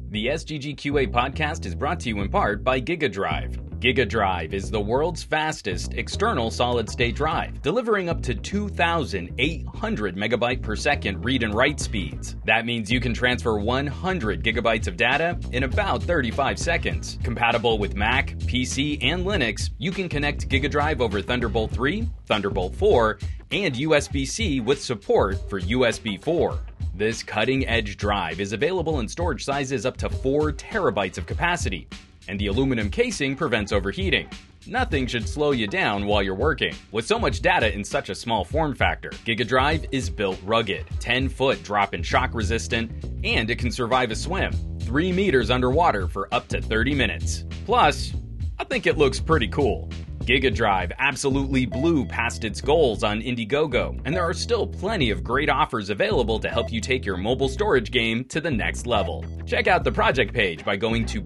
The SGGQA podcast is brought to you in part by GigaDrive. GigaDrive is the world's fastest external solid-state drive, delivering up to 2,800 megabyte per second read and write speeds. That means you can transfer 100 gigabytes of data in about 35 seconds. Compatible with Mac, PC, and Linux, you can connect GigaDrive over Thunderbolt 3, Thunderbolt 4, and USB-C with support for USB 4. This cutting-edge drive is available in storage sizes up to 4 terabytes of capacity, and the aluminum casing prevents overheating. Nothing should slow you down while you're working. With so much data in such a small form factor, GigaDrive is built rugged, 10-foot drop and shock resistant, and it can survive a swim, 3 meters underwater for up to 30 minutes. Plus, I think it looks pretty cool. GigaDrive absolutely blew past its goals on Indiegogo, and there are still plenty of great offers available to help you take your mobile storage game to the next level. Check out the project page by going to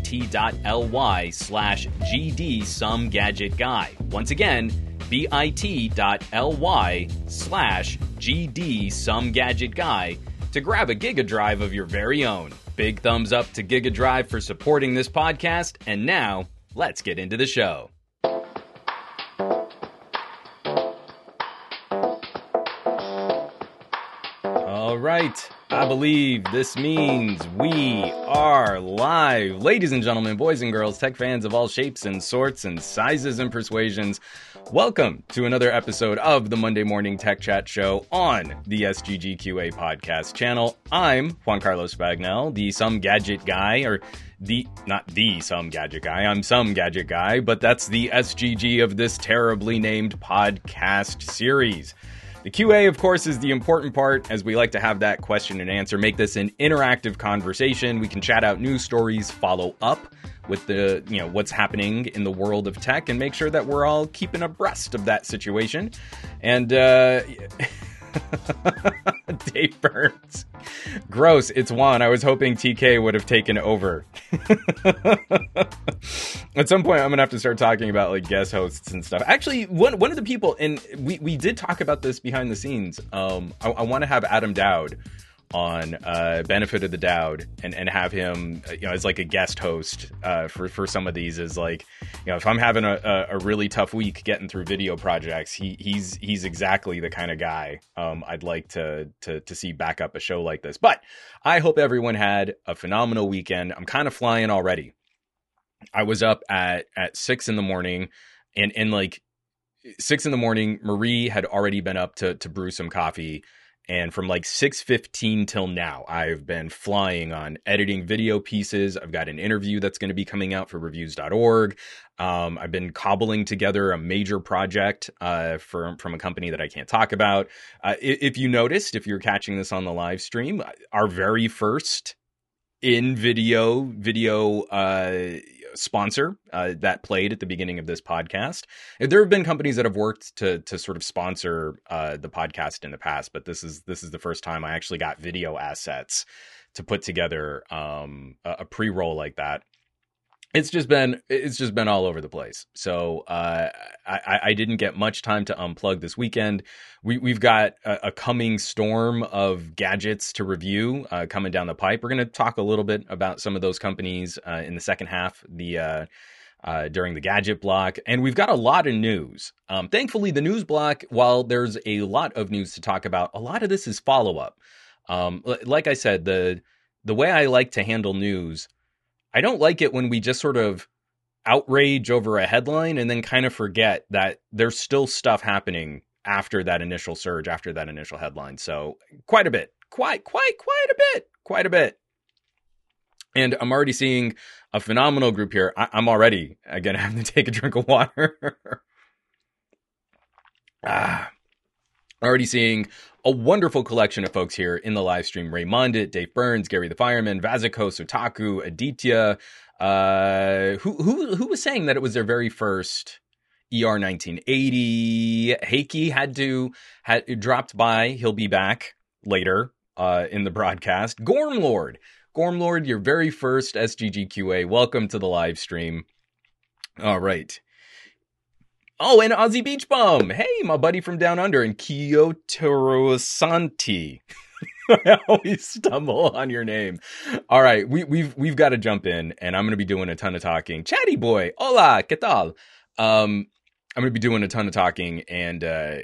bit.ly/GDSomeGadgetGuy. Once again, bit.ly/GDSomeGadgetGuy to grab a GigaDrive of your very own. Big thumbs up to GigaDrive for supporting this podcast, and now, let's get into the show. All right, I believe this means we are live. Ladies and gentlemen, boys and girls, tech fans of all shapes and sorts and sizes and persuasions, welcome to another episode of the Monday Morning Tech Chat Show on the SGGQA podcast channel. I'm Juan Carlos Bagnell, the Some Gadget Guy, or not the Some Gadget Guy, I'm Some Gadget Guy, but that's the SGG of this terribly named podcast series. The QA, of course, is the important part, as we like to have that question and answer, make this an interactive conversation. We can chat out news stories, follow up with the, what's happening in the world of tech, and make sure that we're all keeping abreast of that situation. And, Dave Burns. Gross, it's Juan. I was hoping TK would have taken over. At some point, I'm going to have to start talking about like guest hosts and stuff. Actually, one of the people, and we did talk about this behind the scenes. I want to have Adam Dowd on Benefit of the Dowd and have him as like a guest host for some of these. Is like, if I'm having a really tough week getting through video projects, he's exactly the kind of guy I'd like to see back up a show like this. But I hope everyone had a phenomenal weekend. I'm kind of flying already. I was up at 6 in the morning, and like 6 in the morning, Marie had already been up to brew some coffee. And from like 6:15 till now, I've been flying on editing video pieces. I've got an interview that's going to be coming out for reviews.org. I've been cobbling together a major project from a company that I can't talk about. If you noticed, if you're catching this on the live stream, our very first in-video sponsor that played at the beginning of this podcast. There have been companies that have worked to sort of sponsor the podcast in the past, but this is the first time I actually got video assets to put together a pre-roll like that. It's just been all over the place. So I didn't get much time to unplug this weekend. We've got a coming storm of gadgets to review coming down the pipe. We're going to talk a little bit about some of those companies in the second half, during the gadget block. And we've got a lot of news. Thankfully, the news block, while there's a lot of news to talk about, a lot of this is follow-up. Like I said, the way I like to handle news, I don't like it when we just sort of outrage over a headline and then kind of forget that there's still stuff happening after that initial surge, after that initial headline. So quite a bit. And I'm already seeing a phenomenal group here. I'm already going to have to take a drink of water. Already seeing a wonderful collection of folks here in the live stream. Raymond, Dave Burns, Gary the Fireman, Vazikos, Otaku, Aditya, who was saying that it was their very first ER 1980. Heiki had dropped by. He'll be back later in the broadcast. Gormlord, your very first SGGQA. Welcome to the live stream. All right. Oh, and Aussie Beach Bum. Hey, my buddy from down under. And Kiyotaro Santi. I always stumble on your name. All right, we've got to jump in, and I'm going to be doing a ton of talking. Chatty boy, hola, ¿qué tal? I'm going to be doing a ton of talking, and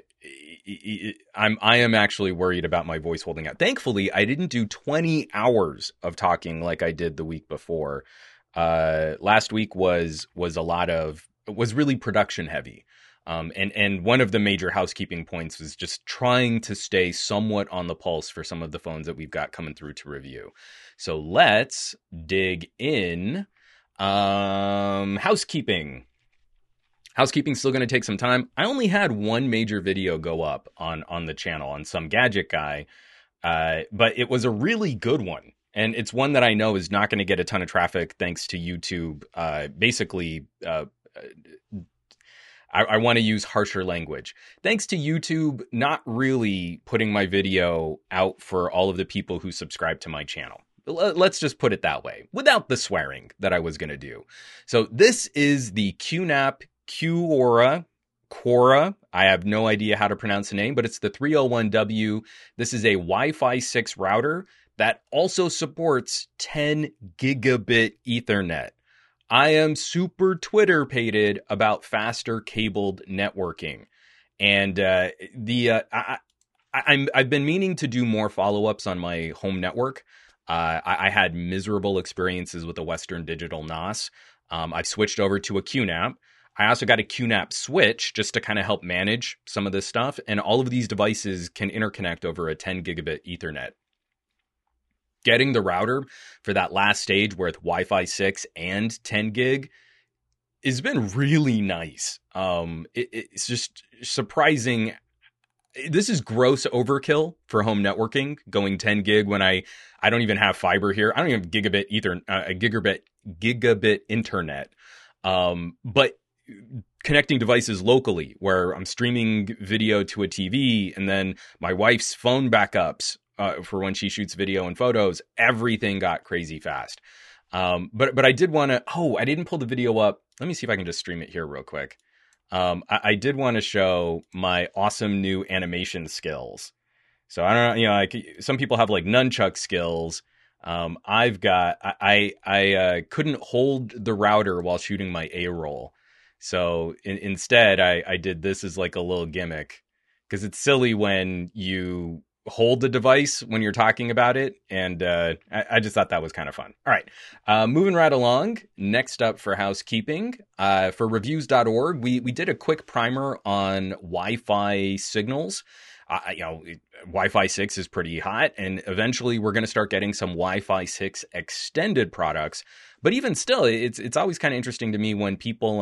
I am actually worried about my voice holding out. Thankfully, I didn't do 20 hours of talking like I did the week before. Last week was really production heavy. And one of the major housekeeping points was just trying to stay somewhat on the pulse for some of the phones that we've got coming through to review. So let's dig in. Housekeeping. Housekeeping's still going to take some time. I only had one major video go up on the channel on some gadget guy, but it was a really good one. And it's one that I know is not going to get a ton of traffic thanks to YouTube. I want to use harsher language. Thanks to YouTube not really putting my video out for all of the people who subscribe to my channel. Let's just put it that way, without the swearing that I was going to do. So this is the QNAP Quora. I have no idea how to pronounce the name, but it's the 301W. This is a Wi-Fi 6 router that also supports 10 gigabit Ethernet. I am super Twitter-pated about faster cabled networking. And I've been meaning to do more follow-ups on my home network. I had miserable experiences with a Western Digital NAS. I've switched over to a QNAP. I also got a QNAP switch just to kind of help manage some of this stuff. And all of these devices can interconnect over a 10 gigabit Ethernet. Getting the router for that last stage with Wi-Fi 6 and 10 gig has been really nice. It's just surprising. This is gross overkill for home networking, going 10 gig when I don't even have fiber here. I don't even have gigabit internet. But connecting devices locally where I'm streaming video to a TV and then my wife's phone backups for when she shoots video and photos, everything got crazy fast. But I did want to, I didn't pull the video up. Let me see if I can just stream it here real quick. I did want to show my awesome new animation skills. So I don't know, like some people have like nunchuck skills. I've got, I couldn't hold the router while shooting my A-roll. So instead I did this as like a little gimmick because it's silly when you hold the device when you're talking about it. And I just thought that was kind of fun. All right. Moving right along. Next up for housekeeping, for reviews.org, we did a quick primer on Wi-Fi signals. Wi-Fi 6 is pretty hot, and eventually we're going to start getting some Wi-Fi 6 extended products. But even still, it's always kind of interesting to me when people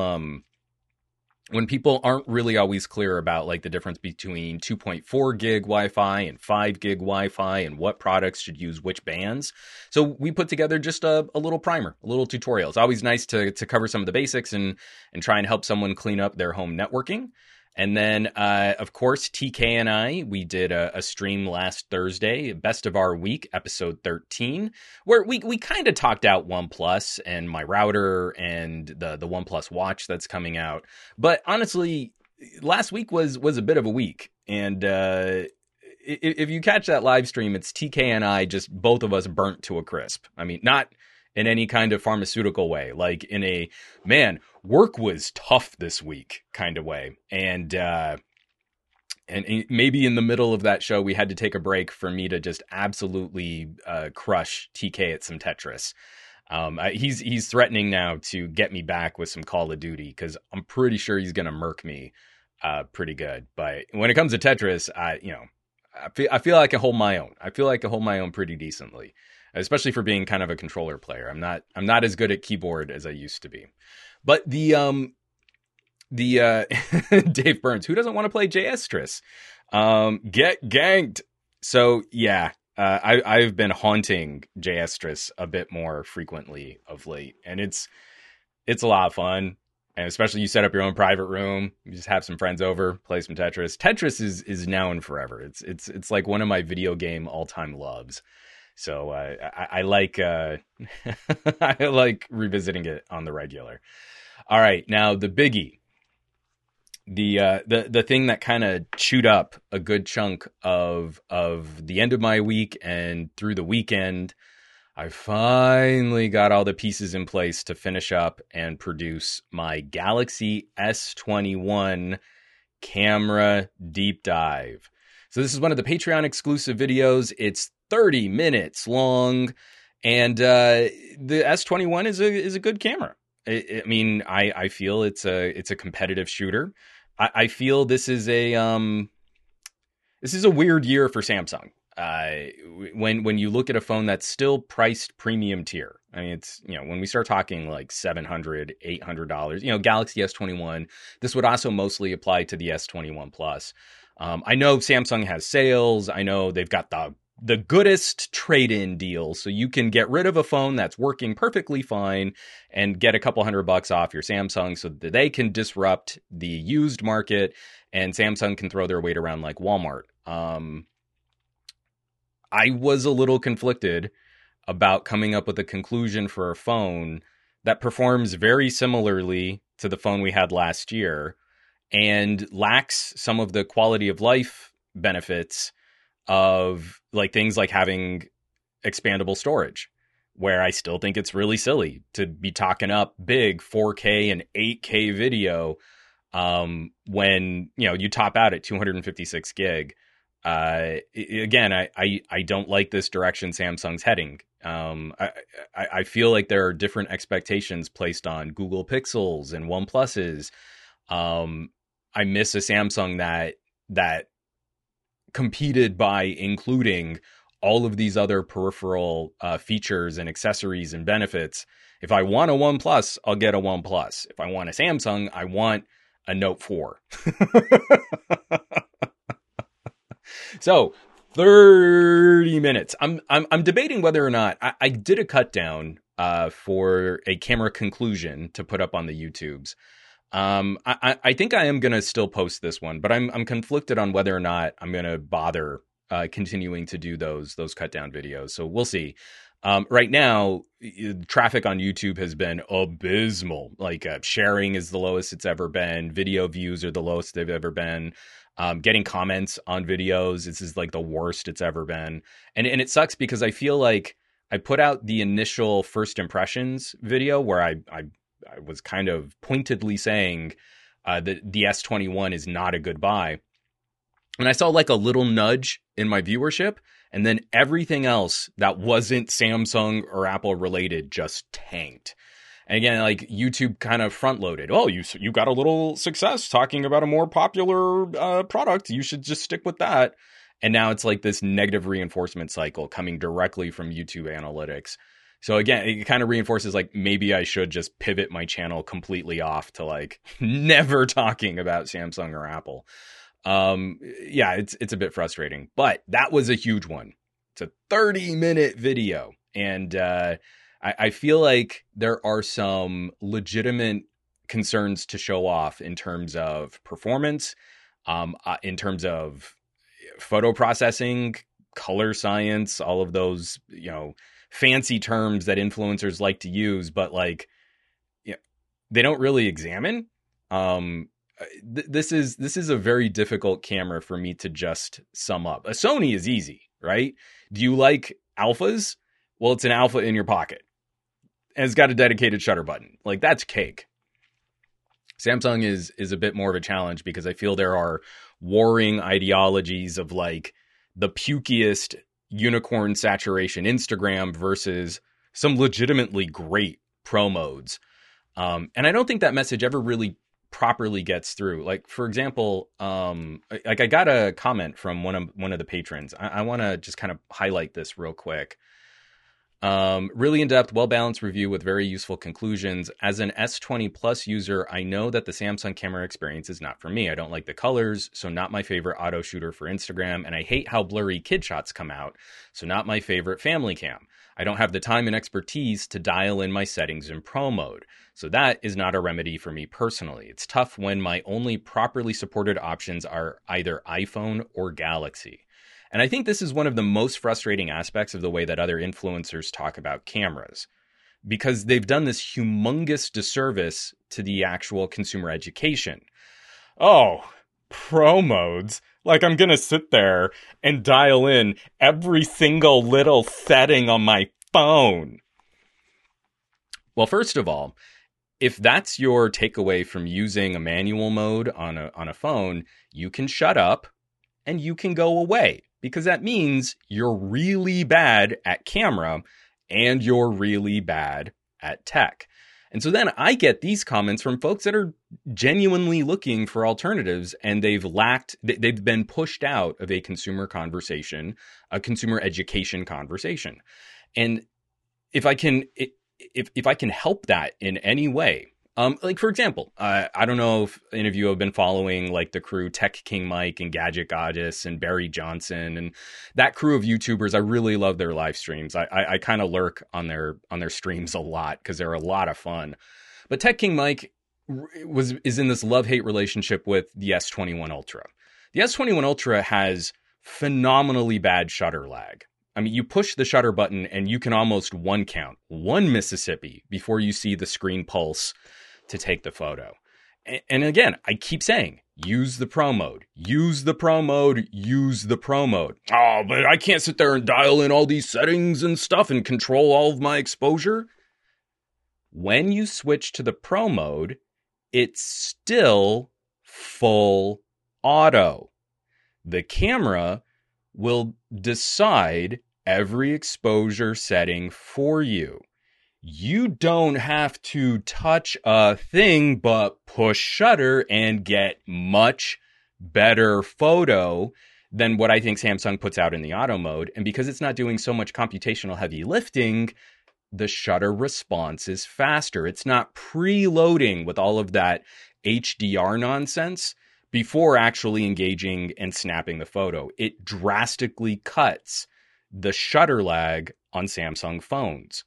aren't really always clear about like the difference between 2.4 gig Wi-Fi and 5 gig Wi-Fi and what products should use which bands. So we put together just a little primer, a little tutorial. It's always nice to cover some of the basics and try and help someone clean up their home networking. And then, of course, TK and I, we did a stream last Thursday, Best of Our Week, episode 13, where we kind of talked out OnePlus and my router and the OnePlus watch that's coming out. But honestly, last week was a bit of a week. And if you catch that live stream, it's TK and I, just both of us burnt to a crisp. I mean, not in any kind of pharmaceutical way, like in a, man, work was tough this week kind of way. And maybe in the middle of that show, we had to take a break for me to just absolutely crush TK at some Tetris. He's threatening now to get me back with some Call of Duty because I'm pretty sure he's going to murk me pretty good. But when it comes to Tetris, I feel I can hold my own. I feel like I can hold my own pretty decently, especially for being kind of a controller player. I'm not as good at keyboard as I used to be. But the Dave Burns, who doesn't want to play JSTRS? Get ganked. So yeah, I've been haunting JSTRS a bit more frequently of late, and it's a lot of fun. And especially you set up your own private room, you just have some friends over, play some Tetris. Tetris is now and forever. It's like one of my video game all-time loves. So I like I like revisiting it on the regular. All right, now the biggie. The thing that kind of chewed up a good chunk of the end of my week and through the weekend, I finally got all the pieces in place to finish up and produce my Galaxy S21 camera deep dive. So this is one of the Patreon exclusive videos. It's 30 minutes long, and the S21 is a good camera. I mean, I feel it's a competitive shooter. I feel this is a weird year for Samsung. When you look at a phone that's still priced premium tier, I mean, it's, when we start talking like $700, $800, Galaxy S21, this would also mostly apply to the S21 Plus. I know Samsung has sales. I know they've got the goodest trade-in deal, so you can get rid of a phone that's working perfectly fine and get a couple $100 off your Samsung, so that they can disrupt the used market and Samsung can throw their weight around like Walmart. I was a little conflicted about coming up with a conclusion for a phone that performs very similarly to the phone we had last year and lacks some of the quality of life benefits of like things like having expandable storage, where I still think it's really silly to be talking up big 4K and 8K video when you top out at 256 gig. Again, I don't like this direction Samsung's heading. I feel like there are different expectations placed on Google Pixels and OnePluses. I miss a Samsung that competed by including all of these other peripheral features and accessories and benefits. If I want a OnePlus, I'll get a OnePlus. If I want a Samsung, I want a Note 4. So 30 minutes. I'm debating whether or not I did a cut down for a camera conclusion to put up on the YouTubes. I think I am going to still post this one, but I'm conflicted on whether or not I'm going to bother continuing to do those cut down videos. So we'll see. Right now, traffic on YouTube has been abysmal. Like sharing is the lowest it's ever been. Video views are the lowest they've ever been. Getting comments on videos, this is like the worst it's ever been. And it sucks because I feel like I put out the initial first impressions video where I was kind of pointedly saying that the S21 is not a good buy. And I saw like a little nudge in my viewership, and then everything else that wasn't Samsung or Apple related just tanked. And again, like YouTube kind of front loaded. Oh, you got a little success talking about a more popular product. You should just stick with that. And now it's like this negative reinforcement cycle coming directly from YouTube analytics. So again, it kind of reinforces like maybe I should just pivot my channel completely off to like never talking about Samsung or Apple. Yeah, it's a bit frustrating, but that was a huge one. It's a 30-minute video. And I feel like there are some legitimate concerns to show off in terms of performance, in terms of photo processing, color science, all of those, fancy terms that influencers like to use, but like, they don't really examine. This is a very difficult camera for me to just sum up. A Sony is easy, right? Do you like alphas? Well, it's an alpha in your pocket. And it's got a dedicated shutter button. Like, that's cake. Samsung is a bit more of a challenge because I feel there are warring ideologies of like the pukiest unicorn saturation Instagram versus some legitimately great pro modes. And I don't think that message ever really properly gets through. Like, for example, like I got a comment from one of the patrons. I want to just kind of highlight this real quick. Really in-depth, well-balanced review with very useful conclusions. As an S20 Plus user, I know that the Samsung camera experience is not for me. I don't like the colors, so not my favorite auto shooter for Instagram, and I hate how blurry kid shots come out, so not my favorite family cam. I don't have the time and expertise to dial in my settings in pro mode, so that is not a remedy for me personally. It's tough when my only properly supported options are either iPhone or Galaxy. And I think this is one of the most frustrating aspects of the way that other influencers talk about cameras, because they've done this humongous disservice to the actual consumer education. Oh, pro modes. Like I'm going to sit there and dial in every single little setting on my phone. Well, first of all, if that's your takeaway from using a manual mode on a phone, you can shut up and you can go away, because that means you're really bad at camera and you're really bad at tech. And so then I get these comments from folks that are genuinely looking for alternatives, and they've been pushed out of a consumer conversation, a consumer education conversation. And if I can help that in any way, like for example, I don't know if any of you have been following like the crew Tech King Mike and Gadget Goddess and Barry Johnson and that crew of YouTubers. I really love their live streams. I kind of lurk on their streams a lot because they're a lot of fun. But Tech King Mike is in this love-hate relationship with the S21 Ultra. The S21 Ultra has phenomenally bad shutter lag. I mean, you push the shutter button and you can almost one Mississippi before you see the screen pulse to take the photo. And again, I keep saying, use the pro mode, use the pro mode, use the pro mode. Oh, but I can't sit there and dial in all these settings and stuff and control all of my exposure. When you switch to the pro mode, it's still full auto. The camera will decide every exposure setting for you. You don't have to touch a thing but push shutter and get much better photo than what I think Samsung puts out in the auto mode. And because it's not doing so much computational heavy lifting, the shutter response is faster. It's not preloading with all of that HDR nonsense before actually engaging and snapping the photo. It drastically cuts the shutter lag on Samsung phones.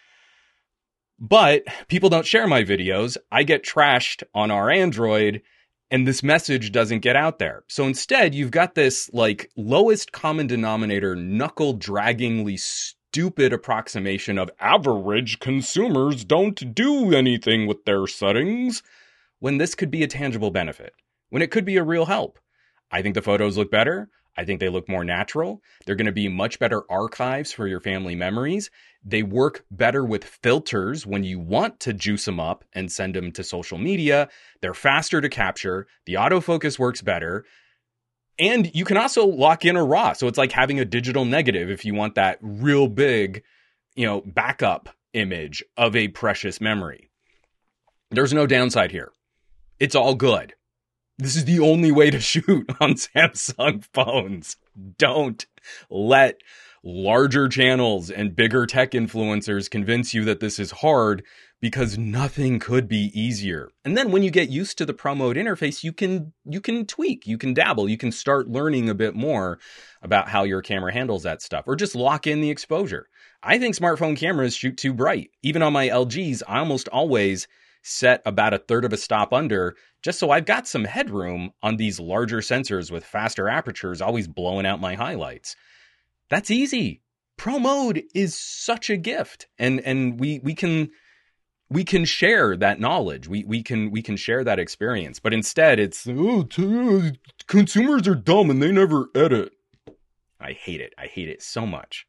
But people don't share my videos. I get trashed on our Android, and this message doesn't get out there. So instead, you've got this like lowest common denominator, knuckle-draggingly stupid approximation of average consumers don't do anything with their settings, when this could be a tangible benefit, when it could be a real help. I think the photos look better. I think they look more natural. They're going to be much better archives for your family memories. They work better with filters when you want to juice them up and send them to social media. They're faster to capture. The autofocus works better. And you can also lock in a RAW. So it's like having a digital negative if you want that real big, backup image of a precious memory. There's no downside here. It's all good. This is the only way to shoot on Samsung phones. Don't let larger channels and bigger tech influencers convince you that this is hard, because nothing could be easier. And then when you get used to the Pro Mode interface, you can tweak, you can dabble, you can start learning a bit more about how your camera handles that stuff, or just lock in the exposure. I think smartphone cameras shoot too bright. Even on my LGs, I almost always set about a third of a stop under, just so I've got some headroom on these larger sensors with faster apertures, always blowing out my highlights. That's easy. Pro Mode is such a gift, and we can share that knowledge. We can share that experience. But instead, it's consumers are dumb and they never edit. I hate it. I hate it so much.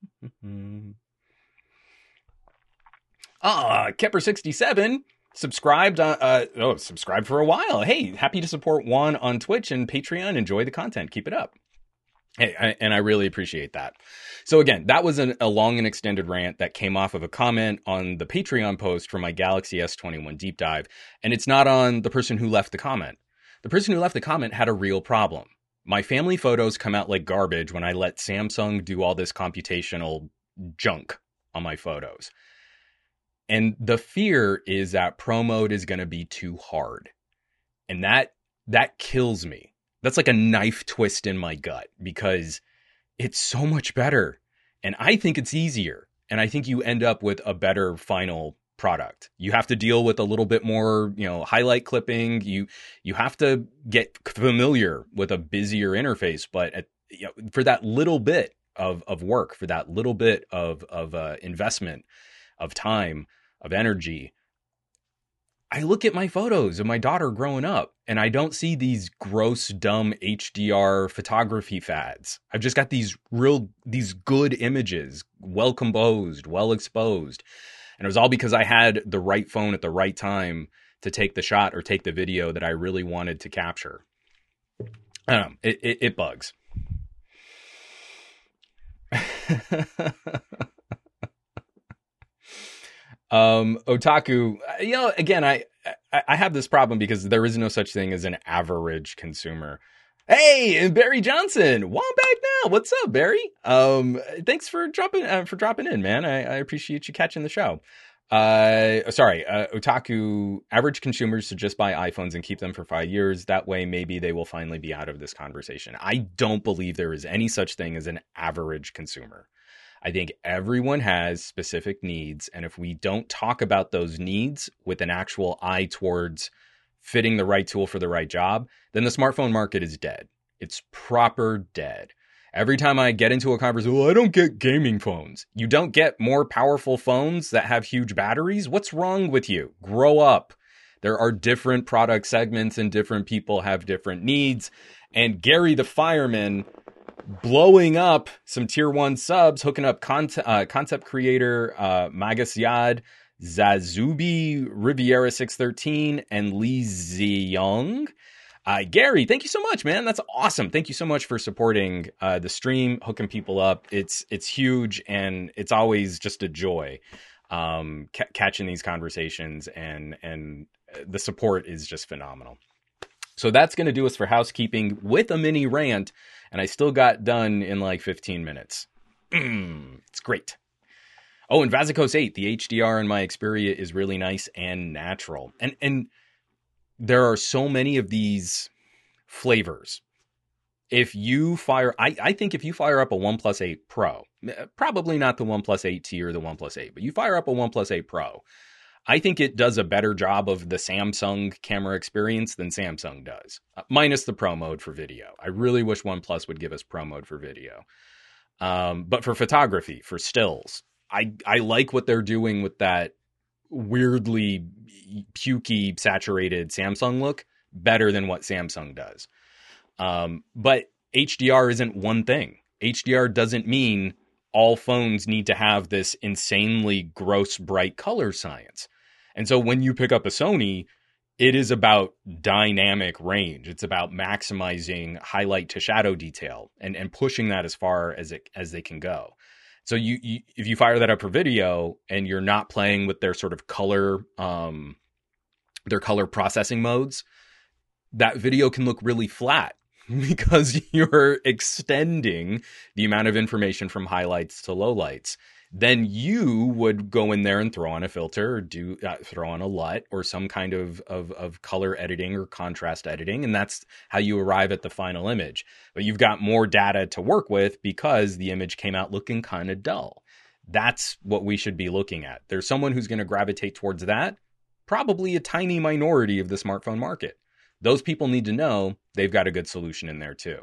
Kepper67 subscribed. Subscribed for a while. Hey, happy to support Juan on Twitch and Patreon. Enjoy the content. Keep it up. Hey, and I really appreciate that. So again, that was a long and extended rant that came off of a comment on the Patreon post for my Galaxy S21 deep dive. And it's not on the person who left the comment. The person who left the comment had a real problem. My family photos come out like garbage when I let Samsung do all this computational junk on my photos. And the fear is that Pro Mode is going to be too hard. And that kills me. That's like a knife twist in my gut, because it's so much better. And I think it's easier. And I think you end up with a better final product. You have to deal with a little bit more, highlight clipping. You have to get familiar with a busier interface. But for that little bit of work, for that little bit of investment, of time, of energy, I look at my photos of my daughter growing up and I don't see these gross, dumb HDR photography fads. I've just got these good images, well composed, well exposed. And it was all because I had the right phone at the right time to take the shot or take the video that I really wanted to capture. I don't know. It bugs. Otaku, again, I have this problem because there is no such thing as an average consumer. Hey, Barry Johnson, well, I'm back now. What's up, Barry? Thanks for dropping in, man. I appreciate you catching the show. Otaku, average consumers should just buy iPhones and keep them for 5 years. That way, maybe they will finally be out of this conversation. I don't believe there is any such thing as an average consumer. I think everyone has specific needs. And if we don't talk about those needs with an actual eye towards fitting the right tool for the right job, then the smartphone market is dead. It's proper dead. Every time I get into a conversation, well, I don't get gaming phones. You don't get more powerful phones that have huge batteries? What's wrong with you? Grow up. There are different product segments and different people have different needs. And Gary the Fireman blowing up some tier 1 subs, hooking up concept creator Magasyad, Zazubi, Riviera 613, and Lee Ziyong. Gary, thank you so much, man. That's awesome. Thank you so much for supporting the stream, hooking people up. It's huge, and it's always just a joy catching these conversations, and the support is just phenomenal. So that's going to do us for housekeeping with a mini rant, and I still got done in like 15 minutes. It's great. Oh, and Vazikos 8, the HDR in my Xperia is really nice and natural. And there are so many of these flavors. If you fire, I think if you fire up a OnePlus 8 Pro, probably not the OnePlus 8T or the OnePlus 8, but you fire up a OnePlus 8 Pro, I think it does a better job of the Samsung camera experience than Samsung does, minus the Pro mode for video. I really wish OnePlus would give us Pro mode for video. But for photography, for stills, I like what they're doing with that weirdly pukey saturated Samsung look better than what Samsung does. But HDR isn't one thing. HDR doesn't mean all phones need to have this insanely gross, bright color science. And so when you pick up a Sony, it is about dynamic range. It's about maximizing highlight to shadow detail and pushing that as far as they can go. So you if you fire that up for video and you're not playing with their sort of color, their color processing modes, that video can look really flat because you're extending the amount of information from highlights to lowlights. Then you would go in there and throw on a filter or throw on a LUT or some kind of color editing or contrast editing. And that's how you arrive at the final image. But you've got more data to work with because the image came out looking kind of dull. That's what we should be looking at. There's someone who's going to gravitate towards that. Probably a tiny minority of the smartphone market. Those people need to know they've got a good solution in there too.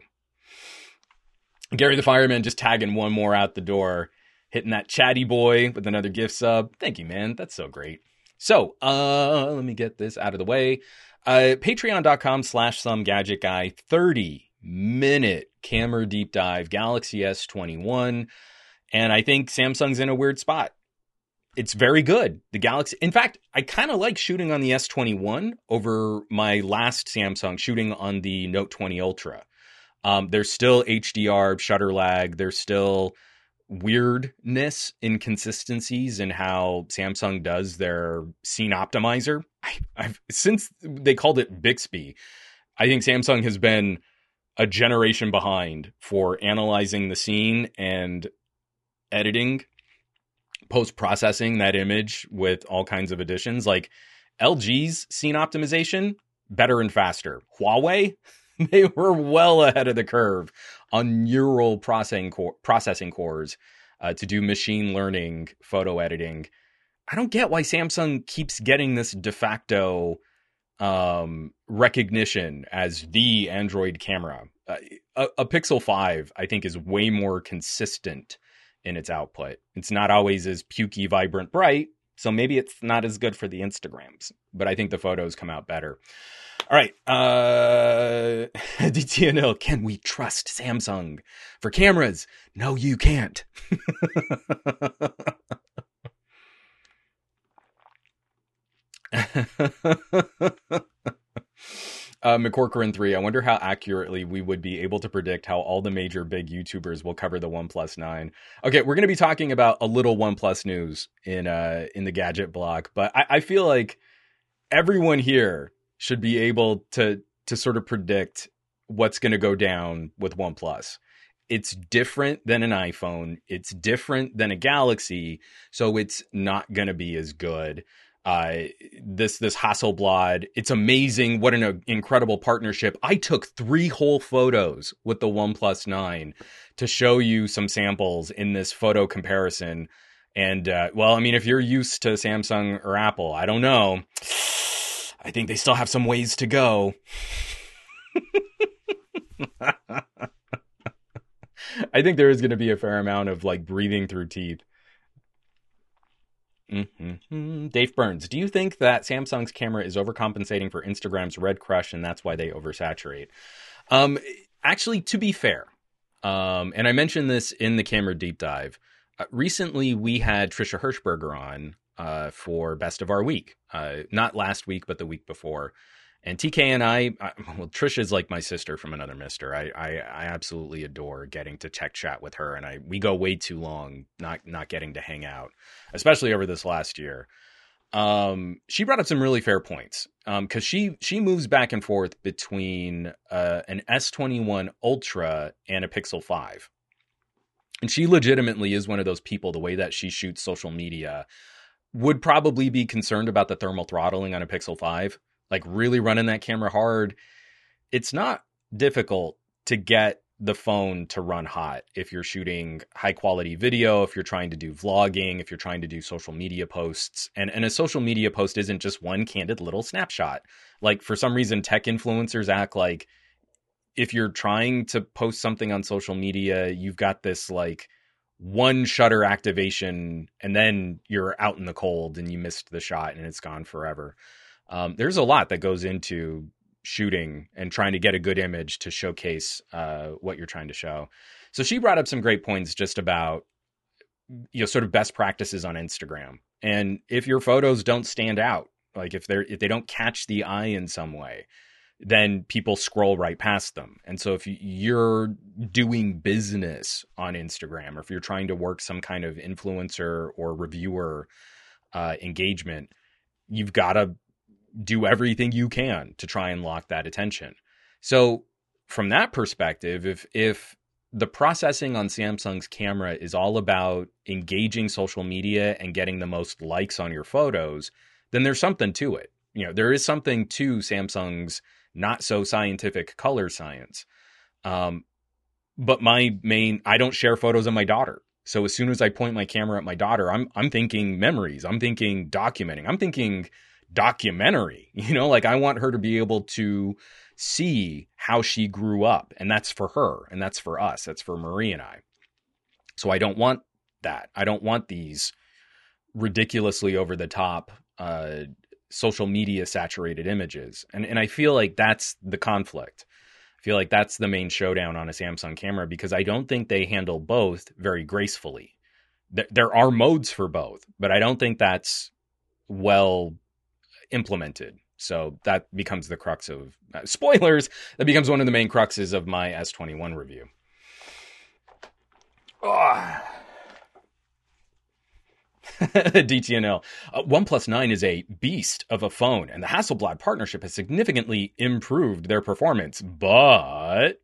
Gary the Fireman just tagging one more out the door. Hitting that chatty boy with another gift sub. Thank you, man. That's so great. So, let me get this out of the way. Patreon.com/somegadgetguy. 30-minute camera deep dive. Galaxy S21. And I think Samsung's in a weird spot. It's very good. The Galaxy. In fact, I kind of like shooting on the S21 over my last Samsung shooting on the Note 20 Ultra. There's still HDR, shutter lag. There's still weirdness, inconsistencies in how Samsung does their scene optimizer. Since they called it Bixby, I think Samsung has been a generation behind for analyzing the scene and editing, post-processing that image with all kinds of additions. Like LG's scene optimization, better and faster. Huawei, they were well ahead of the curve on neural processing cores to do machine learning photo editing. I don't get why Samsung keeps getting this de facto recognition as the Android camera. A Pixel 5, I think, is way more consistent in its output. It's not always as pukey, vibrant, bright, So maybe it's not as good for the Instagrams, but I think the photos come out better. All right. DTNL, can we trust Samsung for cameras? No, you can't. McCorcoran 3, I wonder how accurately we would be able to predict how all the major big YouTubers will cover the OnePlus 9. Okay, we're going to be talking about a little OnePlus news in the gadget block, but I feel like everyone here should be able to sort of predict what's going to go down with OnePlus. It's different than an iPhone. It's different than a Galaxy, so it's not going to be as good. This Hasselblad, it's amazing. What an incredible partnership. I took 3 whole photos with the OnePlus 9 to show you some samples in this photo comparison. And, well, I mean, if you're used to Samsung or Apple, I don't know. I think they still have some ways to go. I think there is going to be a fair amount of like breathing through teeth. Mm-hmm. Dave Burns, do you think that Samsung's camera is overcompensating for Instagram's Red Crush and that's why they oversaturate? Actually, to be fair, and I mentioned this in the camera deep dive, recently we had Trisha Hirschberger on for Best of Our Week. Not last week, but the week before. And TK and I, well, Trisha is like my sister from another mister. I absolutely adore getting to tech chat with her, and we go way too long not getting to hang out, especially over this last year. She brought up some really fair points because she moves back and forth between an S21 Ultra and a Pixel 5. And she legitimately is one of those people, the way that she shoots social media, would probably be concerned about the thermal throttling on a Pixel 5. Like really running that camera hard, it's not difficult to get the phone to run hot if you're shooting high quality video, if you're trying to do vlogging, if you're trying to do social media posts. And a social media post isn't just one candid little snapshot. Like for some reason, tech influencers act like if you're trying to post something on social media, you've got this like one shutter activation and then you're out in the cold and you missed the shot and it's gone forever. There's a lot that goes into shooting and trying to get a good image to showcase what you're trying to show. So she brought up some great points just about, sort of best practices on Instagram. And if your photos don't stand out, like if they don't catch the eye in some way, then people scroll right past them. And so if you're doing business on Instagram, or if you're trying to work some kind of influencer or reviewer engagement, you've got to do everything you can to try and lock that attention. So from that perspective, if the processing on Samsung's camera is all about engaging social media and getting the most likes on your photos, then there's something to it. There is something to Samsung's not so scientific color science. But I don't share photos of my daughter. So as soon as I point my camera at my daughter, I'm thinking memories. I'm thinking documenting. I'm thinking documentary, like I want her to be able to see how she grew up, and that's for her and that's for us, that's for Marie and I. So I don't want that. I don't want these ridiculously over the top social media saturated images, and I feel like that's the conflict. I feel like that's the main showdown on a Samsung camera, because I don't think they handle both very gracefully. There are modes for both, but I don't think that's well implemented. So that becomes the crux of spoilers. That becomes one of the main cruxes of my S21 review. DTNL. OnePlus 9 is a beast of a phone, and the Hasselblad partnership has significantly improved their performance, but...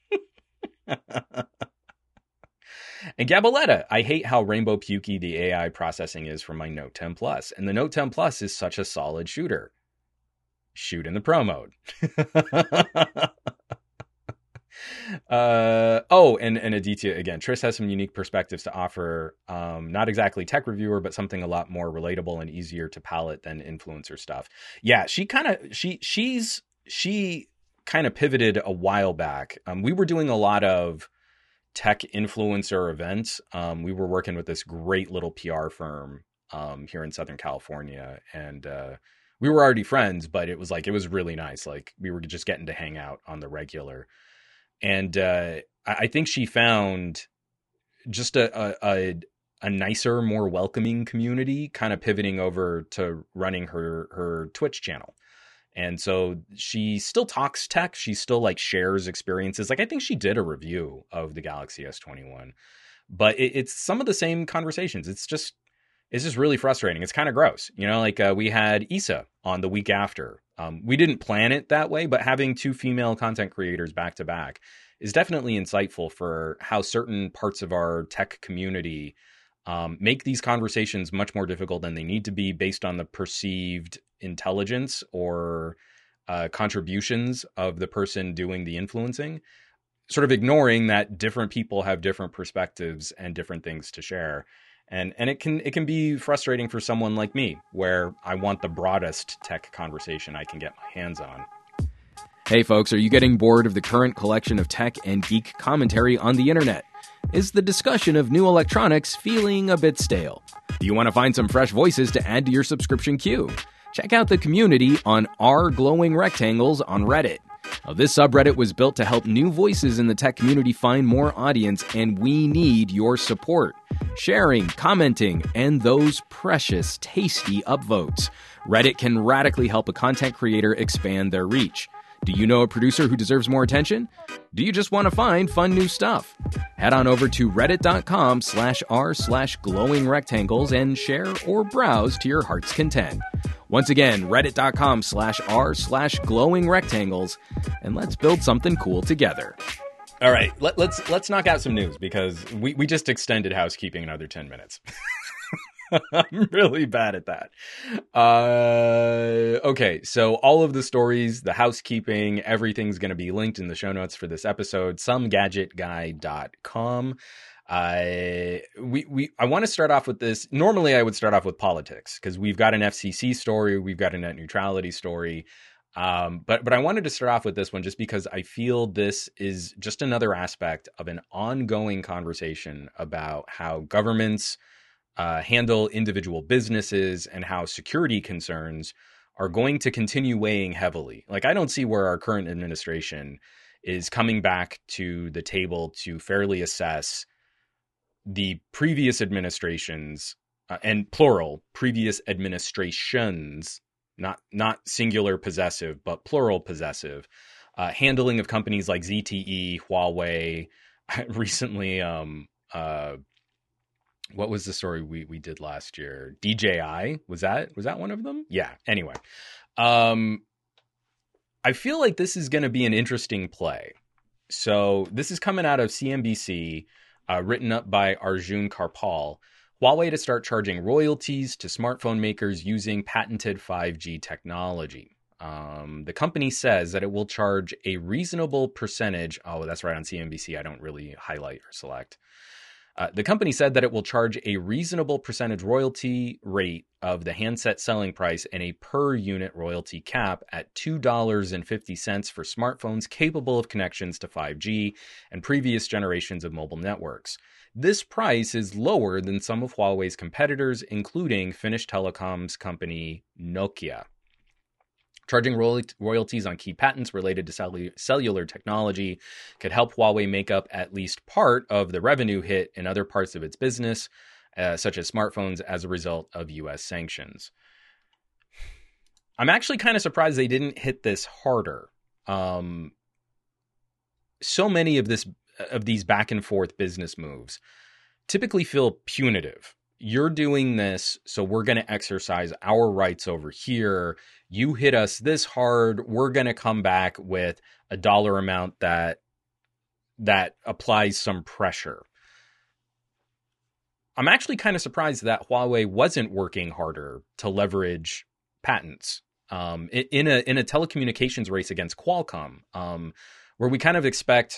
And Gabaletta, I hate how rainbow pukey the AI processing is for my Note 10 Plus. And the Note 10 Plus is such a solid shooter. Shoot in the Pro mode. And Aditya again. Tris has some unique perspectives to offer. Not exactly tech reviewer, but something a lot more relatable and easier to palate than influencer stuff. Yeah, she kind of pivoted a while back. We were doing a lot of tech influencer events. We were working with this great little PR firm here in Southern California. And we were already friends, but it was really nice. Like we were just getting to hang out on the regular. And I think she found just a nicer, more welcoming community, kind of pivoting over to running her Twitch channel. And so she still talks tech. She still like shares experiences. Like I think she did a review of the Galaxy S21, but it's some of the same conversations. It's just really frustrating. It's kind of gross. You know, like we had Issa on the week after. We didn't plan it that way, but having two female content creators back to back is definitely insightful for how certain parts of our tech community make these conversations much more difficult than they need to be based on the perceived intelligence or contributions of the person doing the influencing, sort of ignoring that different people have different perspectives and different things to share. And it can be frustrating for someone like me, where I want the broadest tech conversation I can get my hands on. Hey folks, are you getting bored of the current collection of tech and geek commentary on the internet? Is the discussion of new electronics feeling a bit stale? Do you want to find some fresh voices to add to your subscription queue? Check out the community on r glowing rectangles on Reddit. Now, this subreddit was built to help new voices in the tech community find more audience, and we need your support. Sharing, commenting, and those precious, tasty upvotes. Reddit can radically help a content creator expand their reach. Do you know a producer who deserves more attention? Do you just want to find fun new stuff? Head on over to reddit.com/r/glowing rectangles and share or browse to your heart's content. Once again, reddit.com/r/glowing rectangles, and let's build something cool together. All right, let's knock out some news, because we just extended housekeeping another 10 minutes. I'm really bad at that. Okay, so all of the stories, the housekeeping, everything's going to be linked in the show notes for this episode, somegadgetguy.com. I want to start off with this. Normally, I would start off with politics, because we've got an FCC story, we've got a net neutrality story. But I wanted to start off with this one just because I feel this is just another aspect of an ongoing conversation about how governments handle individual businesses and how security concerns are going to continue weighing heavily. Like, I don't see where our current administration is coming back to the table to fairly assess the previous administrations, and plural, previous administrations, not singular possessive, but plural possessive, handling of companies like ZTE, Huawei, recently, what was the story we did last year? DJI, was that one of them? Yeah. Anyway, I feel like this is going to be an interesting play. So this is coming out of CNBC, written up by Arjun Karpal. Huawei to start charging royalties to smartphone makers using patented 5G technology. The company says that it will charge a reasonable percentage. Oh, that's right, on CNBC. I don't really highlight or select. The company said that it will charge a reasonable percentage royalty rate of the handset selling price and a per unit royalty cap at $2.50 for smartphones capable of connections to 5G and previous generations of mobile networks. This price is lower than some of Huawei's competitors, including Finnish telecoms company Nokia. Charging royalties on key patents related to cellular technology could help Huawei make up at least part of the revenue hit in other parts of its business, such as smartphones, as a result of U.S. sanctions. I'm actually kind of surprised they didn't hit this harder. So many of these back and forth business moves typically feel punitive. You're doing this, so we're going to exercise our rights over here. You hit us this hard, we're going to come back with a dollar amount that applies some pressure. I'm actually kind of surprised that Huawei wasn't working harder to leverage patents in a telecommunications race against Qualcomm, where we kind of expect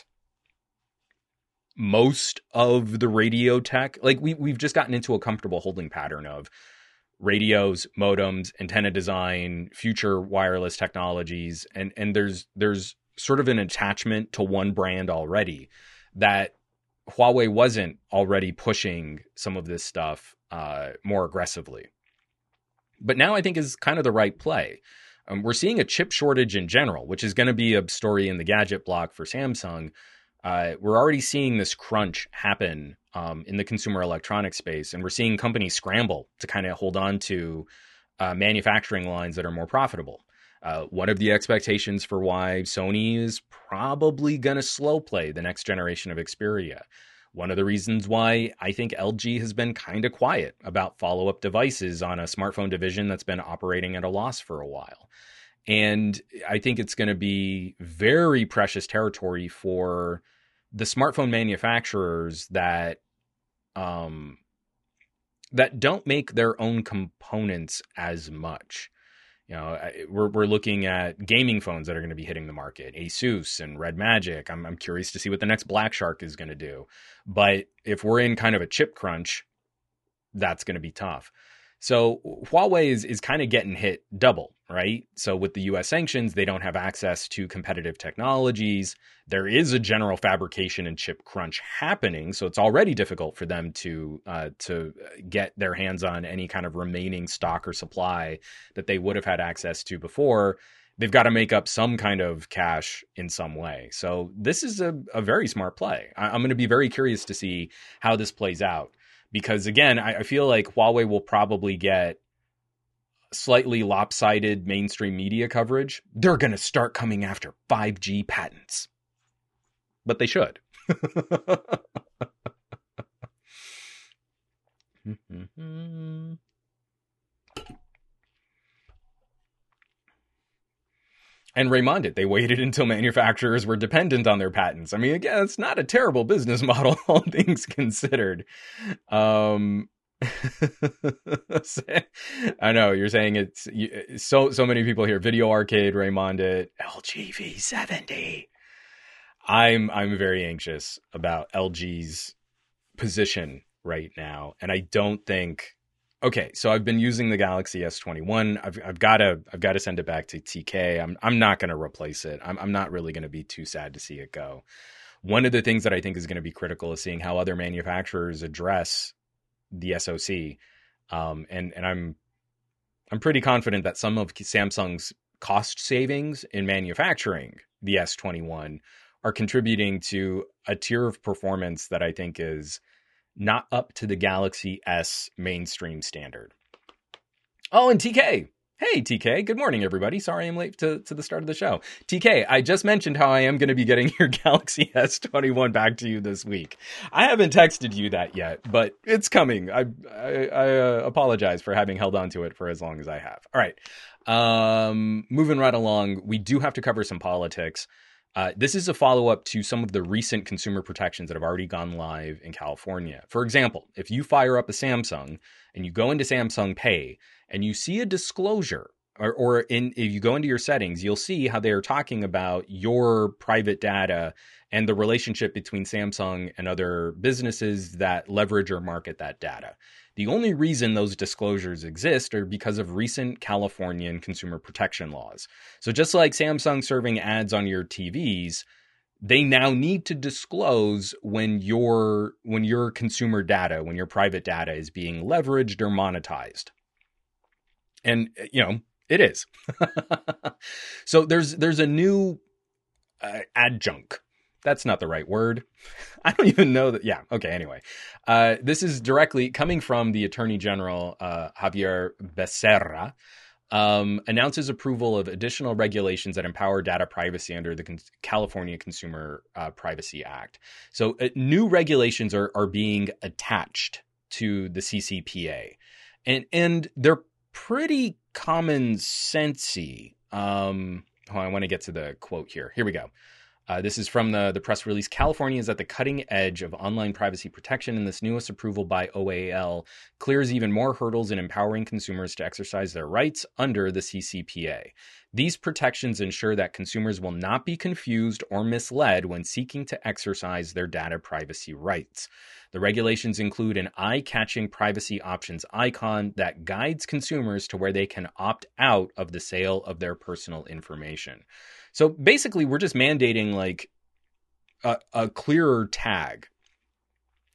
most of the radio tech, like we've just gotten into a comfortable holding pattern of radios, modems, antenna design, future wireless technologies, and there's sort of an attachment to one brand already that Huawei wasn't already pushing some of this stuff more aggressively. But now I think is kind of the right play. We're seeing a chip shortage in general, which is going to be a story in the gadget block for Samsung. We're already seeing this crunch happen in the consumer electronics space, and we're seeing companies scramble to kind of hold on to manufacturing lines that are more profitable. One of the expectations for why Sony is probably going to slow play the next generation of Xperia. One of the reasons why I think LG has been kind of quiet about follow-up devices on a smartphone division that's been operating at a loss for a while. And I think it's going to be very precious territory for the smartphone manufacturers that that don't make their own components as much. You know, we're looking at gaming phones that are going to be hitting the market, Asus and Red Magic. I'm curious to see what the next Black Shark is going to do. But if we're in kind of a chip crunch, that's going to be tough. So Huawei is kind of getting hit double, right? So with the US sanctions, they don't have access to competitive technologies. There is a general fabrication and chip crunch happening. So it's already difficult for them to get their hands on any kind of remaining stock or supply that they would have had access to before. They've got to make up some kind of cash in some way. So this is a very smart play. I'm going to be very curious to see how this plays out. Because again, I feel like Huawei will probably get slightly lopsided mainstream media coverage. They're going to start coming after 5G patents. But they should. And Raymond, they waited until manufacturers were dependent on their patents. I mean, again, it's not a terrible business model, all things considered. I know you're saying it's so many people here. Video Arcade, Raymond, LG V70. I'm very anxious about LG's position right now, and I don't think. Okay, so I've been using the Galaxy S21. I've got to send it back to TK. I'm not going to replace it. I'm not really going to be too sad to see it go. One of the things that I think is going to be critical is seeing how other manufacturers address the SoC. And I'm pretty confident that some of Samsung's cost savings in manufacturing the S21 are contributing to a tier of performance that I think is not up to the Galaxy S mainstream standard. Oh, and TK. Hey, TK. Good morning, everybody. Sorry I'm late to the start of the show. TK, I just mentioned how I am going to be getting your Galaxy S21 back to you this week. I haven't texted you that yet, but it's coming. I apologize for having held on to it for as long as I have. All right. Moving right along, we do have to cover some politics. This is a follow-up to some of the recent consumer protections that have already gone live in California. For example, if you fire up a Samsung and you go into Samsung Pay and you see a disclosure, or if you go into your settings, you'll see how they're talking about your private data and the relationship between Samsung and other businesses that leverage or market that data. The only reason those disclosures exist are because of recent Californian consumer protection laws. So just like Samsung serving ads on your TVs, they now need to disclose when your consumer data, when your private data is being leveraged or monetized. And, you know, it is. So there's a new adjunct. That's not the right word. I don't even know that. Yeah. Okay. Anyway, this is directly coming from the Attorney General, Javier Becerra, announces approval of additional regulations that empower data privacy under the California Consumer Privacy Act. So new regulations are being attached to the CCPA, and they're pretty common sensey. I want to get to the quote here. Here we go. This is from the press release. California is at the cutting edge of online privacy protection, and this newest approval by OAL clears even more hurdles in empowering consumers to exercise their rights under the CCPA. These protections ensure that consumers will not be confused or misled when seeking to exercise their data privacy rights. The regulations include an eye-catching privacy options icon that guides consumers to where they can opt out of the sale of their personal information. So basically, we're just mandating like a clearer tag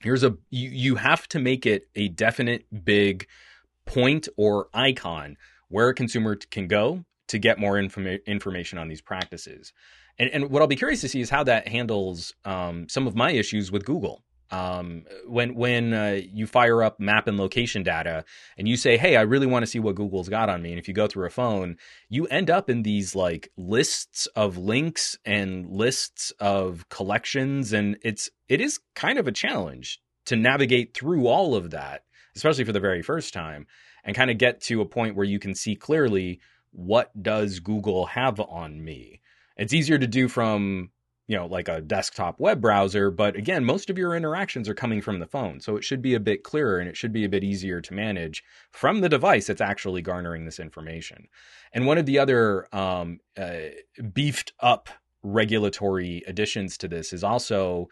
you have to make it a definite big point or icon where a consumer can go to get more information on these practices. And what I'll be curious to see is how that handles some of my issues with Google. When you fire up map and location data and you say, hey, I really want to see what Google's got on me. And if you go through a phone, you end up in these like lists of links and lists of collections. And it is kind of a challenge to navigate through all of that, especially for the very first time, and kind of get to a point where you can see clearly, what does Google have on me? It's easier to do from, like a desktop web browser. But again, most of your interactions are coming from the phone. So it should be a bit clearer and it should be a bit easier to manage from the device that's actually garnering this information. And one of the other beefed up regulatory additions to this is also,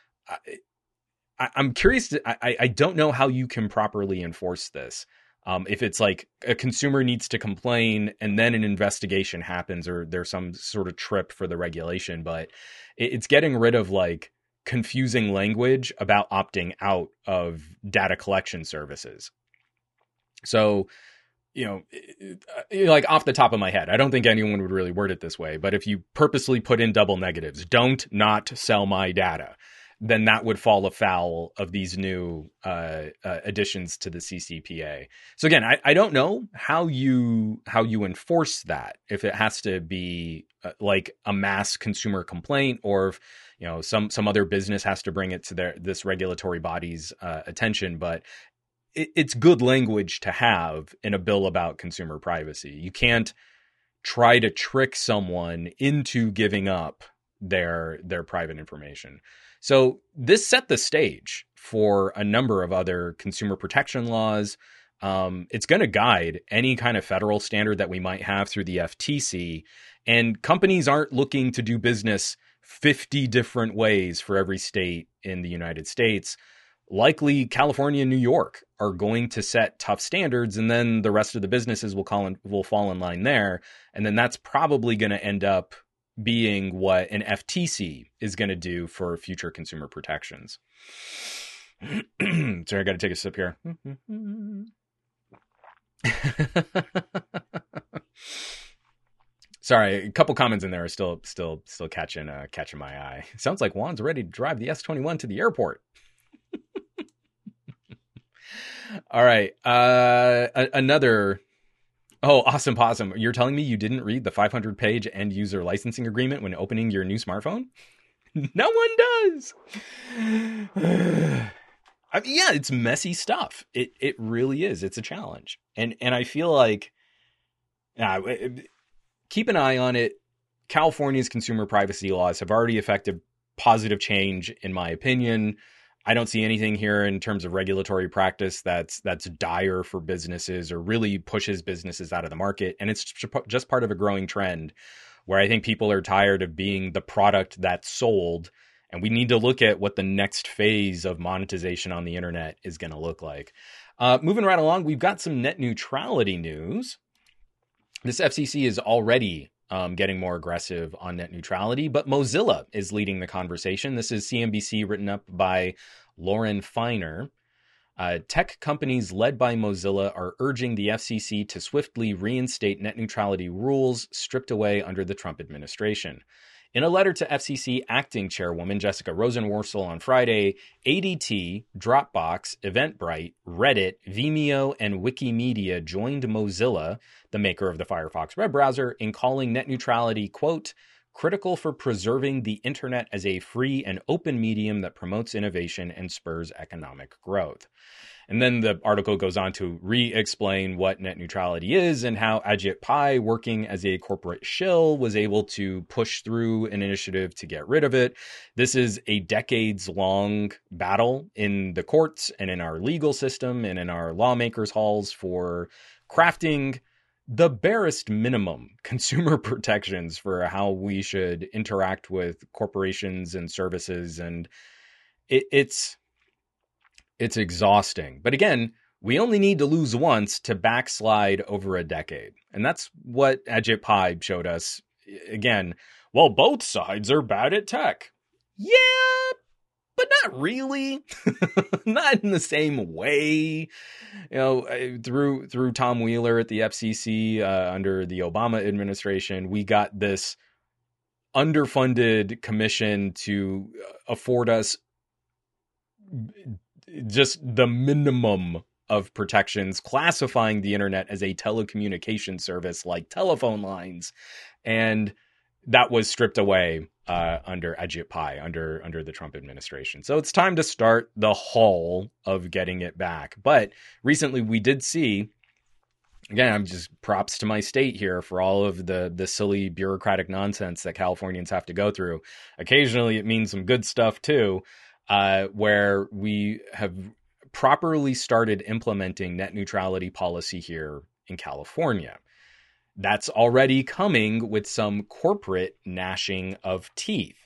I'm curious, I don't know how you can properly enforce this. If it's like a consumer needs to complain and then an investigation happens or there's some sort of trip for the regulation, but it's getting rid of like confusing language about opting out of data collection services. So, like off the top of my head, I don't think anyone would really word it this way, but if you purposely put in double negatives, don't not sell my data, then that would fall afoul of these new additions to the CCPA. So again, I don't know how you enforce that, if it has to be like a mass consumer complaint, or if some other business has to bring it to this regulatory body's attention. But it's good language to have in a bill about consumer privacy. You can't try to trick someone into giving up their private information. So this set the stage for a number of other consumer protection laws. It's going to guide any kind of federal standard that we might have through the FTC. And companies aren't looking to do business 50 different ways for every state in the United States. Likely California and New York are going to set tough standards, and then the rest of the businesses will fall in line there. And then that's probably going to end up being what an FTC is going to do for future consumer protections. Sorry, I got to take a sip here. Sorry, a couple comments in there are still catching my eye. Sounds like Juan's ready to drive the S21 to the airport. All right, another. Oh, Awesome Possum. You're telling me you didn't read the 500-page end-user licensing agreement when opening your new smartphone? No one does. I mean, yeah, it's messy stuff. It really is. It's a challenge. And I feel like keep an eye on it. California's consumer privacy laws have already affected positive change, in my opinion. I don't see anything here in terms of regulatory practice that's dire for businesses or really pushes businesses out of the market. And it's just part of a growing trend where I think people are tired of being the product that's sold. And we need to look at what the next phase of monetization on the internet is going to look like. Moving right along, we've got some net neutrality news. This FCC is already getting more aggressive on net neutrality, but Mozilla is leading the conversation. This is CNBC, written up by Lauren Feiner. Tech companies led by Mozilla are urging the FCC to swiftly reinstate net neutrality rules stripped away under the Trump administration. In a letter to FCC acting chairwoman Jessica Rosenworcel on Friday, ADT, Dropbox, Eventbrite, Reddit, Vimeo, and Wikimedia joined Mozilla, the maker of the Firefox web browser, in calling net neutrality, quote, critical for preserving the internet as a free and open medium that promotes innovation and spurs economic growth. And then the article goes on to re-explain what net neutrality is and how Ajit Pai, working as a corporate shill, was able to push through an initiative to get rid of it. This is a decades-long battle in the courts and in our legal system and in our lawmakers' halls for crafting the barest minimum consumer protections for how we should interact with corporations and services. And it's exhausting. But again, we only need to lose once to backslide over a decade. And that's what Ajit Pai showed us. Again, well, both sides are bad at tech. Yeah, but not really. Not in the same way. Through Tom Wheeler at the FCC under the Obama administration, we got this underfunded commission to afford us just the minimum of protections, classifying the internet as a telecommunication service like telephone lines. And that was stripped away under Ajit Pai, under the Trump administration. So it's time to start the haul of getting it back. But recently we did see, again, I'm just props to my state here for all of the silly bureaucratic nonsense that Californians have to go through. Occasionally it means some good stuff too, where we have properly started implementing net neutrality policy here in California. That's already coming with some corporate gnashing of teeth,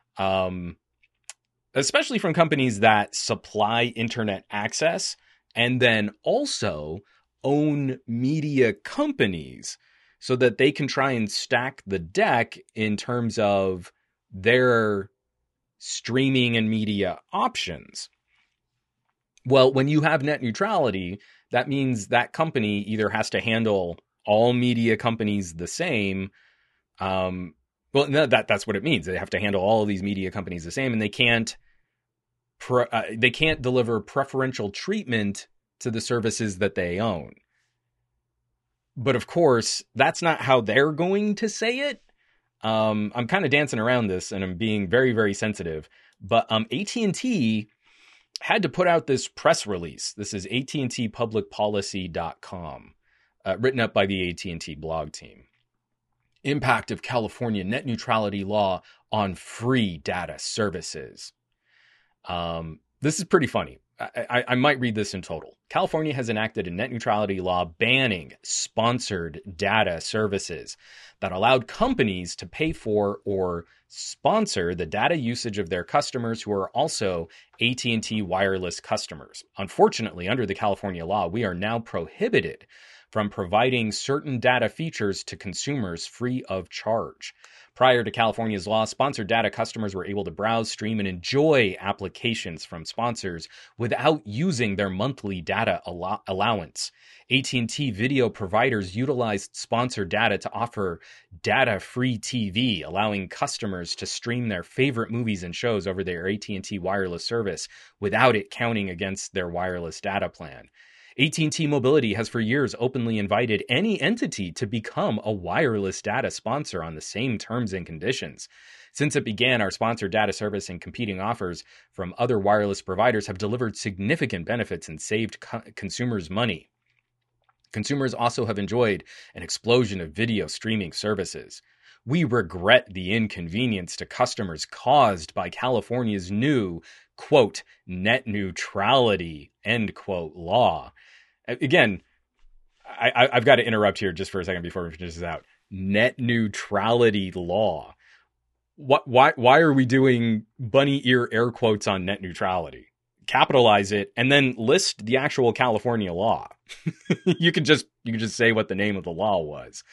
especially from companies that supply internet access and then also own media companies so that they can try and stack the deck in terms of their streaming and media options. Well, when you have net neutrality, that means that company either has to handle all media companies the same. Well, no, that's what it means. They have to handle all of these media companies the same, and they can't deliver preferential treatment to the services that they own. But of course, that's not how they're going to say it. I'm kind of dancing around this, and I'm being very, very sensitive. But AT&T had to put out this press release. This is AT&TpublicPolicy.com, written up by the AT&T blog team. Impact of California net neutrality law on free data services. This is pretty funny. I might read this in total. California has enacted a net neutrality law banning sponsored data services that allowed companies to pay for or sponsor the data usage of their customers who are also AT&T wireless customers. Unfortunately, under the California law, we are now prohibited from providing certain data features to consumers free of charge. Prior to California's law, sponsored data customers were able to browse, stream, and enjoy applications from sponsors without using their monthly data allowance. AT&T video providers utilized sponsored data to offer data-free TV, allowing customers to stream their favorite movies and shows over their AT&T wireless service without it counting against their wireless data plan. AT&T Mobility has for years openly invited any entity to become a wireless data sponsor on the same terms and conditions. Since it began, our sponsored data service and competing offers from other wireless providers have delivered significant benefits and saved consumers money. Consumers also have enjoyed an explosion of video streaming services. We regret the inconvenience to customers caused by California's new, quote, net neutrality, end quote, law. Again, I've got to interrupt here just for a second before we finish this out. Net neutrality law. Why are we doing bunny ear air quotes on net neutrality? Capitalize it and then list the actual California law. You can just say what the name of the law was.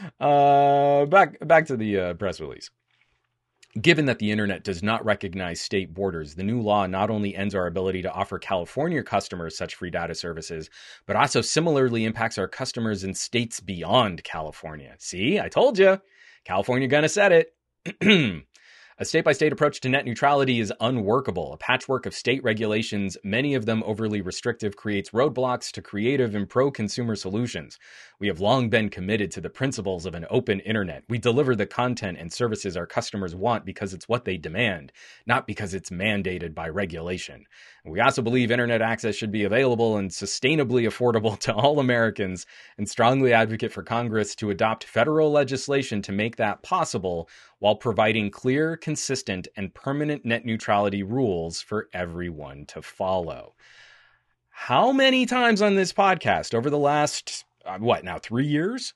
Back to the press release. Given that the internet does not recognize state borders, the new law not only ends our ability to offer California customers such free data services, but also similarly impacts our customers in states beyond California. See, I told you. California gonna said it. A state-by-state approach to net neutrality is unworkable. A patchwork of state regulations, many of them overly restrictive, creates roadblocks to creative and pro-consumer solutions. We have long been committed to the principles of an open internet. We deliver the content and services our customers want because it's what they demand, not because it's mandated by regulation. We also believe internet access should be available and sustainably affordable to all Americans, and strongly advocate for Congress to adopt federal legislation to make that possible, while providing clear, consistent, and permanent net neutrality rules for everyone to follow. How many times on this podcast over the last, 3 years?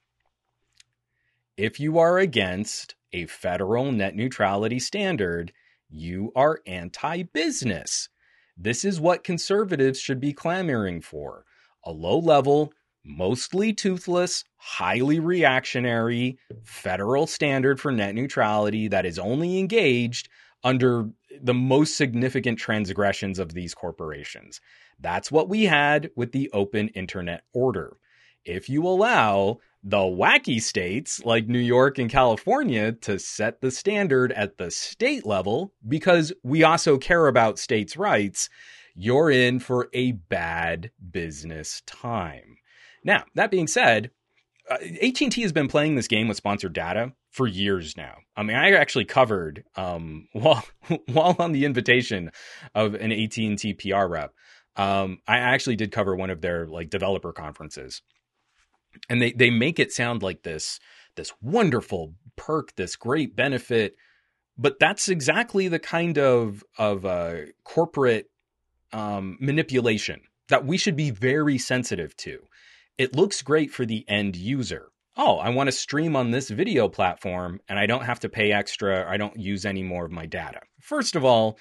If you are against a federal net neutrality standard, you are anti-business. This is what conservatives should be clamoring for. A low-level, mostly toothless, highly reactionary federal standard for net neutrality that is only engaged under the most significant transgressions of these corporations. That's what we had with the open internet order. If you allow the wacky states like New York and California to set the standard at the state level, because we also care about states' rights, you're in for a bad business time. Now, that being said, AT&T has been playing this game with sponsored data for years now. I mean, I actually covered, while on the invitation of an AT&T PR rep, I actually did cover one of their like developer conferences. And they make it sound like this wonderful perk, this great benefit, but that's exactly the kind of corporate manipulation that we should be very sensitive to. It looks great for the end user. Oh, I want to stream on this video platform and I don't have to pay extra. I don't use any more of my data. First of all,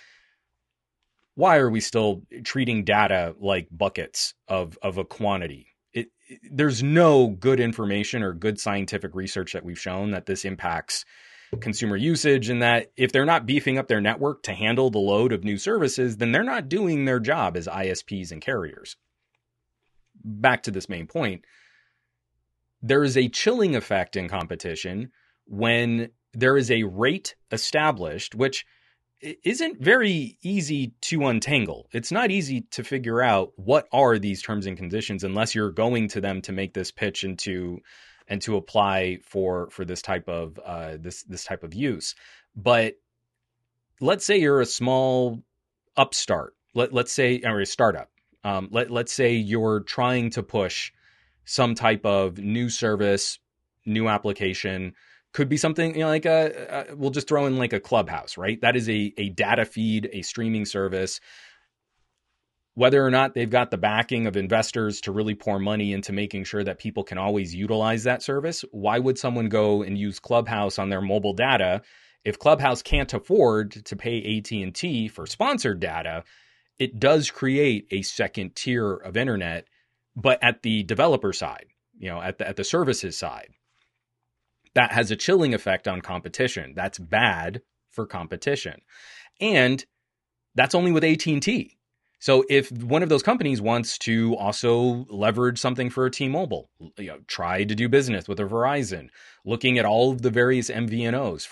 why are we still treating data like buckets of a quantity? There's no good information or good scientific research that we've shown that this impacts consumer usage, and that if they're not beefing up their network to handle the load of new services, then they're not doing their job as ISPs and carriers. Back to this main point, there is a chilling effect in competition when there is a rate established, which isn't very easy to untangle. It's not easy to figure out what are these terms and conditions unless you're going to them to make this pitch and to apply for this type of this type of use. But let's say you're a small upstart. Let's say, or a startup. Let's say you're trying to push some type of new service, new application. Could be something, like we'll just throw in like a Clubhouse, right? That is a data feed, a streaming service. Whether or not they've got the backing of investors to really pour money into making sure that people can always utilize that service, why would someone go and use Clubhouse on their mobile data? If Clubhouse can't afford to pay AT&T for sponsored data, it does create a second tier of internet, but at the developer side, at the services side. That has a chilling effect on competition. That's bad for competition. And that's only with AT&T. So if one of those companies wants to also leverage something for a T-Mobile, try to do business with a Verizon, looking at all of the various MVNOs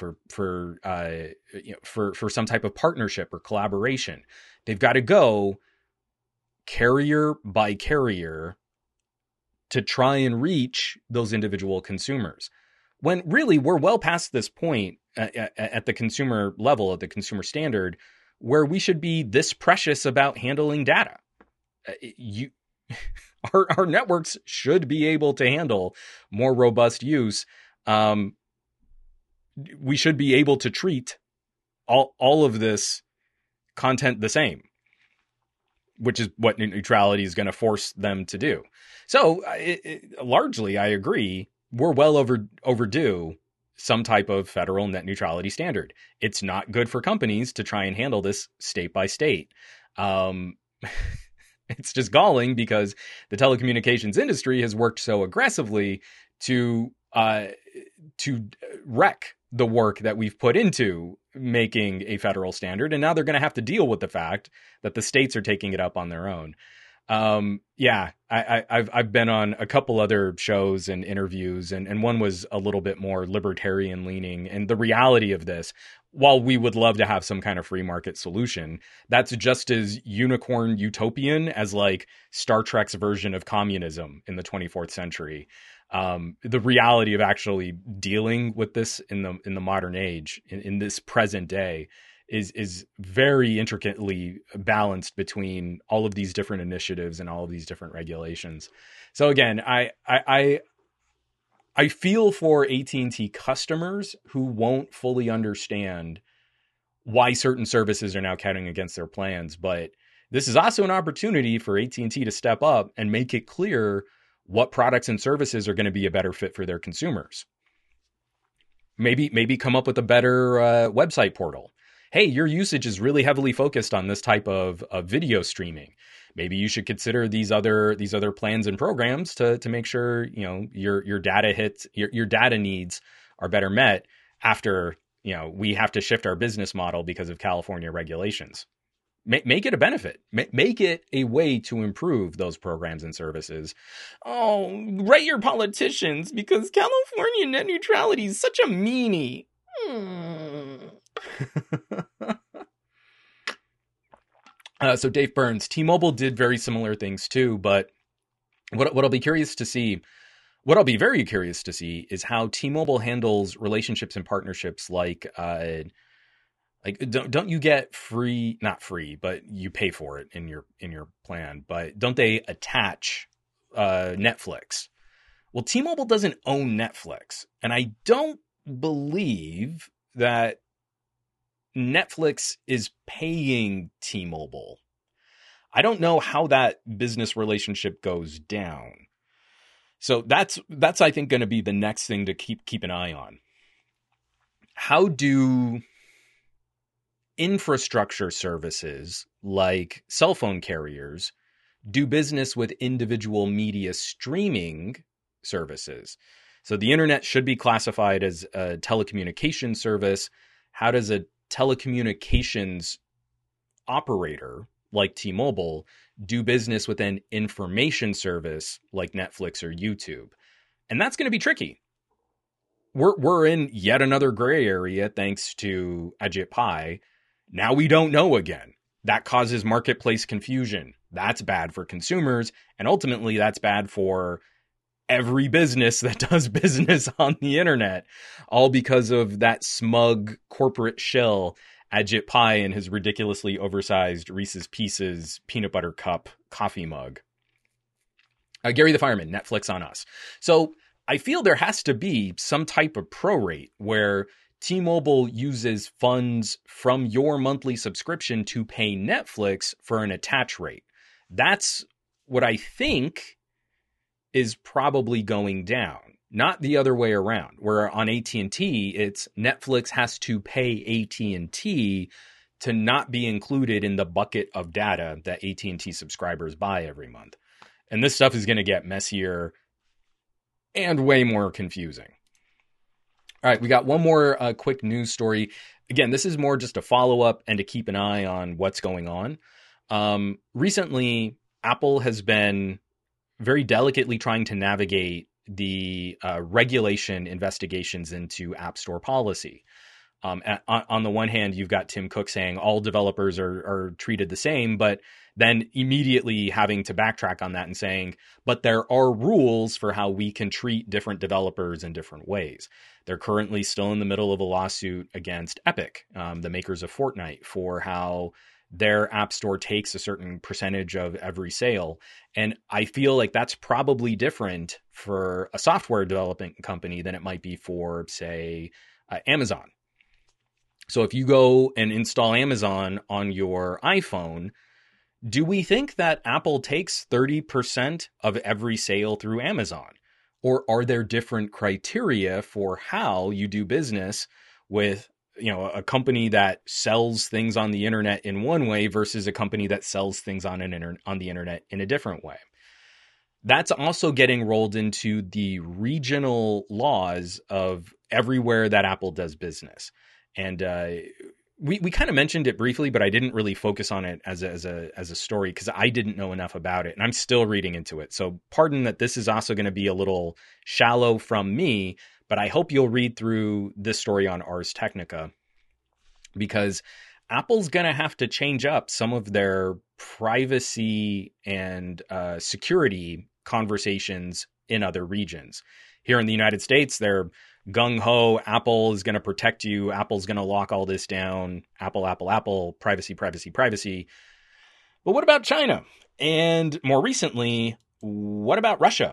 for some type of partnership or collaboration, they've got to go carrier by carrier to try and reach those individual consumers. When really we're well past this point at the consumer level, at the consumer standard, where we should be this precious about handling data. Our networks should be able to handle more robust use. We should be able to treat all of this content the same, which is what neutrality is going to force them to do. So largely, I agree. We're well overdue some type of federal net neutrality standard. It's not good for companies to try and handle this state by state. It's just galling because the telecommunications industry has worked so aggressively to wreck the work that we've put into making a federal standard. And now they're going to have to deal with the fact that the states are taking it up on their own. I've been on a couple other shows and interviews, and one was a little bit more libertarian leaning. And the reality of this, while we would love to have some kind of free market solution, that's just as unicorn utopian as like Star Trek's version of communism in the 24th century. The reality of actually dealing with this in the modern age, in this present day, is very intricately balanced between all of these different initiatives and all of these different regulations. So again, I feel for AT&T customers who won't fully understand why certain services are now counting against their plans. But this is also an opportunity for AT&T to step up and make it clear what products and services are going to be a better fit for their consumers. Maybe come up with a better website portal. Hey, your usage is really heavily focused on this type of video streaming. Maybe you should consider these other plans and programs to make sure your data needs are better met after we have to shift our business model because of California regulations. Make it a benefit. Make it a way to improve those programs and services. Oh, write your politicians because California net neutrality is such a meanie. So Dave Burns, T-Mobile did very similar things too, but what I'll be curious to see, what I'll be very curious to see is how T-Mobile handles relationships and partnerships like don't you get free, not free, but you pay for it in your plan, but don't they attach Netflix? Well, T-Mobile doesn't own Netflix, and I don't believe that Netflix is paying T-Mobile. I don't know how that business relationship goes down. So that's I think going to be the next thing to keep an eye on. How do infrastructure services like cell phone carriers do business with individual media streaming services? So the internet should be classified as a telecommunications service. How does a telecommunications operator like T-Mobile do business with an information service like Netflix or YouTube? And that's going to be tricky. We're in yet another gray area thanks to Ajit Pai. Now we don't know again. That causes marketplace confusion. That's bad for consumers. And ultimately, that's bad for every business that does business on the internet, all because of that smug corporate shill, Ajit Pai, and his ridiculously oversized Reese's Pieces peanut butter cup coffee mug. Gary the Fireman, Netflix on Us. So I feel there has to be some type of prorate where T-Mobile uses funds from your monthly subscription to pay Netflix for an attach rate. That's what I think is probably going down, not the other way around, where on AT&T, it's Netflix has to pay AT&T to not be included in the bucket of data that AT&T subscribers buy every month. And this stuff is going to get messier and way more confusing. All right, we got one more quick news story. Again, this is more just a follow-up and to keep an eye on what's going on. Recently, Apple has been very delicately trying to navigate the regulation investigations into App Store policy. On the one hand, you've got Tim Cook saying all developers are treated the same, but then immediately having to backtrack on that and saying, but there are rules for how we can treat different developers in different ways. They're currently still in the middle of a lawsuit against Epic, the makers of Fortnite, for how their app store takes a certain percentage of every sale. And I feel like that's probably different for a software development company than it might be for, say, Amazon. So if you go and install Amazon on your iPhone, do we think that Apple takes 30% of every sale through Amazon? Or are there different criteria for how you do business with, a company that sells things on the internet in one way versus a company that sells things on the internet in a different way? That's also getting rolled into the regional laws of everywhere that Apple does business. And we kind of mentioned it briefly, but I didn't really focus on it as a story because I didn't know enough about it, and I'm still reading into it. So pardon that this is also going to be a little shallow from me, but I hope you'll read through this story on Ars Technica, because Apple's going to have to change up some of their privacy and security conversations in other regions. Here in the United States, they're gung-ho, Apple is going to protect you, Apple's going to lock all this down, Apple, privacy. But what about China? And more recently, what about Russia?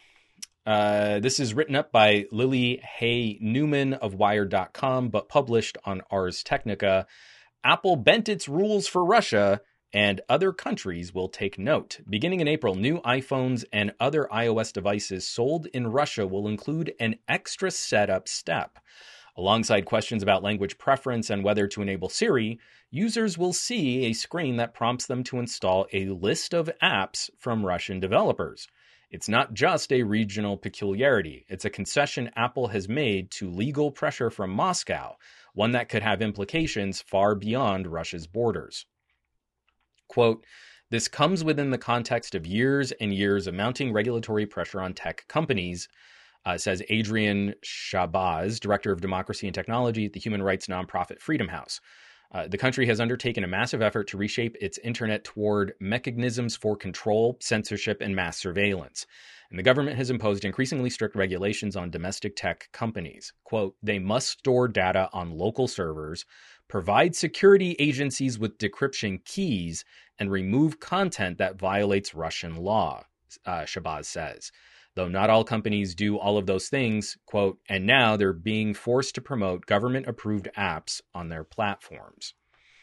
This is written up by Lily Hay Newman of Wired.com, but published on Ars Technica. Apple bent its rules for Russia, and other countries will take note. Beginning in April, new iPhones and other iOS devices sold in Russia will include an extra setup step. Alongside questions about language preference and whether to enable Siri, users will see a screen that prompts them to install a list of apps from Russian developers. It's not just a regional peculiarity. It's a concession Apple has made to legal pressure from Moscow, one that could have implications far beyond Russia's borders. Quote, this comes within the context of years and years of mounting regulatory pressure on tech companies, says Adrian Shabazz, Director of Democracy and Technology at the human rights nonprofit Freedom House. The country has undertaken a massive effort to reshape its internet toward mechanisms for control, censorship, and mass surveillance. And the government has imposed increasingly strict regulations on domestic tech companies. Quote, they must store data on local servers, provide security agencies with decryption keys, and remove content that violates Russian law, Shabazz says. Though not all companies do all of those things, quote, and now they're being forced to promote government-approved apps on their platforms.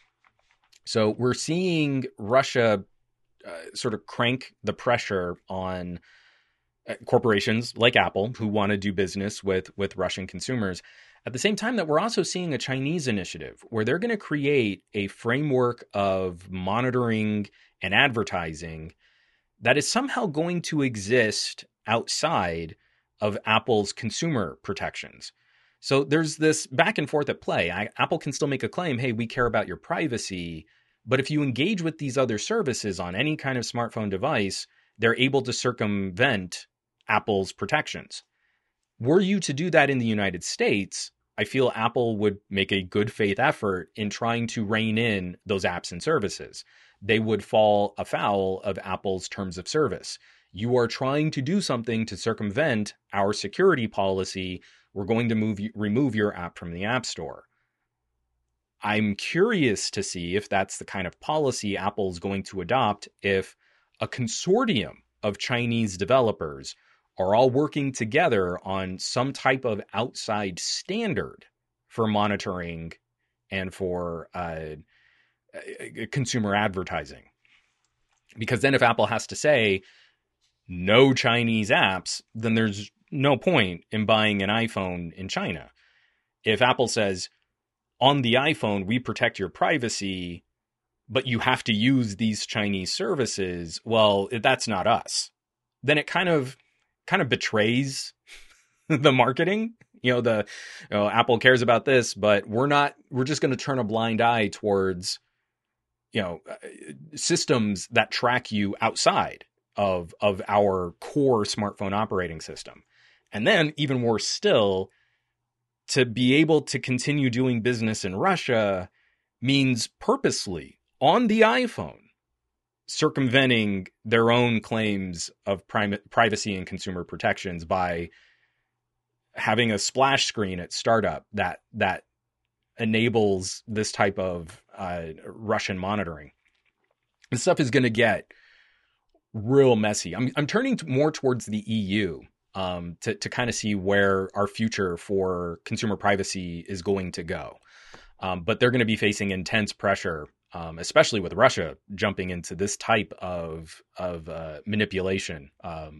So we're seeing Russia sort of crank the pressure on corporations like Apple who want to do business with Russian consumers. At the same time that we're also seeing a Chinese initiative where they're going to create a framework of monitoring and advertising that is somehow going to exist outside of Apple's consumer protections. So there's this back and forth at play. Apple can still make a claim, hey, we care about your privacy, but if you engage with these other services on any kind of smartphone device, they're able to circumvent Apple's protections. Were you to do that in the United States, I feel Apple would make a good faith effort in trying to rein in those apps and services. They would fall afoul of Apple's terms of service. You are trying to do something to circumvent our security policy. We're going to remove your app from the App Store. I'm curious to see if that's the kind of policy Apple's going to adopt if a consortium of Chinese developers are all working together on some type of outside standard for monitoring and for consumer advertising. Because then if Apple has to say no Chinese apps, then there's no point in buying an iPhone in China. If Apple says, on the iPhone, we protect your privacy, but you have to use these Chinese services, well, that's not us. Then it kind of betrays the marketing. Apple cares about this, but we're just going to turn a blind eye towards, systems that track you outside of our core smartphone operating system. And then even worse still, to be able to continue doing business in Russia means purposely on the iPhone circumventing their own claims of privacy and consumer protections by having a splash screen at startup that enables this type of Russian monitoring. This stuff is going to get real messy. I'm turning more towards the EU to kind of see where our future for consumer privacy is going to go. But they're going to be facing intense pressure, especially with Russia jumping into this type of manipulation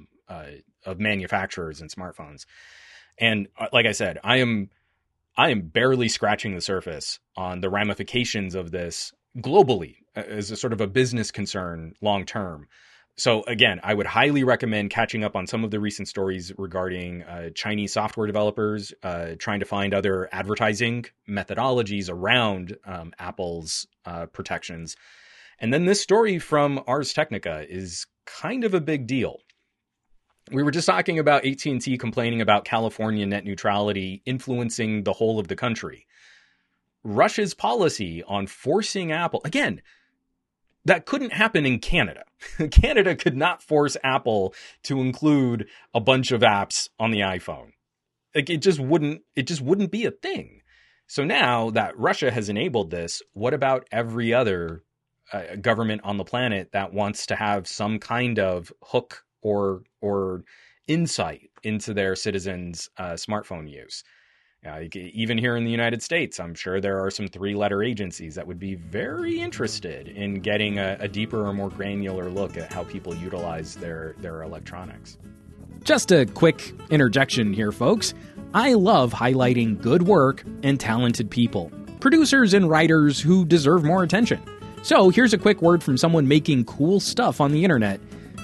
of manufacturers and smartphones. And like I said, I am barely scratching the surface on the ramifications of this globally as a sort of a business concern long term. So again, I would highly recommend catching up on some of the recent stories regarding Chinese software developers trying to find other advertising methodologies around Apple's protections. And then this story from Ars Technica is kind of a big deal. We were just talking about AT&T complaining about California net neutrality influencing the whole of the country. Russia's policy on forcing Apple, again, that couldn't happen in Canada. Canada could not force Apple to include a bunch of apps on the iPhone. Like it just wouldn't be a thing. So now that Russia has enabled this, what about every other government on the planet that wants to have some kind of hook or insight into their citizens' smartphone use? Even here in the United States, I'm sure there are some 3-letter agencies that would be very interested in getting a deeper or more granular look at how people utilize their electronics. Just a quick interjection here, folks. I love highlighting good work and talented people, producers and writers who deserve more attention. So here's a quick word from someone making cool stuff on the internet.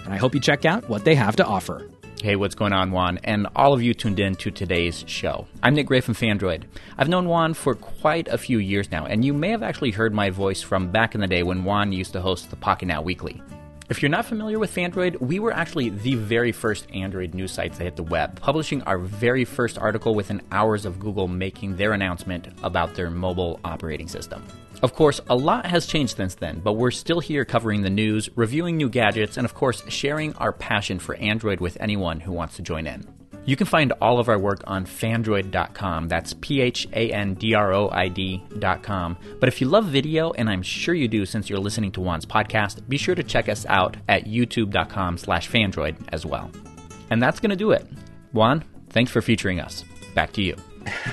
and I hope you check out what they have to offer. Hey, what's going on, Juan? And all of you tuned in to today's show. I'm Nick Gray from Fandroid. I've known Juan for quite a few years now, and you may have actually heard my voice from back in the day when Juan used to host the Pocket Now Weekly. If you're not familiar with Fandroid, we were actually the very first Android news sites that hit the web, publishing our very first article within hours of Google making their announcement about their mobile operating system. Of course, a lot has changed since then, but we're still here covering the news, reviewing new gadgets, and of course, sharing our passion for Android with anyone who wants to join in. You can find all of our work on Fandroid.com. That's Phandroid.com. But if you love video, and I'm sure you do since you're listening to Juan's podcast, be sure to check us out at youtube.com/Fandroid as well. And that's going to do it. Juan, thanks for featuring us. Back to you.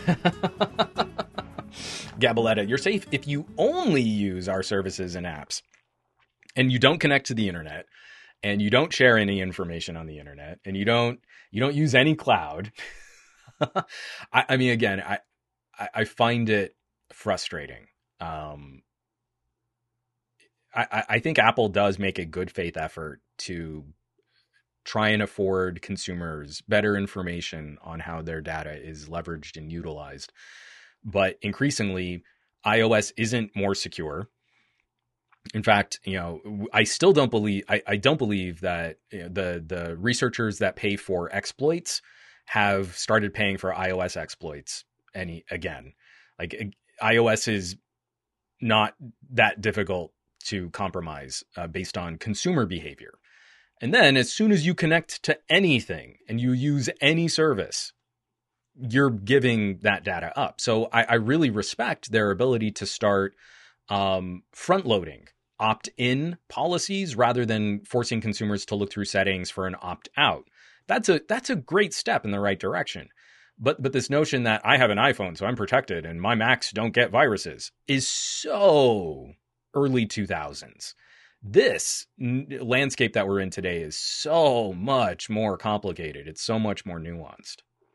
Gabaletta, you're safe if you only use our services and apps and you don't connect to the internet and you don't share any information on the internet and you don't use any cloud. I mean, again, I find it frustrating. I think Apple does make a good faith effort to try and afford consumers better information on how their data is leveraged and utilized. But increasingly, iOS isn't more secure. In fact, I still don't believe I don't believe that the researchers that pay for exploits have started paying for iOS exploits again. Like iOS is not that difficult to compromise based on consumer behavior. And then as soon as you connect to anything and you use any service, you're giving that data up. So I really respect their ability to start front-loading opt-in policies rather than forcing consumers to look through settings for an opt-out. That's a great step in the right direction. But this notion that I have an iPhone, so I'm protected, and my Macs don't get viruses is so early 2000s. This landscape that we're in today is so much more complicated. It's so much more nuanced.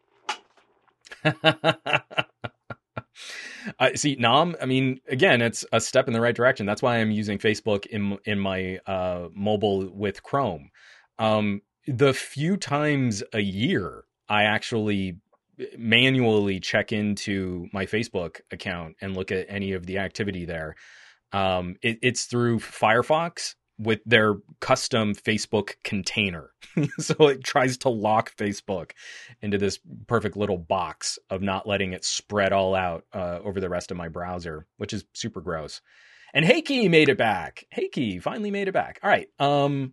See, Nam, I mean, again, it's a step in the right direction. That's why I'm using Facebook in my mobile with Chrome. The few times a year I actually manually check into my Facebook account and look at any of the activity there, it's through Firefox with their custom Facebook container. So it tries to lock Facebook into this perfect little box of not letting it spread all out over the rest of my browser, which is super gross. And Heikki made it back. Heikki finally made it back. All right. From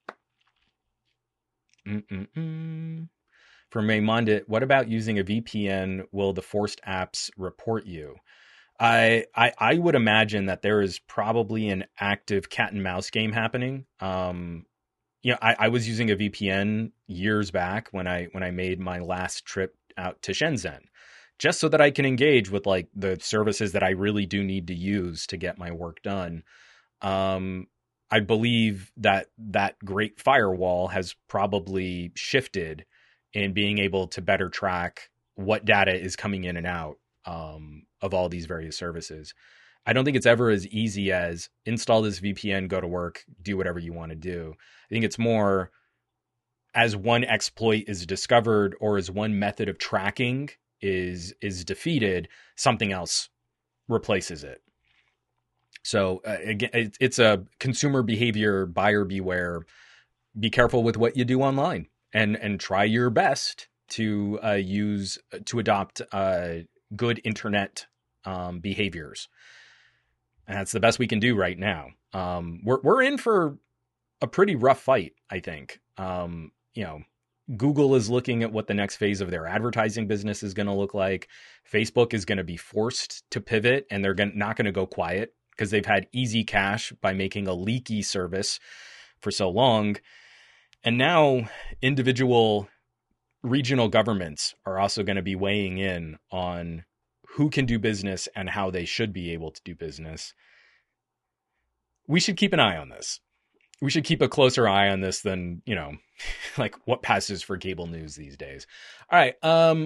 Maymondit, what about using a VPN? Will the forced apps report you? I would imagine that there is probably an active cat and mouse game happening. I was using a VPN years back when I made my last trip out to Shenzhen, just so that I can engage with like the services that I really do need to use to get my work done. I believe that great firewall has probably shifted in being able to better track what data is coming in and out of all these various services. I don't think it's ever as easy as install this VPN, go to work, do whatever you want to do. I think it's more as one exploit is discovered or as one method of tracking is defeated, something else replaces it. So again, it's a consumer behavior, buyer beware. Be careful with what you do online and try your best to adopt good internet behaviors. And that's the best we can do right now. We're in for a pretty rough fight, I think. Google is looking at what the next phase of their advertising business is going to look like. Facebook is going to be forced to pivot, and they're not going to go quiet because they've had easy cash by making a leaky service for so long. And now individual regional governments are also going to be weighing in on who can do business and how they should be able to do business. We should keep an eye on this. We should keep a closer eye on this than, like what passes for cable news these days. All right.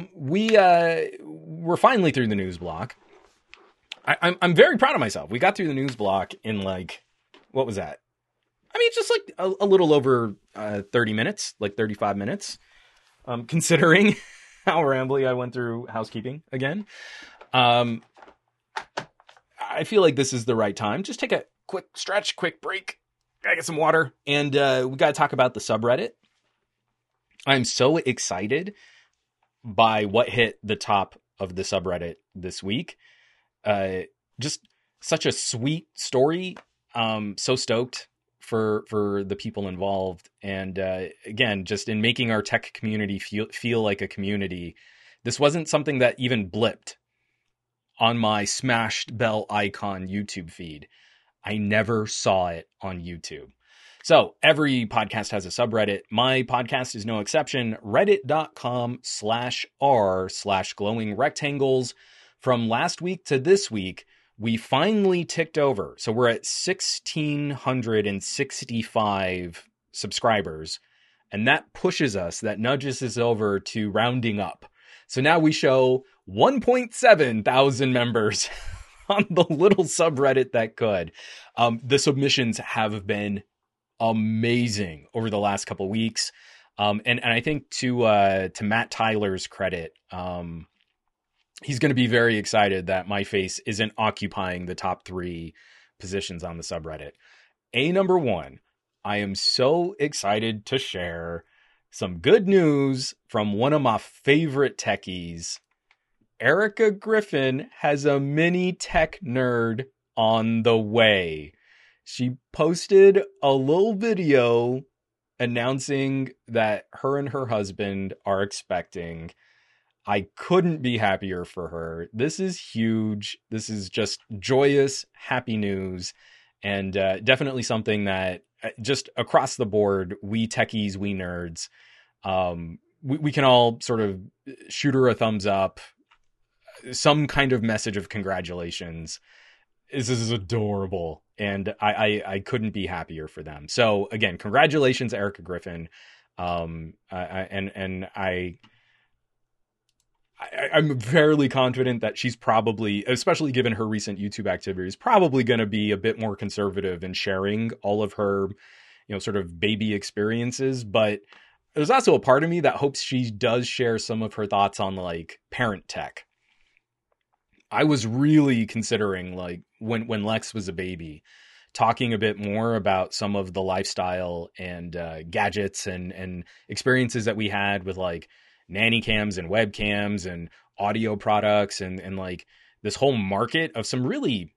We're finally through the news block. I'm very proud of myself. We got through the news block in what was that? I mean, just like a little over 30 minutes, like 35 minutes, considering how rambly I went through housekeeping again. I feel like this is the right time. Just take a quick stretch, quick break. Gotta get some water. And we got to talk about the subreddit. I'm so excited by what hit the top of the subreddit this week. Just such a sweet story. So stoked for the people involved. And again, just in making our tech community feel like a community. This wasn't something that even blipped on my smashed bell icon YouTube feed. I never saw it on YouTube. So every podcast has a subreddit. My podcast is no exception. Reddit.com/r/glowing rectangles. From last week to this week, we finally ticked over. So we're at 1,665 subscribers. And that pushes us, that nudges us over to rounding up. So now we show 1.7 thousand members on the little subreddit that could. The submissions have been amazing over the last couple weeks. And I think to Matt Tyler's credit, he's going to be very excited that my face isn't occupying the top 3 positions on the subreddit. Number 1, I am so excited to share some good news from one of my favorite techies. Erica Griffin has a mini tech nerd on the way. She posted a little video announcing that her and her husband are expecting. I couldn't be happier for her. This is huge. This is just joyous, happy news. And definitely something that just across the board, we techies, we nerds, we can all sort of shoot her a thumbs up. Some kind of message of congratulations. This is adorable. And I couldn't be happier for them. So again, congratulations, Erica Griffin. I'm fairly confident that she's probably, especially given her recent YouTube activities, probably going to be a bit more conservative in sharing all of her, sort of baby experiences. But there's also a part of me that hopes she does share some of her thoughts on like parent tech. I was really considering, like, when Lex was a baby, talking a bit more about some of the lifestyle and gadgets and experiences that we had with like nanny cams and webcams and audio products and like this whole market of some really,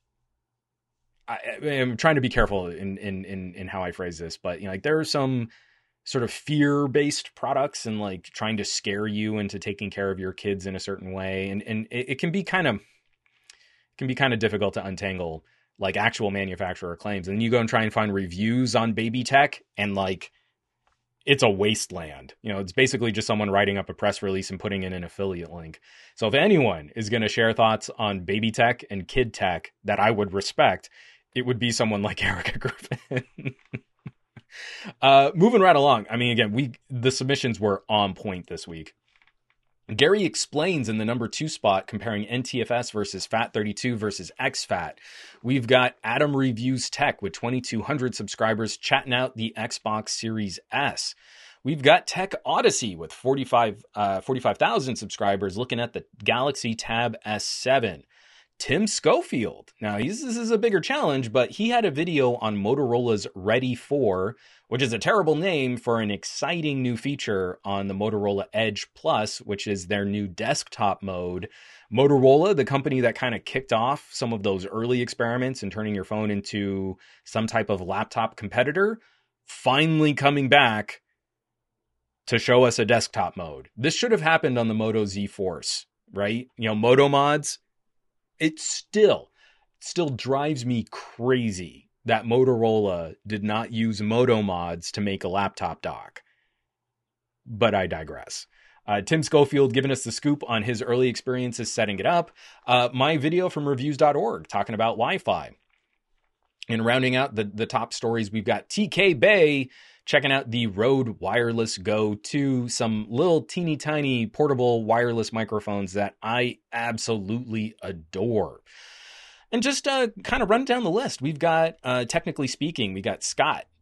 I'm trying to be careful in how I phrase this, but like there are some sort of fear-based products and like trying to scare you into taking care of your kids in a certain way. And it can be kind of difficult to untangle like actual manufacturer claims. And you go and try and find reviews on baby tech and like, it's a wasteland. It's basically just someone writing up a press release and putting in an affiliate link. So if anyone is going to share thoughts on baby tech and kid tech that I would respect, it would be someone like Erica Griffin. Moving right along. I mean, again, the submissions were on point this week. Gary explains in the number 2 spot, comparing NTFS versus FAT32 versus XFAT. We've got Adam Reviews Tech with 2,200 subscribers chatting out the Xbox Series S. We've got Tech Odyssey with 45,000 subscribers looking at the Galaxy Tab S7. Tim Schofield. Now, this is a bigger challenge, but he had a video on Motorola's Ready 4, which is a terrible name for an exciting new feature on the Motorola Edge Plus, which is their new desktop mode. Motorola, the company that kind of kicked off some of those early experiments in turning your phone into some type of laptop competitor, finally coming back to show us a desktop mode. This should have happened on the Moto Z Force, right? Moto mods. It still drives me crazy that Motorola did not use Moto mods to make a laptop dock. But I digress. Tim Schofield giving us the scoop on his early experiences setting it up. My video from reviews.org talking about Wi-Fi. And rounding out the top stories, we've got TK Bay checking out the Rode Wireless Go 2, some little teeny tiny portable wireless microphones that I absolutely adore. And just kind of run down the list. We've got, technically speaking, we got Scott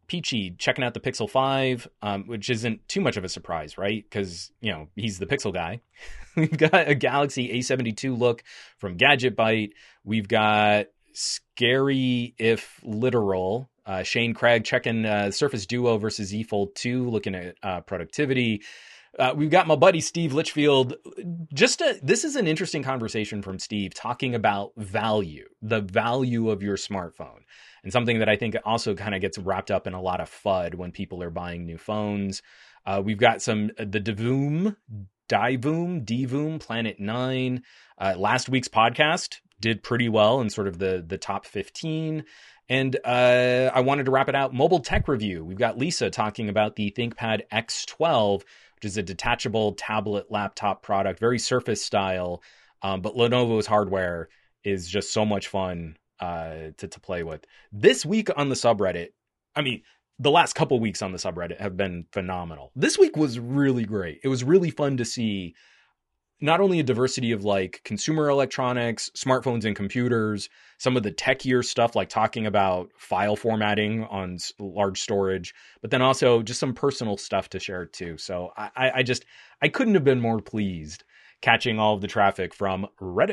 Peachy checking out the Pixel 5, which isn't too much of a surprise, right? Because, he's the Pixel guy. We've got a Galaxy A72 look from Gadget Byte. We've got Scary If Literal. Shane Craig checking Surface Duo versus Z Fold 2, looking at productivity. We've got my buddy Steve Litchfield. This is an interesting conversation from Steve talking about value, the value of your smartphone. And something that I think also kind of gets wrapped up in a lot of FUD when people are buying new phones. We've got the Divoom, Planet 9. Last week's podcast did pretty well in sort of the top 15. And I wanted to wrap it out. Mobile tech review. We've got Lisa talking about the ThinkPad X12, which is a detachable tablet laptop product, very Surface style. But Lenovo's hardware is just so much fun to play with. This week on the subreddit, the last couple weeks on the subreddit have been phenomenal. This week was really great. It was really fun to see not only a diversity of like consumer electronics, smartphones and computers, some of the techier stuff like talking about file formatting on large storage, but then also just some personal stuff to share too. So I couldn't have been more pleased catching all of the traffic from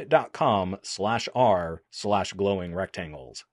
reddit.com/r/glowing rectangles.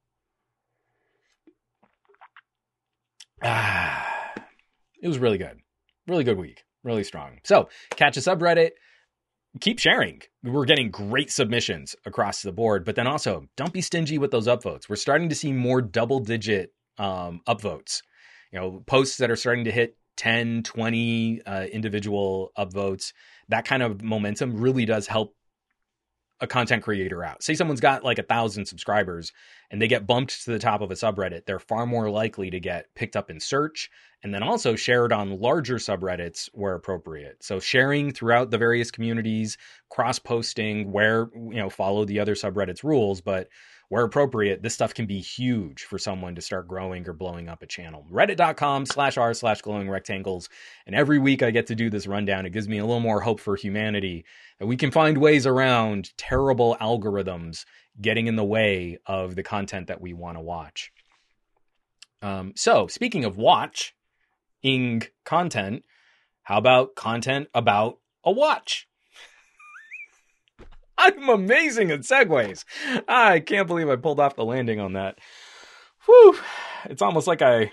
It was really good. Really good week. Really strong. So catch a subreddit. Keep sharing. We're getting great submissions across the board, but then also don't be stingy with those upvotes. We're starting to see more double-digit upvotes. Posts that are starting to hit 10, 20 individual upvotes. That kind of momentum really does help a content creator out. Say someone's got like 1,000 subscribers and they get bumped to the top of a subreddit. They're far more likely to get picked up in search and then also shared on larger subreddits where appropriate. So sharing throughout the various communities, cross-posting where, follow the other subreddits rules, but where appropriate, this stuff can be huge for someone to start growing or blowing up a channel. Reddit.com/r/glowing rectangles. And every week I get to do this rundown. It gives me a little more hope for humanity that we can find ways around terrible algorithms getting in the way of the content that we want to watch. So speaking of watching content, how about content about a watch? I'm amazing at segues. I can't believe I pulled off the landing on that. Whew. It's almost like it's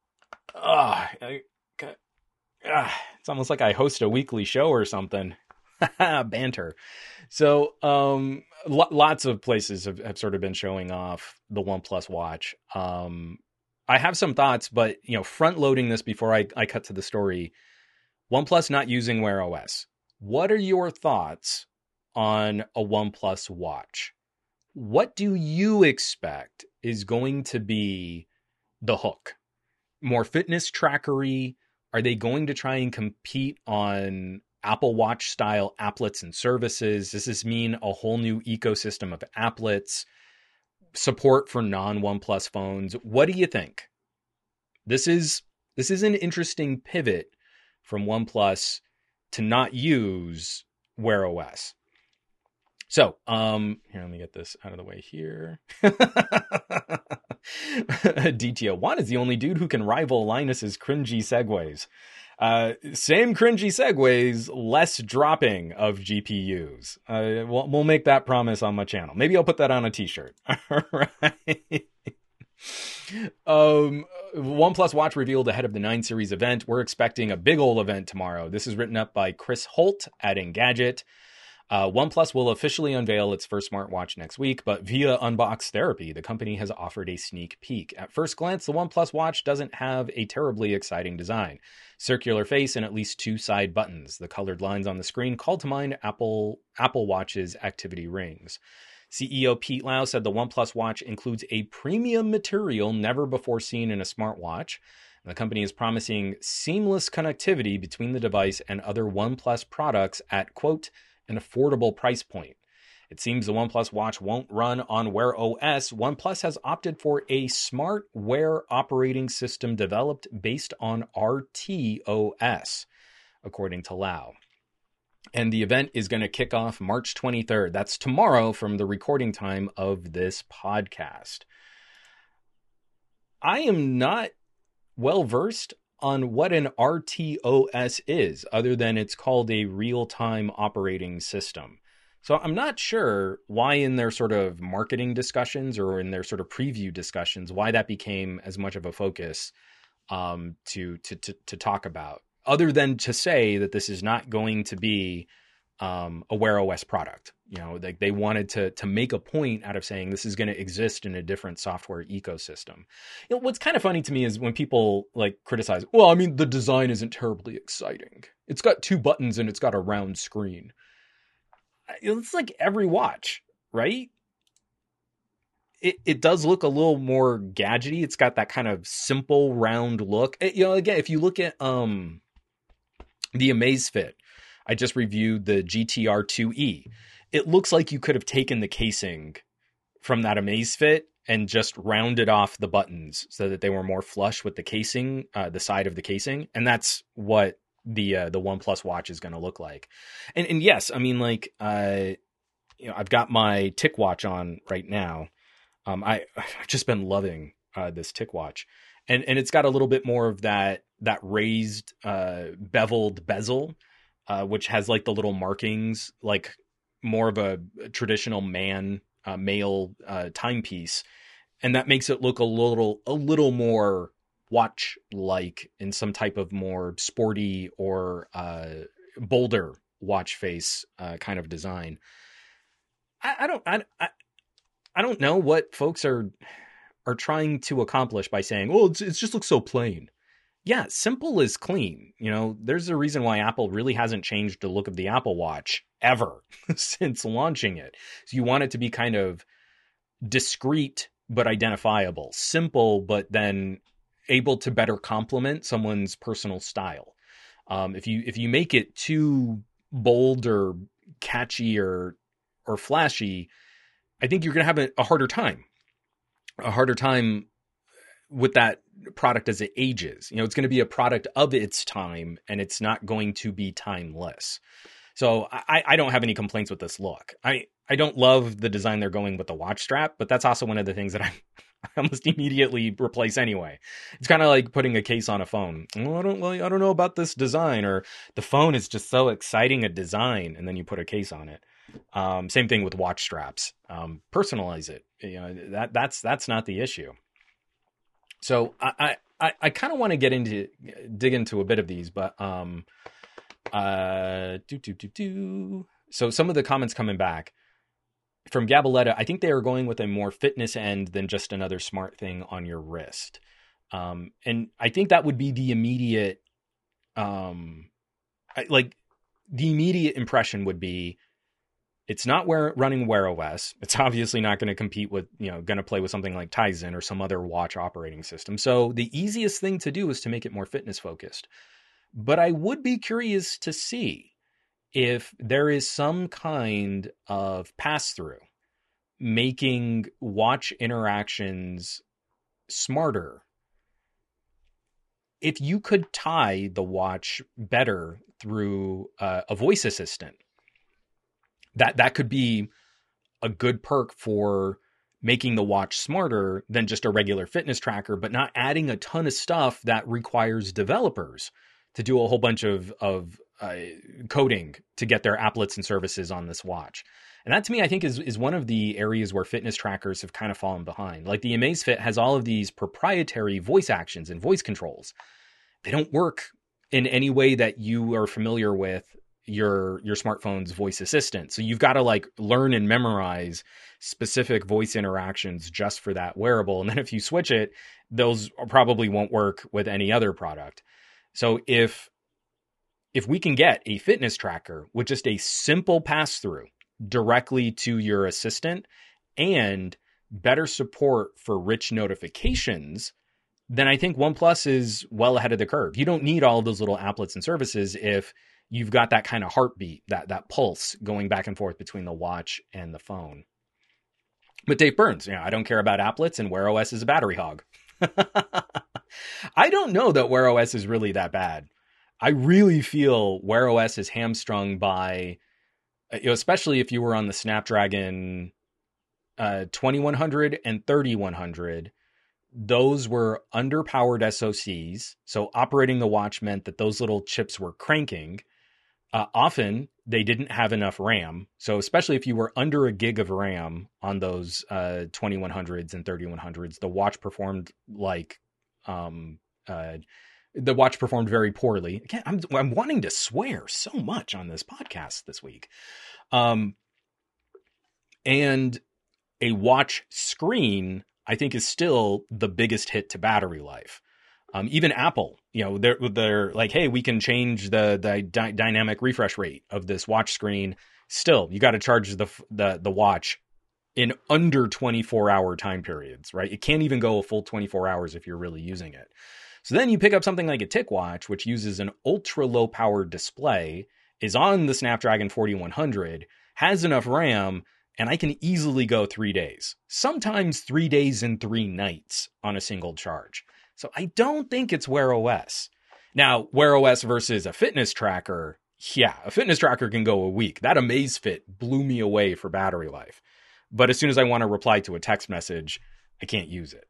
almost like I host a weekly show or something. Banter. So, lots of places have sort of been showing off the OnePlus Watch. I have some thoughts, but, front loading this before I cut to the story. OnePlus not using Wear OS. What are your thoughts on a OnePlus Watch? What do you expect is going to be the hook? More fitness trackery? Are they going to try and compete on Apple Watch style applets and services? Does this mean a whole new ecosystem of applets? Support for non-OnePlus phones? What do you think? This is an interesting pivot from OnePlus to not use Wear OS. So, here, let me get this out of the way here. DTO1 is the only dude who can rival Linus's cringy segues. Same cringy segues, less dropping of GPUs. We'll make that promise on my channel. Maybe I'll put that on a t-shirt. All right. OnePlus Watch revealed ahead of the 9 Series event. We're expecting a big ol' event tomorrow. This is written up by Chris Holt at Engadget. OnePlus will officially unveil its first smartwatch next week, but via Unbox Therapy, the company has offered a sneak peek. At first glance, the OnePlus Watch doesn't have a terribly exciting design. Circular face and at least 2 side buttons. The colored lines on the screen call to mind Apple Watch's activity rings. CEO Pete Lau said the OnePlus Watch includes a premium material never before seen in a smartwatch. The company is promising seamless connectivity between the device and other OnePlus products at, quote, an affordable price point. It seems the OnePlus Watch won't run on Wear OS. OnePlus has opted for a smart Wear operating system developed based on RTOS, according to Lau. And the event is going to kick off March 23rd. That's tomorrow from the recording time of this podcast. I am not well versed on what an RTOS is, other than it's called a real-time operating system. So I'm not sure why in their sort of marketing discussions or in their sort of preview discussions, why that became as much of a focus to talk about, other than to say that this is not going to be a Wear OS product. You know, they wanted to make a point out of saying this is going to exist in a different software ecosystem. You know, what's kind of funny to me is when people like criticize, well, I mean, the design isn't terribly exciting. It's got 2 buttons and it's got a round screen. It's like every watch, right? It does look a little more gadgety. It's got that kind of simple round look. Again, if you look at the Amazfit, I just reviewed the GTR 2E. It looks like you could have taken the casing from that Amazfit and just rounded off the buttons so that they were more flush with the casing, the side of the casing. And that's what the OnePlus watch is going to look like. And yes, I mean, like, I've got my TicWatch on right now. I've just been loving this TicWatch, and it's got a little bit more of that raised beveled bezel, which has like the little markings, like more of a traditional male timepiece, and that makes it look a little more watch like in some type of more sporty or bolder watch face kind of design. I don't know what folks are trying to accomplish by saying, well, it just looks so plain. Yeah, simple is clean. You know, there's a reason why Apple really hasn't changed the look of the Apple Watch ever since launching it. So you want it to be kind of discreet but identifiable, simple but then able to better complement someone's personal style. If you make it too bold or catchy or flashy, I think you're going to have a harder time with that product as it ages. You know, it's going to be a product of its time, and it's not going to be timeless. So I don't have any complaints with this look. I don't love the design they're going with the watch strap, but that's also one of the things that I almost immediately replace anyway. It's kind of like putting a case on a phone. Well, I don't know about this design, or the phone is just so exciting a design, and then you put a case on it. Same thing with watch straps. Personalize it. You know, that's not the issue. So I kind of want to dig into a bit of these, but So some of the comments coming back from Gabaletta, I think they are going with a more fitness end than just another smart thing on your wrist. And I think that would be the immediate, the immediate impression would be, it's not running Wear OS. It's obviously not going to compete with, going to play with something like Tizen or some other watch operating system. So the easiest thing to do is to make it more fitness focused. But I would be curious to see if there is some kind of pass-through, making watch interactions smarter. If you could tie the watch better through a voice assistant, that could be a good perk for making the watch smarter than just a regular fitness tracker, but not adding a ton of stuff that requires developers to do a whole bunch of coding to get their applets and services on this watch. And that to me, I think is one of the areas where fitness trackers have kind of fallen behind. Like the Amazfit has all of these proprietary voice actions and voice controls. They don't work in any way that you are familiar with your smartphone's voice assistant. So you've got to learn and memorize specific voice interactions just for that wearable. And then if you switch it, those probably won't work with any other product. So if we can get a fitness tracker with just a simple pass-through directly to your assistant and better support for rich notifications, then I think OnePlus is well ahead of the curve. You don't need all of those little applets and services if you've got that kind of heartbeat, that pulse going back and forth between the watch and the phone. But Dave Burns, I don't care about applets, and Wear OS is a battery hog. I don't know that Wear OS is really that bad. I really feel Wear OS is hamstrung by, especially if you were on the Snapdragon 2100 and 3100, those were underpowered SoCs. So operating the watch meant that those little chips were cranking. Often they didn't have enough RAM. So especially if you were under a gig of RAM on those 2100s and 3100s, the watch performed like the watch performed very poorly. Again, I'm wanting to swear so much on this podcast this week. And a watch screen, I think, is still the biggest hit to battery life. Even Apple, they're like, hey, we can change the dynamic refresh rate of this watch screen. Still, you got to charge the watch in under 24-hour time periods, right? It can't even go a full 24 hours if you're really using it. So then you pick up something like a TicWatch, which uses an ultra low power display, is on the Snapdragon 4100, has enough RAM, and I can easily go 3 days, sometimes 3 days and 3 nights on a single charge. So I don't think it's Wear OS. Now, Wear OS versus a fitness tracker, yeah, a fitness tracker can go a week. That Amazfit blew me away for battery life. But as soon as I want to reply to a text message, I can't use it.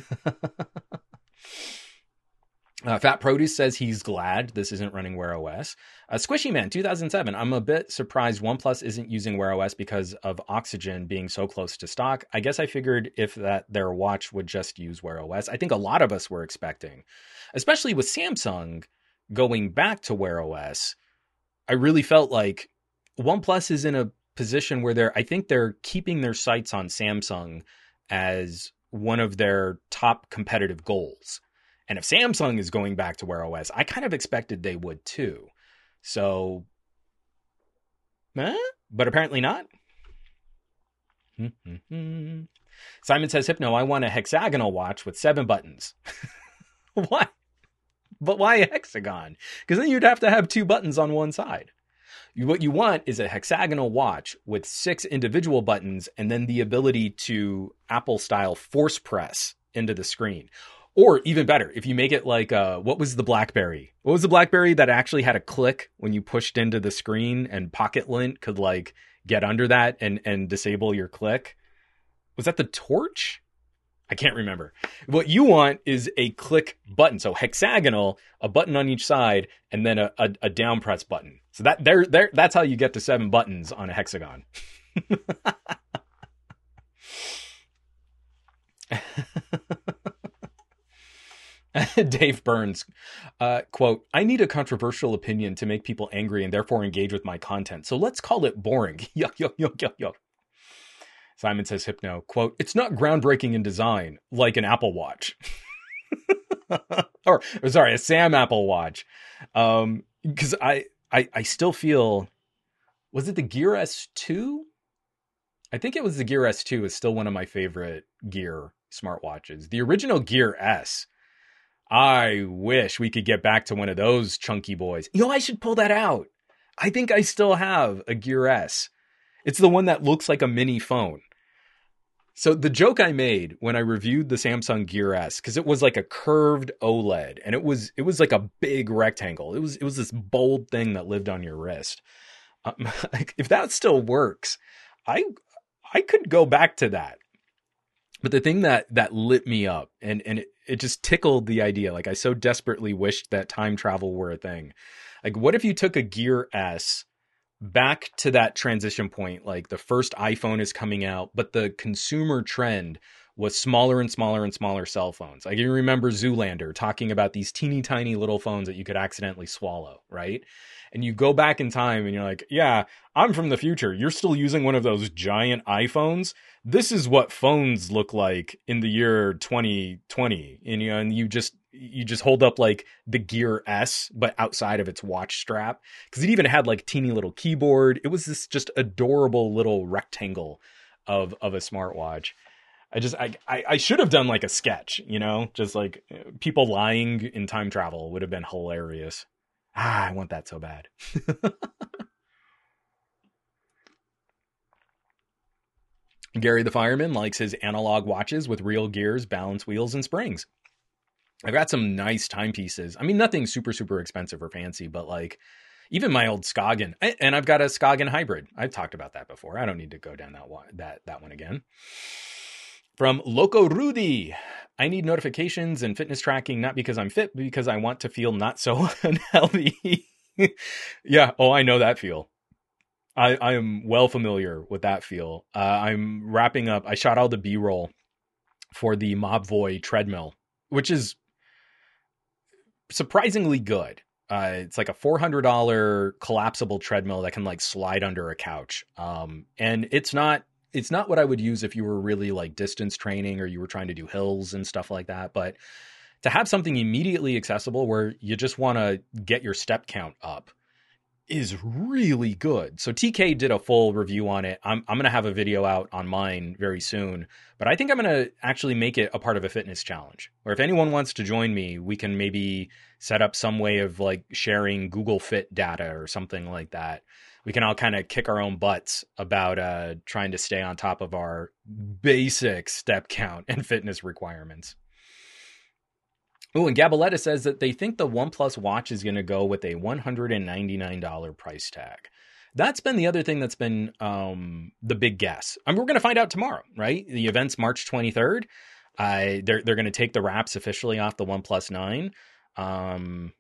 Fat Produce says he's glad this isn't running Wear OS. Squishy Man 2007. I'm a bit surprised OnePlus isn't using Wear OS because of Oxygen being so close to stock. I guess I figured if that their watch would just use Wear OS. I think a lot of us were expecting, especially with Samsung going back to Wear OS. I really felt like OnePlus is in a position where I think they're keeping their sights on Samsung as one of their top competitive goals. And if Samsung is going back to Wear OS, I kind of expected they would too. So, but apparently not. Simon says, Hypno, I want a hexagonal watch with 7 buttons. Why? But why a hexagon? Because then you'd have to have 2 buttons on one side. What you want is a hexagonal watch with 6 individual buttons and then the ability to Apple-style force press into the screen. Or even better, if you make it like, what was the BlackBerry? What was the BlackBerry that actually had a click when you pushed into the screen and Pocket Lint could like get under that and disable your click? Was that the Torch? I can't remember. What you want is a click button. So hexagonal, a button on each side, and then a down press button. So that's how you get to 7 buttons on a hexagon. Dave Burns, quote, I need a controversial opinion to make people angry and therefore engage with my content. So let's call it boring. Yuck, yuck, yuck, yuck, yuck. Simon says, Hypno, quote, it's not groundbreaking in design like an Apple Watch. or sorry, a Sam Apple Watch. Because I still feel, was it the Gear S2? I think it was the Gear S2 is still one of my favorite Gear smartwatches. The original Gear S, I wish we could get back to one of those chunky boys. I should pull that out. I think I still have a Gear S. It's the one that looks like a mini phone. So the joke I made when I reviewed the Samsung Gear S, because it was like a curved OLED and it was like a big rectangle. It was this bold thing that lived on your wrist. If that still works, I could go back to that. But the thing that lit me up and it just tickled the idea. Like I so desperately wished that time travel were a thing. Like what if you took a Gear S back to that transition point? Like the first iPhone is coming out, but the consumer trend was smaller and smaller and smaller cell phones. Like you remember Zoolander talking about these teeny tiny little phones that you could accidentally swallow, right? And you go back in time and you're like, yeah, I'm from the future. You're still using one of those giant iPhones. This is what phones look like in the year 2020. And you just hold up like the Gear S, but outside of its watch strap. Because it even had like teeny little keyboard. It was this just adorable little rectangle of a smartwatch. I should have done like a sketch, just like people lying in time travel would have been hilarious. I want that so bad. Gary the Fireman likes his analog watches with real gears, balance wheels, and springs. I've got some nice timepieces. I mean, nothing super, super expensive or fancy, but like even my old Skagen. And I've got a Skagen hybrid. I've talked about that before. I don't need to go down that one again. From Loco Rudy. I need notifications and fitness tracking, not because I'm fit, but because I want to feel not so unhealthy. Yeah. Oh, I know that feel. I am well familiar with that feel. I'm wrapping up. I shot all the B-roll for the Mobvoi treadmill, which is surprisingly good. It's like a $400 collapsible treadmill that can like slide under a couch. And it's not what I would use if you were really like distance training or you were trying to do hills and stuff like that. But to have something immediately accessible where you just want to get your step count up is really good. So TK did a full review on it. I'm going to have a video out on mine very soon, but I think I'm going to actually make it a part of a fitness challenge, or if anyone wants to join me, we can maybe set up some way of like sharing Google Fit data or something like that. We can all kind of kick our own butts about trying to stay on top of our basic step count and fitness requirements. Oh, and Gabaletta says that they think the OnePlus Watch is going to go with a $199 price tag. That's been the other thing that's been the big guess. I mean, we're going to find out tomorrow, right? The event's March 23rd. They're going to take the wraps officially off the OnePlus 9. I'm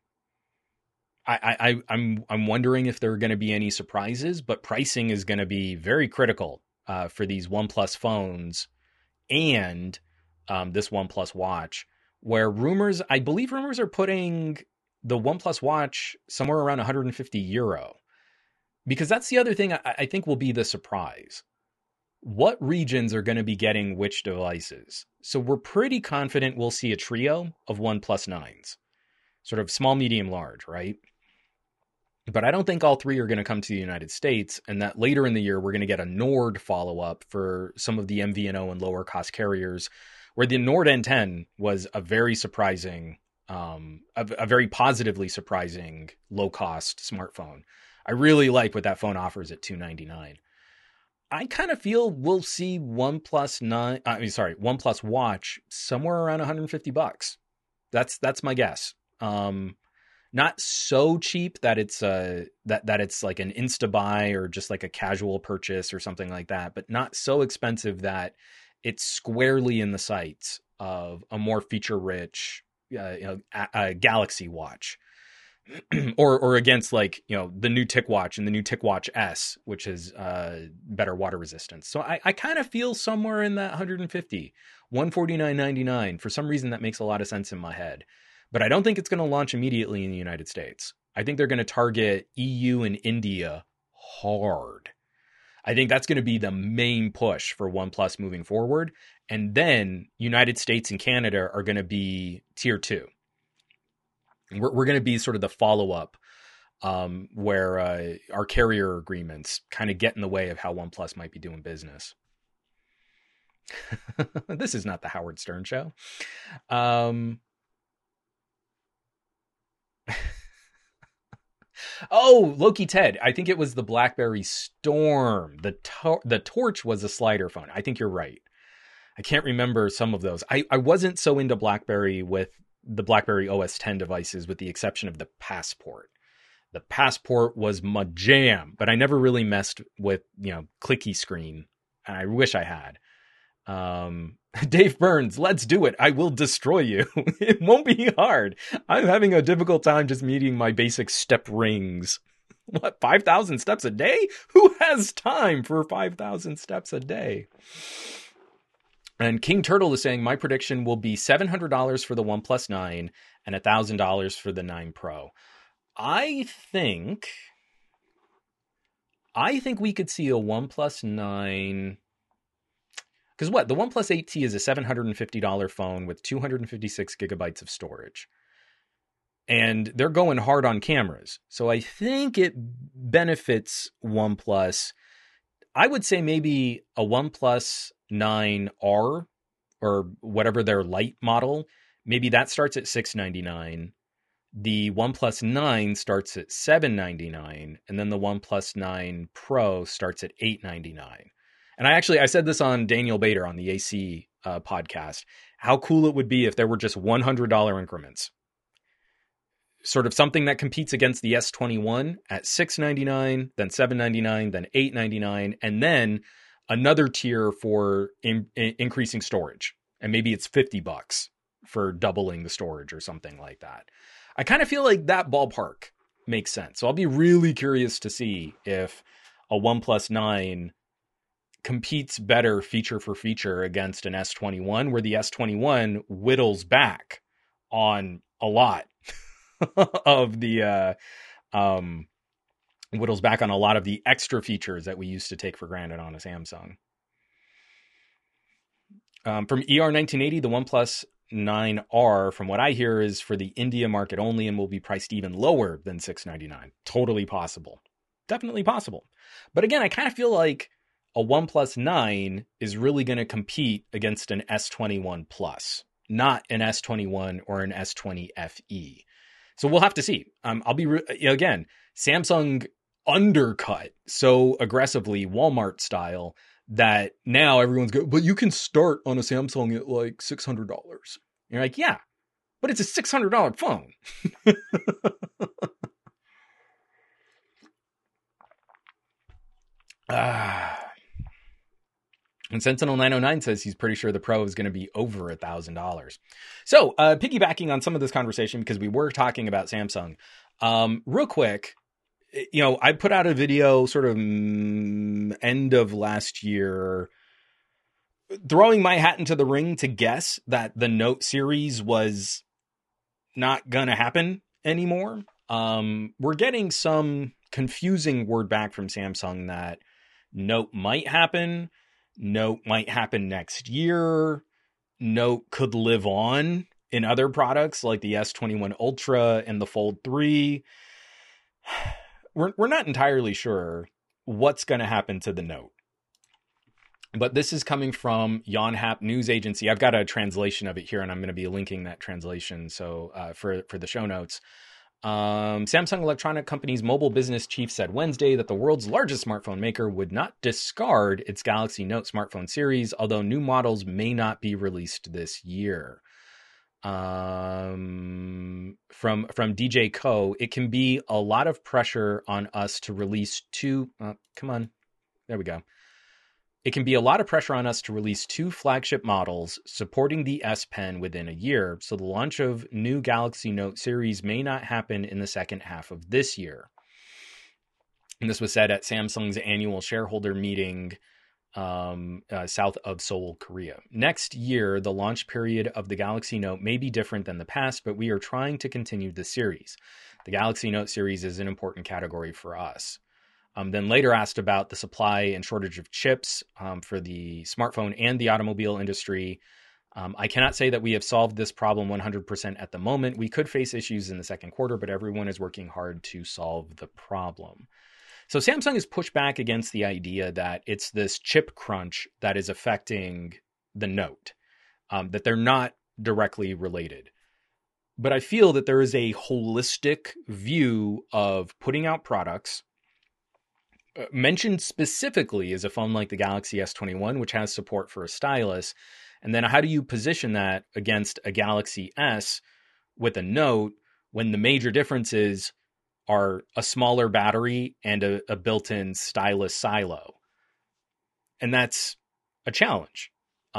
wondering if there are going to be any surprises, but pricing is going to be very critical for these OnePlus phones and this OnePlus Watch. Where I believe rumors are putting the OnePlus Watch somewhere around €150. Because that's the other thing I think will be the surprise. What regions are going to be getting which devices? So we're pretty confident we'll see a trio of OnePlus 9s. Sort of small, medium, large, right? But I don't think all three are going to come to the United States, and that later in the year we're going to get a Nord follow-up for some of the MVNO and lower cost carriers, where the Nord N10 was a very surprising, a very positively surprising low-cost smartphone. I really like what that phone offers at $299. I kind of feel we'll see OnePlus Watch somewhere around $150. That's my guess. Not so cheap that it's that it's like an insta buy or just like a casual purchase or something like that, but not so expensive that it's squarely in the sights of a more feature-rich, Galaxy Watch, or against like the new TicWatch and the new TicWatch S, which is better water resistance. So I kind of feel somewhere in that $150, $149.99. For some reason, that makes a lot of sense in my head, but I don't think it's going to launch immediately in the United States. I think they're going to target EU and India hard. I think that's going to be the main push for OnePlus moving forward. And then United States and Canada are going to be tier 2. We're going to be sort of the follow-up where our carrier agreements kind of get in the way of how OnePlus might be doing business. This is not the Howard Stern show. Oh, Loki Ted. I think it was the BlackBerry Storm. The Torch was a slider phone. I think you're right. I can't remember some of those. I wasn't so into BlackBerry with the BlackBerry OS X devices, with the exception of the Passport. The Passport was my jam, but I never really messed with, clicky screen. And I wish I had. Dave Burns, let's do it. I will destroy you. It won't be hard. I'm having a difficult time just meeting my basic step rings. What, 5,000 steps a day? Who has time for 5,000 steps a day? And King Turtle is saying, my prediction will be $700 for the OnePlus 9 and $1,000 for the 9 Pro. I think we could see a OnePlus 9... Because the OnePlus 8T is a $750 phone with 256 gigabytes of storage. And they're going hard on cameras. So I think it benefits OnePlus. I would say maybe a OnePlus 9R or whatever their light model. Maybe that starts at $699. The OnePlus 9 starts at $799. And then the OnePlus 9 Pro starts at $899. And I said this on Daniel Bader on the AC podcast, how cool it would be if there were just $100 increments. Sort of something that competes against the S21 at $699, then $799, then $899, and then another tier for increasing storage. And maybe it's $50 for doubling the storage or something like that. I kind of feel like that ballpark makes sense. So I'll be really curious to see if a OnePlus 9 competes better feature for feature against an S21, where the S21 whittles back on a lot of the extra features that we used to take for granted on a Samsung. From ER1980, the OnePlus 9R, from what I hear, is for the India market only and will be priced even lower than $699. Totally possible. Definitely possible. But again, I kind of feel like a OnePlus 9 is really going to compete against an S21 Plus, not an S21 or an S20 FE. So we'll have to see. I'll be, again, Samsung undercut so aggressively, Walmart style, that now everyone's going, but you can start on a Samsung at like $600. You're like, yeah, but it's a $600 phone. And Sentinel 909 says he's pretty sure the Pro is going to be over $1,000. So piggybacking on some of this conversation, because we were talking about Samsung, real quick, I put out a video sort of end of last year, throwing my hat into the ring to guess that the Note series was not going to happen anymore. We're getting some confusing word back from Samsung that Note might happen. Note might happen next year. Note could live on in other products like the S21 Ultra and the Fold 3. We're not entirely sure what's going to happen to the Note. But this is coming from Yonhap News Agency. I've got a translation of it here, and I'm going to be linking that translation so for the show notes. Samsung Electronic Company's mobile business chief said Wednesday that the world's largest smartphone maker would not discard its Galaxy Note smartphone series, although new models may not be released this year. From DJ Co, it can be a lot of pressure on us to release two. There we go. It can be a lot of pressure on us to release two flagship models supporting the S Pen within a year, so the launch of new Galaxy Note series may not happen in the second half of this year. And this was said at Samsung's annual shareholder meeting south of Seoul, Korea. Next year, the launch period of the Galaxy Note may be different than the past, but we are trying to continue the series. The Galaxy Note series is an important category for us. Then later asked about the supply and shortage of chips for the smartphone and the automobile industry. I cannot say that we have solved this problem 100% at the moment. We could face issues in the second quarter, but everyone is working hard to solve the problem. So Samsung has pushed back against the idea that it's this chip crunch that is affecting the Note, that they're not directly related. But I feel that there is a holistic view of putting out products. Mentioned specifically is a phone like the Galaxy S21, which has support for a stylus. And then how do you position that against a Galaxy S with a Note when the major differences are a smaller battery and a built-in stylus silo? And that's a challenge.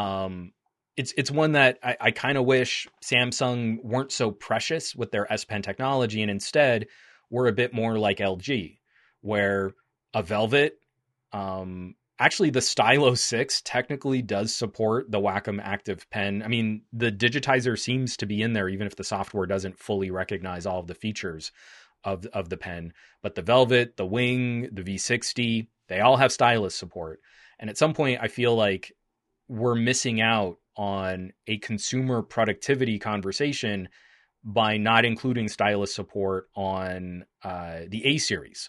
It's one that I kind of wish Samsung weren't so precious with their S Pen technology and instead were a bit more like LG, where a Velvet, actually the Stylo 6 technically does support the Wacom Active Pen. I mean, the digitizer seems to be in there, even if the software doesn't fully recognize all of the features of the pen. But the Velvet, the Wing, the V60, they all have stylus support. And at some point, I feel like we're missing out on a consumer productivity conversation by not including stylus support on the A series.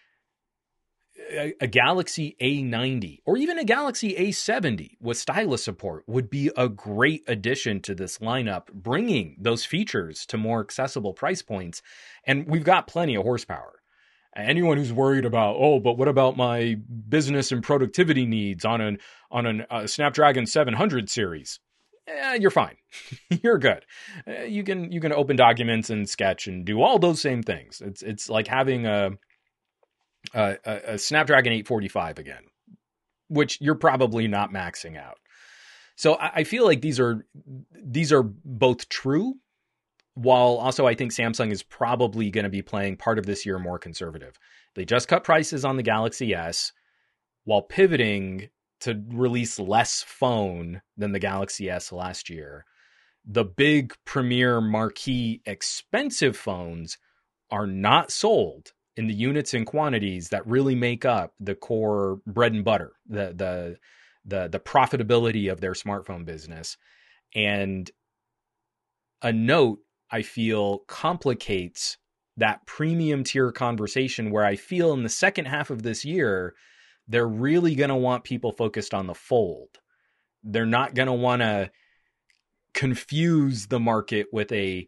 A Galaxy A90 or even a Galaxy A70 with stylus support would be a great addition to this lineup, bringing those features to more accessible price points. And we've got plenty of horsepower. Anyone who's worried about, but what about my business and productivity needs on a Snapdragon 700 series? You're fine. You're good. You can open documents and sketch and do all those same things. It's like having a Snapdragon 845 again. which you're probably not maxing out. So I feel like these are both true, while also I think Samsung is probably going to be playing part of this year more conservative. They just cut prices on the Galaxy S while pivoting to release less phone than the Galaxy S last year. The big premier marquee expensive phones are not sold in the units and quantities that really make up the core bread and butter, the profitability of their smartphone business. And a Note, I feel, complicates that premium tier conversation, where I feel in the second half of this year, they're really going to want people focused on the Fold. They're not going to want to confuse the market with a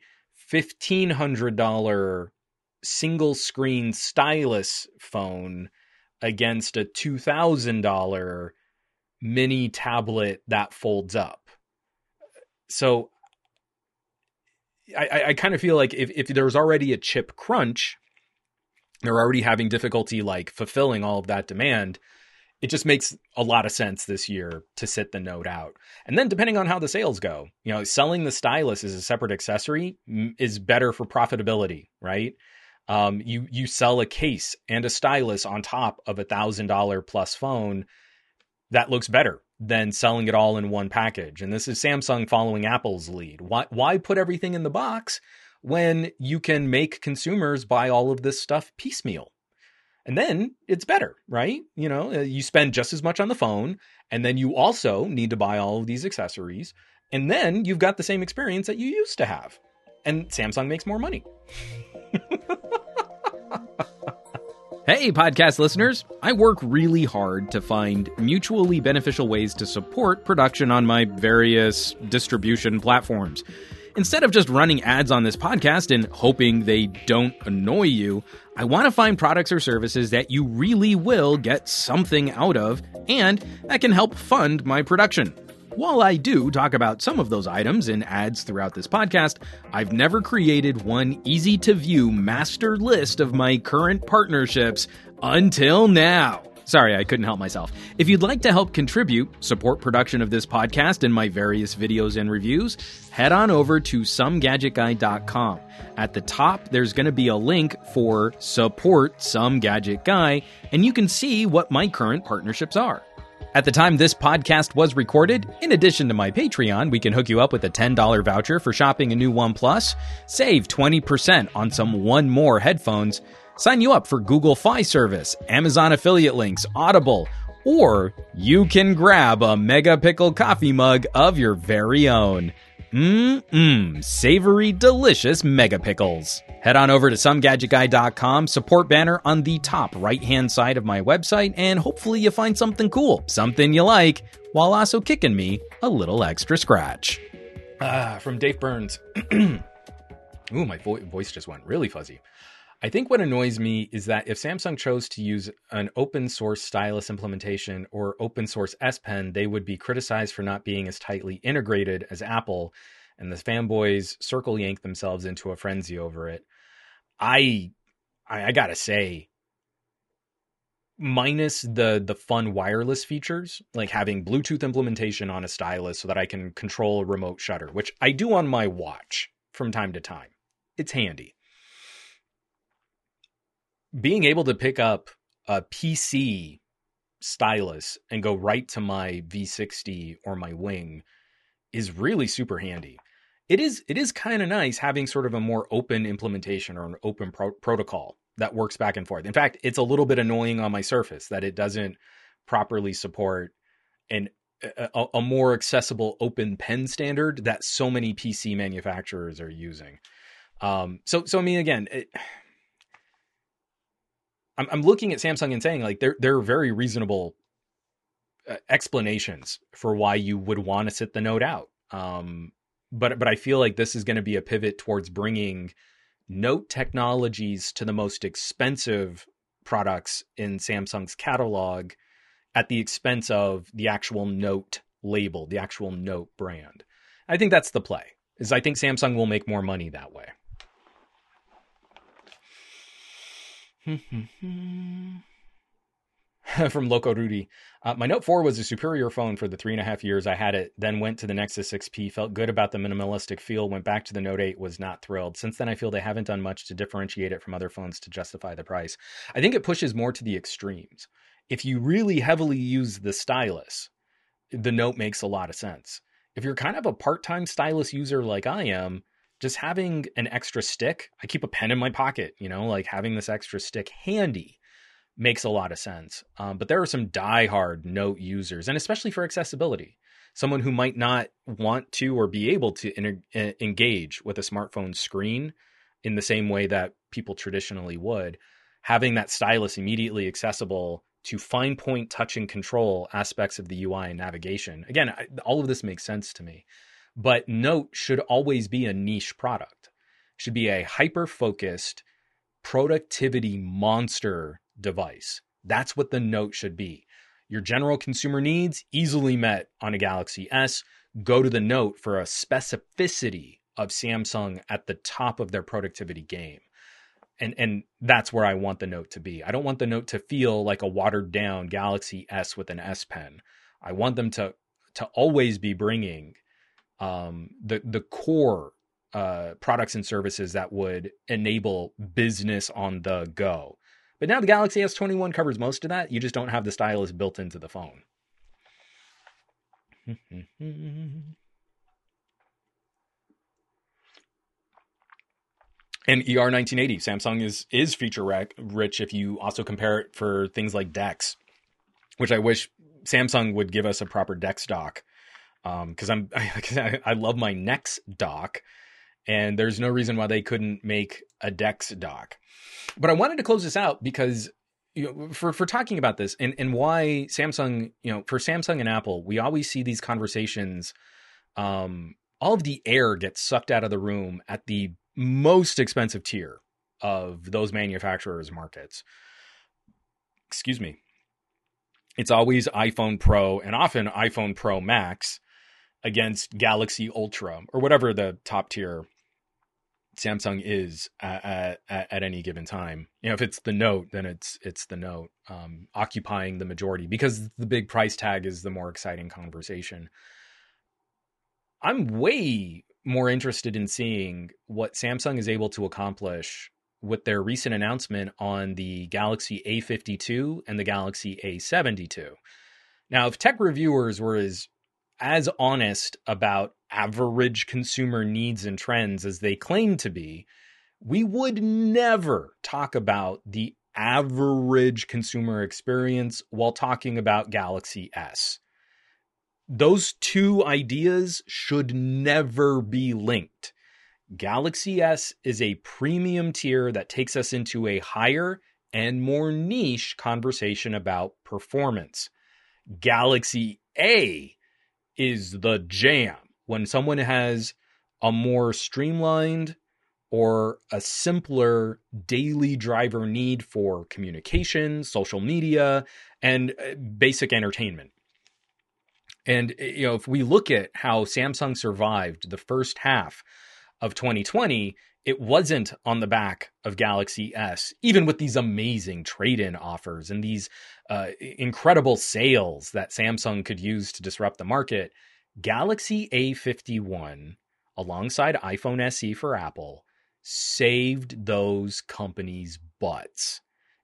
$1,500 single screen stylus phone against a $2,000 mini tablet that folds up. So I kind of feel like if there's already a chip crunch, they're already having difficulty like fulfilling all of that demand, it just makes a lot of sense this year to sit the Note out. And then depending on how the sales go, selling the stylus as a separate accessory is better for profitability, right? You sell a case and a stylus on top of $1,000 plus phone, that looks better than selling it all in one package. And this is Samsung following Apple's lead. Why put everything in the box when you can make consumers buy all of this stuff piecemeal? And then it's better, right? You spend just as much on the phone, and then you also need to buy all of these accessories. And then you've got the same experience that you used to have. And Samsung makes more money. Hey, podcast listeners. I work really hard to find mutually beneficial ways to support production on my various distribution platforms. Instead of just running ads on this podcast and hoping they don't annoy you, I want to find products or services that you really will get something out of and that can help fund my production. While I do talk about some of those items in ads throughout this podcast, I've never created one easy-to-view master list of my current partnerships until now. Sorry, I couldn't help myself. If you'd like to help contribute, support production of this podcast and my various videos and reviews, head on over to somegadgetguy.com. At the top, there's going to be a link for Support Some Gadget Guy, and you can see what my current partnerships are. At the time this podcast was recorded, in addition to my Patreon, we can hook you up with a $10 voucher for shopping a new OnePlus, save 20% on some One More headphones, sign you up for Google Fi service, Amazon affiliate links, Audible, or you can grab a Mega Pickle coffee mug of your very own. Savory, delicious Mega Pickles. Head on over to somegadgetguy.com, support banner on the top right-hand side of my website, and hopefully you find something cool, something you like, while also kicking me a little extra scratch. From Dave Burns. Ooh, my voice just went really fuzzy. I think what annoys me is that if Samsung chose to use an open source stylus implementation or open source S Pen, they would be criticized for not being as tightly integrated as Apple, and the fanboys circle yank themselves into a frenzy over it. I gotta say, minus the fun wireless features, like having Bluetooth implementation on a stylus so that I can control a remote shutter, which I do on my watch from time to time. It's handy. Being able to pick up a PC stylus and go right to my V60 or my Wing is really super handy. It is kind of nice having sort of a more open implementation or an open protocol that works back and forth. In fact, it's a little bit annoying on my Surface that it doesn't properly support a more accessible open pen standard that so many PC manufacturers are using. So I mean, again, I'm looking at Samsung and saying, like, there are very reasonable explanations for why you would want to sit the Note out. But I feel like this is going to be a pivot towards bringing Note technologies to the most expensive products in Samsung's catalog at the expense of the actual Note label, the actual Note brand. I think that's the play. I think Samsung will make more money that way. from Loco Rudy. My Note 4 was a superior phone for the 3.5 years I had it, then went to the Nexus 6P, felt good about the minimalistic feel, went back to the Note 8, was not thrilled. Since then, I feel they haven't done much to differentiate it from other phones to justify the price. I think it pushes more to the extremes. If you really heavily use the stylus, the Note makes a lot of sense. If you're kind of a part-time stylus user like I am, just having an extra stick, I keep a pen in my pocket, like having this extra stick handy makes a lot of sense. But there are some diehard Note users, and especially for accessibility, someone who might not want to or be able to engage with a smartphone screen in the same way that people traditionally would, having that stylus immediately accessible to fine point touch and control aspects of the UI and navigation. Again, all of this makes sense to me, but Note should always be a niche product. It should be a hyper-focused productivity monster device. That's what the Note should be. Your general consumer needs easily met on a Galaxy S. Go to the Note for a specificity of Samsung at the top of their productivity game. And that's where I want the Note to be. I don't want the Note to feel like a watered down Galaxy S with an S Pen. I want them to always be bringing the core products and services that would enable business on the go. But now the Galaxy S21 covers most of that. You just don't have the stylus built into the phone. And ER1980, Samsung is feature rich if you also compare it for things like DeX, which I wish Samsung would give us a proper DeX dock, because I love my Nex dock, and there's no reason why they couldn't make a DeX dock. But I wanted to close this out because for talking about this and why Samsung, for Samsung and Apple, we always see these conversations. All of the air gets sucked out of the room at the most expensive tier of those manufacturers' markets. Excuse me. It's always iPhone Pro and often iPhone Pro Max against Galaxy Ultra or whatever the top tier Samsung is at any given time. If it's the Note, then it's the Note occupying the majority because the big price tag is the more exciting conversation. I'm way more interested in seeing what Samsung is able to accomplish with their recent announcement on the Galaxy A52 and the Galaxy A72. Now, if tech reviewers were as honest about average consumer needs and trends as they claim to be, we would never talk about the average consumer experience while talking about Galaxy S. Those two ideas should never be linked. Galaxy S is a premium tier that takes us into a higher and more niche conversation about performance. Galaxy A is the jam. When someone has a more streamlined or a simpler daily driver need for communication, social media, and basic entertainment. And, if we look at how Samsung survived the first half of 2020, it wasn't on the back of Galaxy S, even with these amazing trade-in offers and these incredible sales that Samsung could use to disrupt the market. Galaxy A51, alongside iPhone SE for Apple, saved those companies' butts.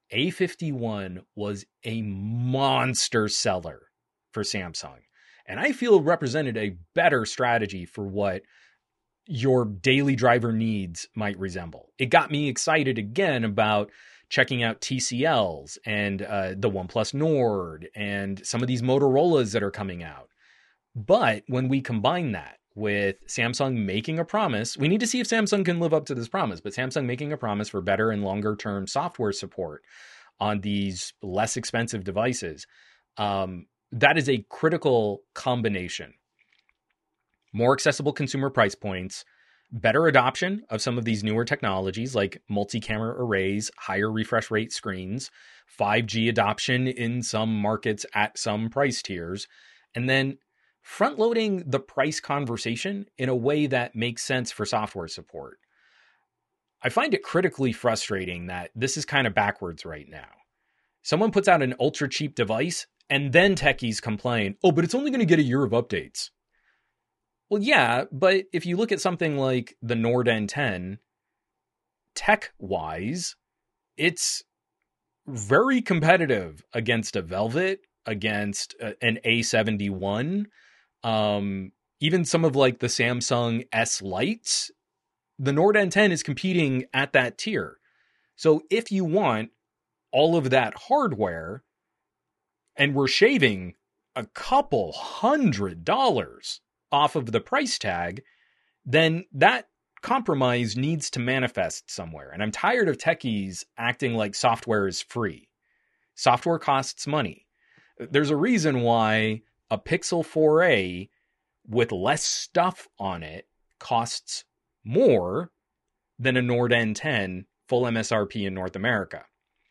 A51 was a monster seller for Samsung. And I feel represented a better strategy for what your daily driver needs might resemble. It got me excited again about checking out TCLs and the OnePlus Nord and some of these Motorola's that are coming out. But when we combine that with Samsung making a promise, we need to see if Samsung can live up to this promise, but Samsung making a promise for better and longer term software support on these less expensive devices, that is a critical combination. More accessible consumer price points, better adoption of some of these newer technologies like multi-camera arrays, higher refresh rate screens, 5G adoption in some markets at some price tiers, and then front-loading the price conversation in a way that makes sense for software support. I find it critically frustrating that this is kind of backwards right now. Someone puts out an ultra cheap device and then techies complain, oh, but it's only going to get a year of updates. Well, yeah, but if you look at something like the Nord N10, tech-wise, it's very competitive against a Velvet, against an A71, even some of like the Samsung S Lights. The Nord N10 is competing at that tier. So if you want all of that hardware, and we're shaving a couple $100 off of the price tag, then that compromise needs to manifest somewhere. And I'm tired of techies acting like software is free. Software costs money. There's a reason why a Pixel 4a with less stuff on it costs more than a Nord N10 full MSRP in North America.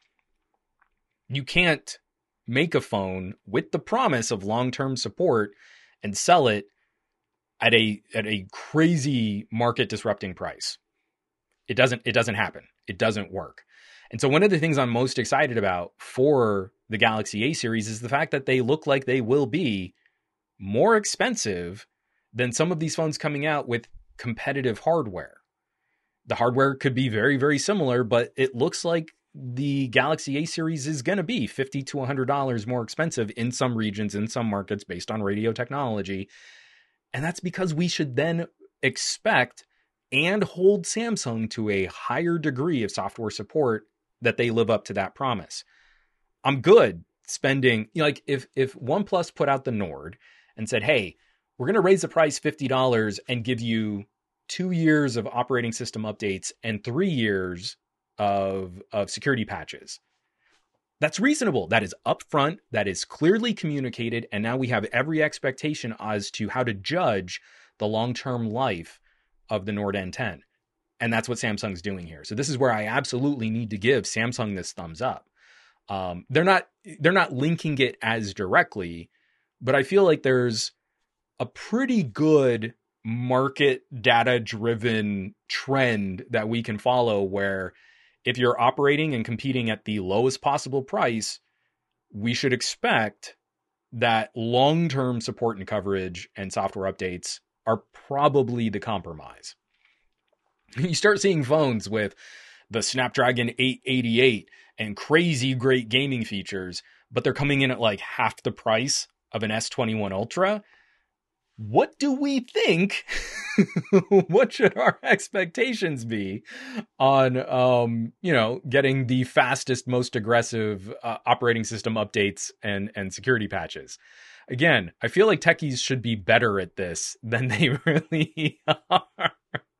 You can't make a phone with the promise of long-term support and sell it at a crazy market disrupting price. It doesn't happen. It doesn't work. And so one of the things I'm most excited about for the Galaxy A series is the fact that they look like they will be more expensive than some of these phones coming out with competitive hardware. The hardware could be very, very similar, but it looks like the Galaxy A series is going to be $50 to $100 more expensive in some regions, in some markets based on radio technology. And that's because we should then expect and hold Samsung to a higher degree of software support that they live up to that promise. I'm good spending, like if OnePlus put out the Nord and said, hey, we're going to raise the price $50 and give you 2 years of operating system updates and 3 years of security patches. That's reasonable. That is upfront. That is clearly communicated. And now we have every expectation as to how to judge the long-term life of the Nord N10. And that's what Samsung's doing here. So this is where I absolutely need to give Samsung this thumbs up. They're not linking it as directly, but I feel like there's a pretty good market data driven trend that we can follow where if you're operating and competing at the lowest possible price, we should expect that long-term support and coverage and software updates are probably the compromise. You start seeing phones with the Snapdragon 888 and crazy great gaming features, but they're coming in at like half the price of an S21 Ultra. What do we think? What should our expectations be on, getting the fastest, most aggressive operating system updates and security patches? Again, I feel like techies should be better at this than they really are.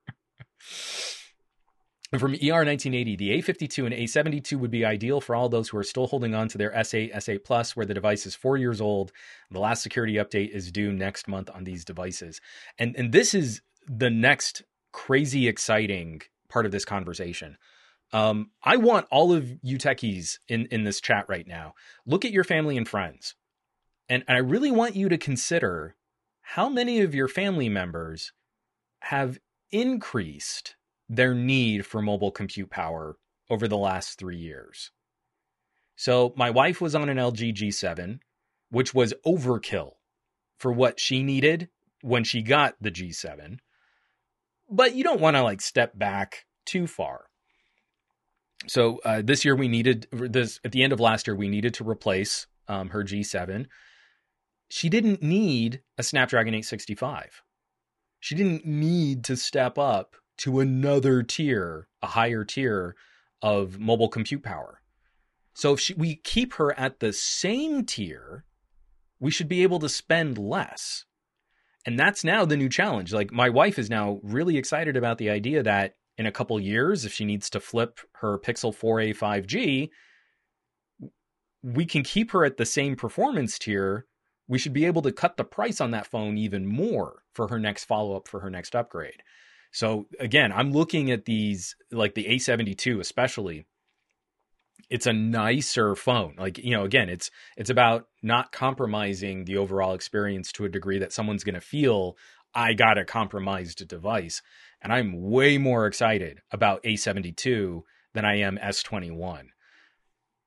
From ER1980, the A52 and A72 would be ideal for all those who are still holding on to their S8, S8 Plus, where the device is 4 years old. The last security update is due next month on these devices. And this is the next crazy exciting part of this conversation. I want all of you techies in this chat right now, look at your family and friends. And I really want you to consider how many of your family members have increased their need for mobile compute power over the last 3 years. So my wife was on an LG G7, which was overkill for what she needed when she got the G7. But you don't want to step back too far. So this year at the end of last year, we needed to replace her G7. She didn't need a Snapdragon 865. She didn't need to step up to another tier, a higher tier of mobile compute power. So if we keep her at the same tier, we should be able to spend less. And that's now the new challenge. My wife is now really excited about the idea that in a couple years, if she needs to flip her Pixel 4a 5G, we can keep her at the same performance tier. We should be able to cut the price on that phone even more for her next follow-up, for her next upgrade. So again, I'm looking at these, like the A72 especially. It's a nicer phone. Again, it's about not compromising the overall experience to a degree that someone's going to feel, I got a compromised device. And I'm way more excited about A72 than I am S21.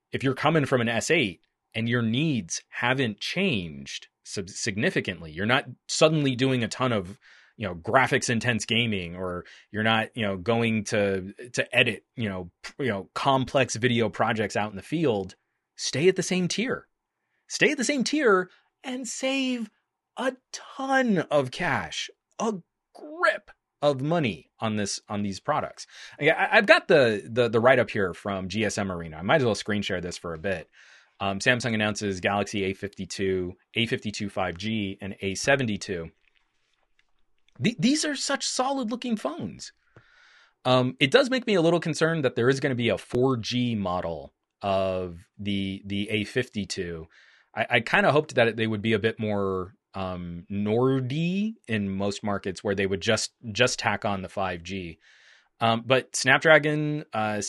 if you're coming from an S8 and your needs haven't changed significantly, you're not suddenly doing a ton of, graphics intense gaming, or you're not, going to edit, complex video projects out in the field, stay at the same tier. Stay at the same tier and save a ton of cash, a grip of money on these products. I've got the write up here from GSM Arena. I might as well screen share this for a bit. Samsung announces Galaxy A52, A52 5G, and A72. These are such solid looking phones. It does make me a little concerned that there is going to be a 4G model of the A52. I kind of hoped that they would be a bit more Nordy in most markets, where they would just tack on the 5G. But Snapdragon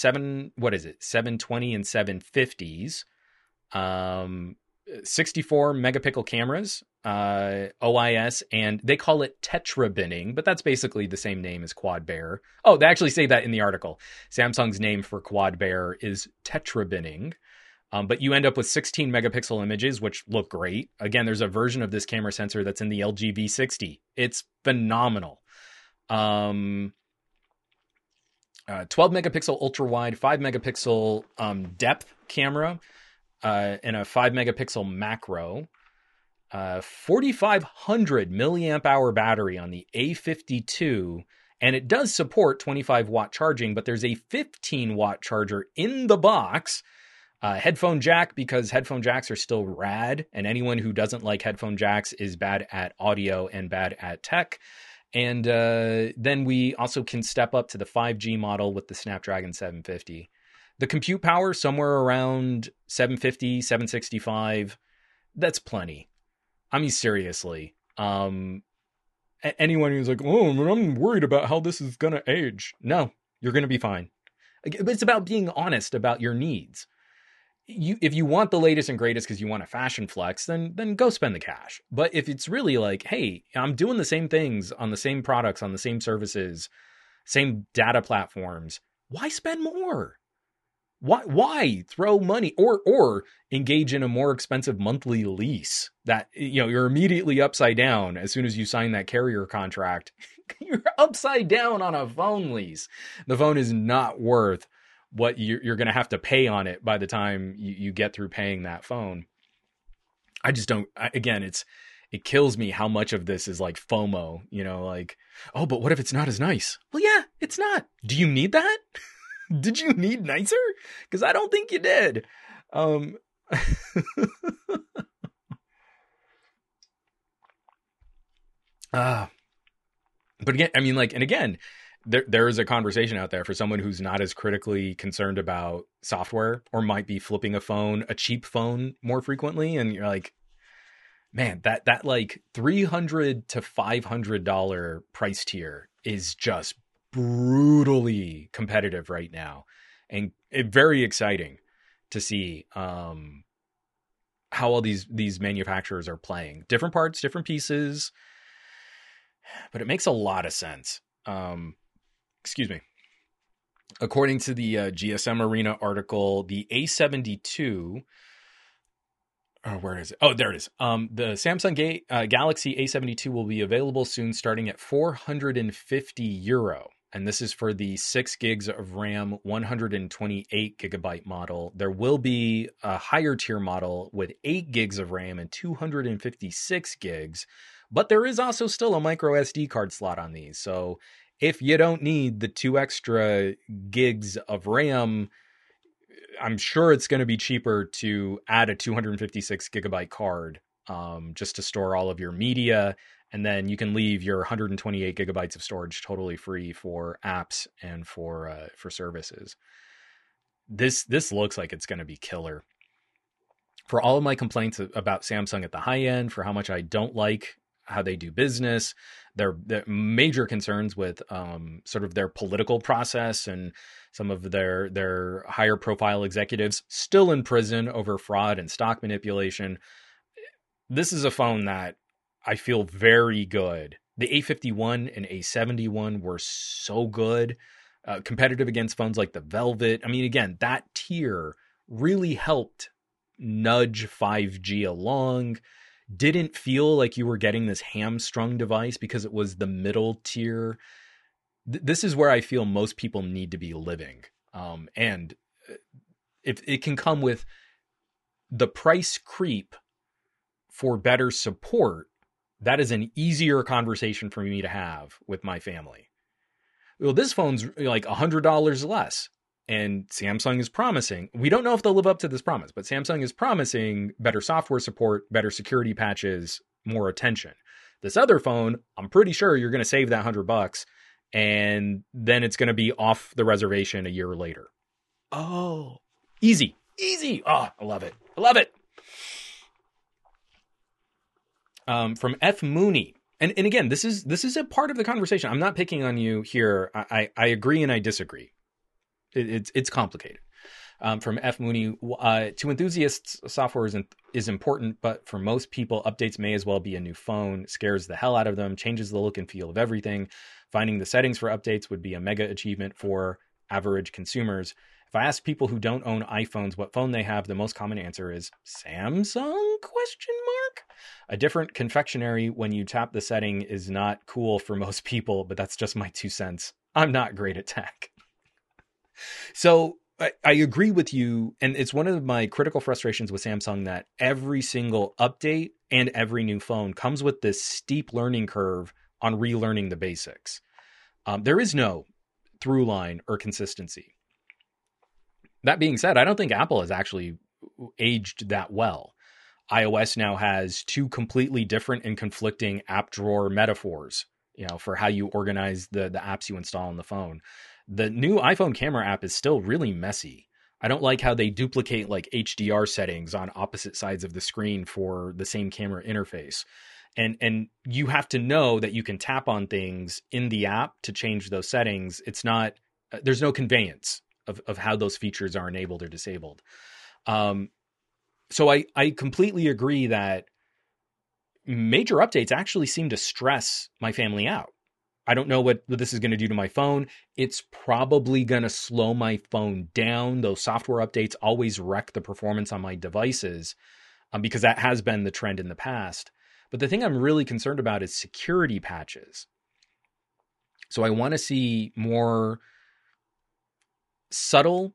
720 and 750s, 64 megapixel cameras, OIS, and they call it tetra binning, but that's basically the same name as quad bear. Oh, they actually say that in the article. Samsung's name for quad bear is tetra binning. But you end up with 16 megapixel images, which look great. Again, there's a version of this camera sensor that's in the LG V60. It's phenomenal. 12 megapixel ultra wide, 5 megapixel depth camera, and a 5 megapixel macro. 4,500 milliamp hour battery on the A52. And it does support 25 watt charging, but there's a 15 watt charger in the box. Headphone jack, because headphone jacks are still rad, and anyone who doesn't like headphone jacks is bad at audio and bad at tech. And then we also can step up to the 5G model with the Snapdragon 750. The compute power, somewhere around 750, 765, that's plenty. I mean, seriously. Anyone who's like, oh, I'm worried about how this is going to age. No, you're going to be fine. But it's about being honest about your needs. If you want the latest and greatest because you want a fashion flex, then go spend the cash. But if it's really like, hey, I'm doing the same things on the same products, on the same services, same data platforms, why spend more? Why throw money or engage in a more expensive monthly lease that, you're immediately upside down as soon as you sign that carrier contract? You're upside down on a phone lease. The phone is not worth what you're going to have to pay on it by the time you get through paying that phone. I just don't, again, it kills me how much of this is like FOMO, like, oh, but what if it's not as nice? Well, yeah, it's not. Do you need that? Did you need nicer? Because I don't think you did. But again, I mean, like, and again, there is a conversation out there for someone who's not as critically concerned about software, or might be flipping a cheap phone more frequently. And you're like, man, that like $300 to $500 price tier is just brutally competitive right now. And very exciting to see how all these manufacturers are playing different parts, different pieces, but it makes a lot of sense. Excuse me. According to the GSM Arena article, the A72, where is it? Oh, there it is. The Samsung Galaxy A72 will be available soon, starting at €450. And this is for the 6 gigs of RAM, 128 gigabyte model. There will be a higher tier model with 8 gigs of RAM and 256 gigs. But there is also still a micro SD card slot on these. So if you don't need the 2 extra gigs of RAM, I'm sure it's going to be cheaper to add a 256 gigabyte card just to store all of your media. And then you can leave your 128 gigabytes of storage totally free for apps and for services. This looks like it's going to be killer. For all of my complaints about Samsung at the high end, for how much I don't like how they do business, their major concerns with sort of their political process, and some of their higher profile executives still in prison over fraud and stock manipulation. This is a phone that I feel very good. The A51 and A71 were so good, competitive against phones like the Velvet. I mean, again, that tier really helped nudge 5G along. Didn't feel like you were getting this hamstrung device because it was the middle tier. This is where I feel most people need to be living. And if it can come with the price creep for better support, that is an easier conversation for me to have with my family. Well, this phone's like $100 less. And Samsung is promising, we don't know if they'll live up to this promise, but Samsung is promising better software support, better security patches, more attention. This other phone, I'm pretty sure you're going to save that $100 and then it's going to be off the reservation a year later. Oh, easy. Oh, I love it. From F Mooney. And again, this is a part of the conversation. I'm not picking on you here. I agree and I disagree. It's complicated. From F Mooney, to enthusiasts, software is important, but for most people, updates may as well be a new phone. Scares the hell out of them, changes the look and feel of everything. Finding the settings for updates would be a mega achievement for average consumers. If I ask people who don't own iPhones what phone they have, the most common answer is Samsung ? A different confectionery when you tap the setting is not cool for most people, but that's just my 2 cents. I'm not great at tech. So I agree with you. And it's one of my critical frustrations with Samsung that every single update and every new phone comes with this steep learning curve on relearning the basics. There is no through line or consistency. That being said, I don't think Apple has actually aged that well. iOS now has 2 completely different and conflicting app drawer metaphors, for how you organize the apps you install on the phone. The new iPhone camera app is still really messy. I don't like how they duplicate like HDR settings on opposite sides of the screen for the same camera interface. And you have to know that you can tap on things in the app to change those settings. It's not, there's no conveyance of how those features are enabled or disabled. So I completely agree that major updates actually seem to stress my family out. I don't know what this is going to do to my phone. It's probably going to slow my phone down. Those software updates always wreck the performance on my devices because that has been the trend in the past. But the thing I'm really concerned about is security patches. So I want to see more subtle,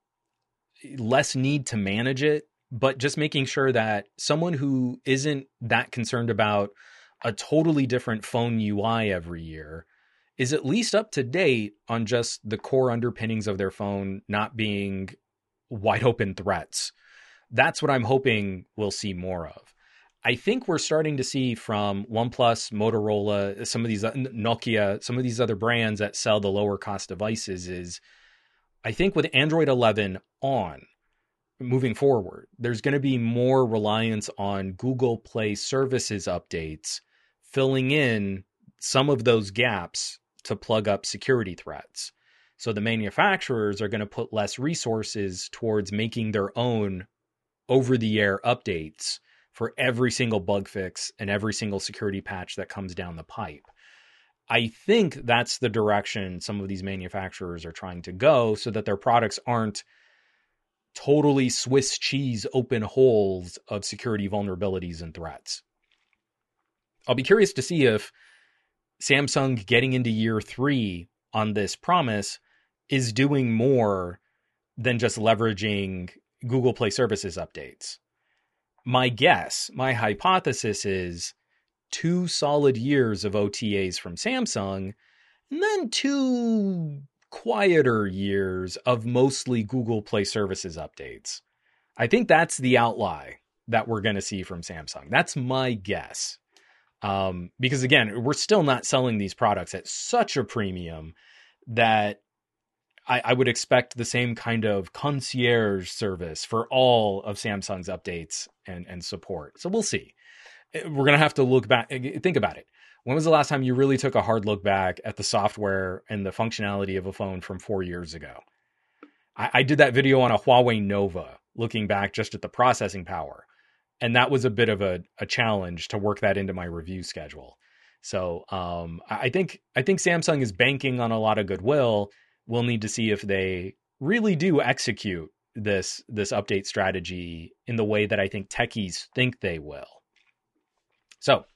less need to manage it, but just making sure that someone who isn't that concerned about a totally different phone UI every year is at least up to date on just the core underpinnings of their phone not being wide open threats. That's what I'm hoping we'll see more of. I think we're starting to see from OnePlus, Motorola, some of these Nokia, some of these other brands that sell the lower cost devices is, I think with Android 11 on, moving forward, there's going to be more reliance on Google Play services updates, filling in some of those gaps to plug up security threats. So the manufacturers are going to put less resources towards making their own over-the-air updates for every single bug fix and every single security patch that comes down the pipe. I think that's the direction some of these manufacturers are trying to go so that their products aren't totally Swiss cheese open holes of security vulnerabilities and threats. I'll be curious to see if Samsung getting into year 3 on this promise is doing more than just leveraging Google Play services updates. My guess, my hypothesis is 2 solid years of OTAs from Samsung, and then 2 quieter years of mostly Google Play services updates. I think that's the outlie that we're going to see from Samsung. That's my guess. Because again, we're still not selling these products at such a premium that I would expect the same kind of concierge service for all of Samsung's updates and support. So we'll see. We're going to have to look back. Think about it. When was the last time you really took a hard look back at the software and the functionality of a phone from 4 years ago? I did that video on a Huawei Nova, looking back just at the processing power. And that was a bit of a challenge to work that into my review schedule. So I think Samsung is banking on a lot of goodwill. We'll need to see if they really do execute this update strategy in the way that I think techies think they will. So,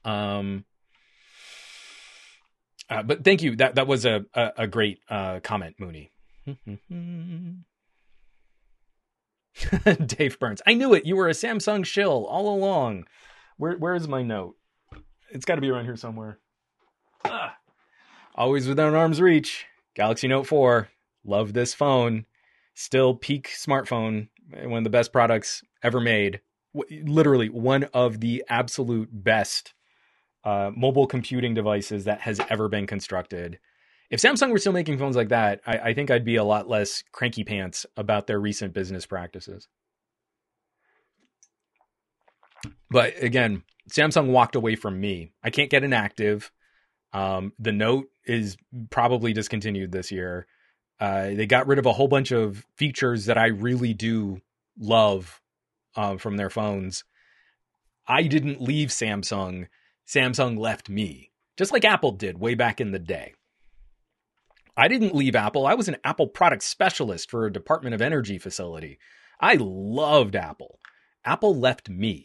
but thank you. That was a great comment, Mooney. Dave Burns. I knew it. You were a Samsung shill all along. Where is my note? It's got to be around here somewhere. Always within arm's reach. Galaxy Note 4. Love this phone. Still peak smartphone. One of the best products ever made. Literally one of the absolute best mobile computing devices that has ever been constructed. If Samsung were still making phones like that, I think I'd be a lot less cranky pants about their recent business practices. But again, Samsung walked away from me. I can't get an active. The Note is probably discontinued this year. They got rid of a whole bunch of features that I really do love from their phones. I didn't leave Samsung. Samsung left me, just like Apple did way back in the day. I didn't leave Apple. I was an Apple product specialist for a Department of Energy facility. I loved Apple. Apple left me.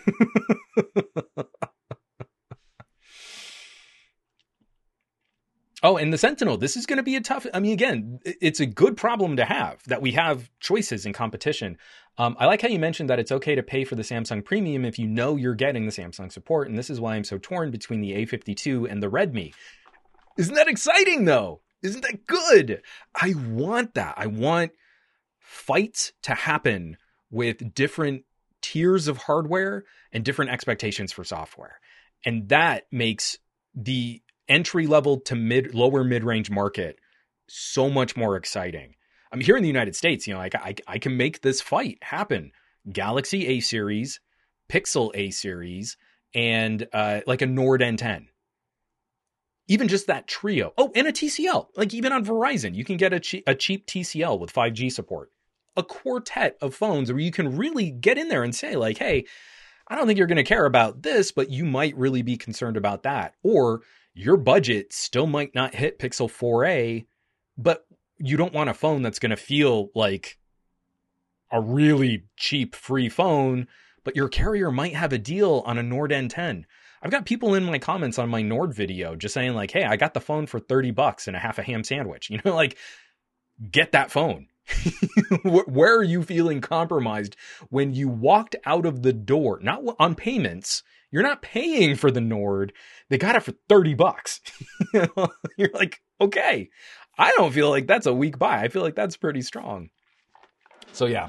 Oh, and the Sentinel, this is going to be a tough, I mean, again, it's a good problem to have that we have choices in competition. I like how you mentioned that it's okay to pay for the Samsung Premium if you know you're getting the Samsung support. And this is why I'm so torn between the A52 and the Redmi. Isn't that exciting though? Isn't that good? I want that. I want fights to happen with different tiers of hardware and different expectations for software. And that makes the entry level to lower mid-range market so much more exciting. I mean, here in the United States, you know, I can make this fight happen. Galaxy A series, Pixel A series, and like a Nord N10. Even just that trio. Oh, and a TCL. Like even on Verizon, you can get a cheap TCL with 5G support. A quartet of phones where you can really get in there and say like, hey, I don't think you're going to care about this, but you might really be concerned about that. Or your budget still might not hit Pixel 4a, but you don't want a phone that's going to feel like a really cheap free phone, but your carrier might have a deal on a Nord N10. I've got people in my comments on my Nord video just saying like, hey, I got the phone for $30 and a half a ham sandwich. You know, like, get that phone. Where are you feeling compromised when you walked out of the door? Not on payments. You're not paying for the Nord. They got it for $30. You know? You're like, okay, I don't feel like that's a weak buy. I feel like that's pretty strong. So yeah,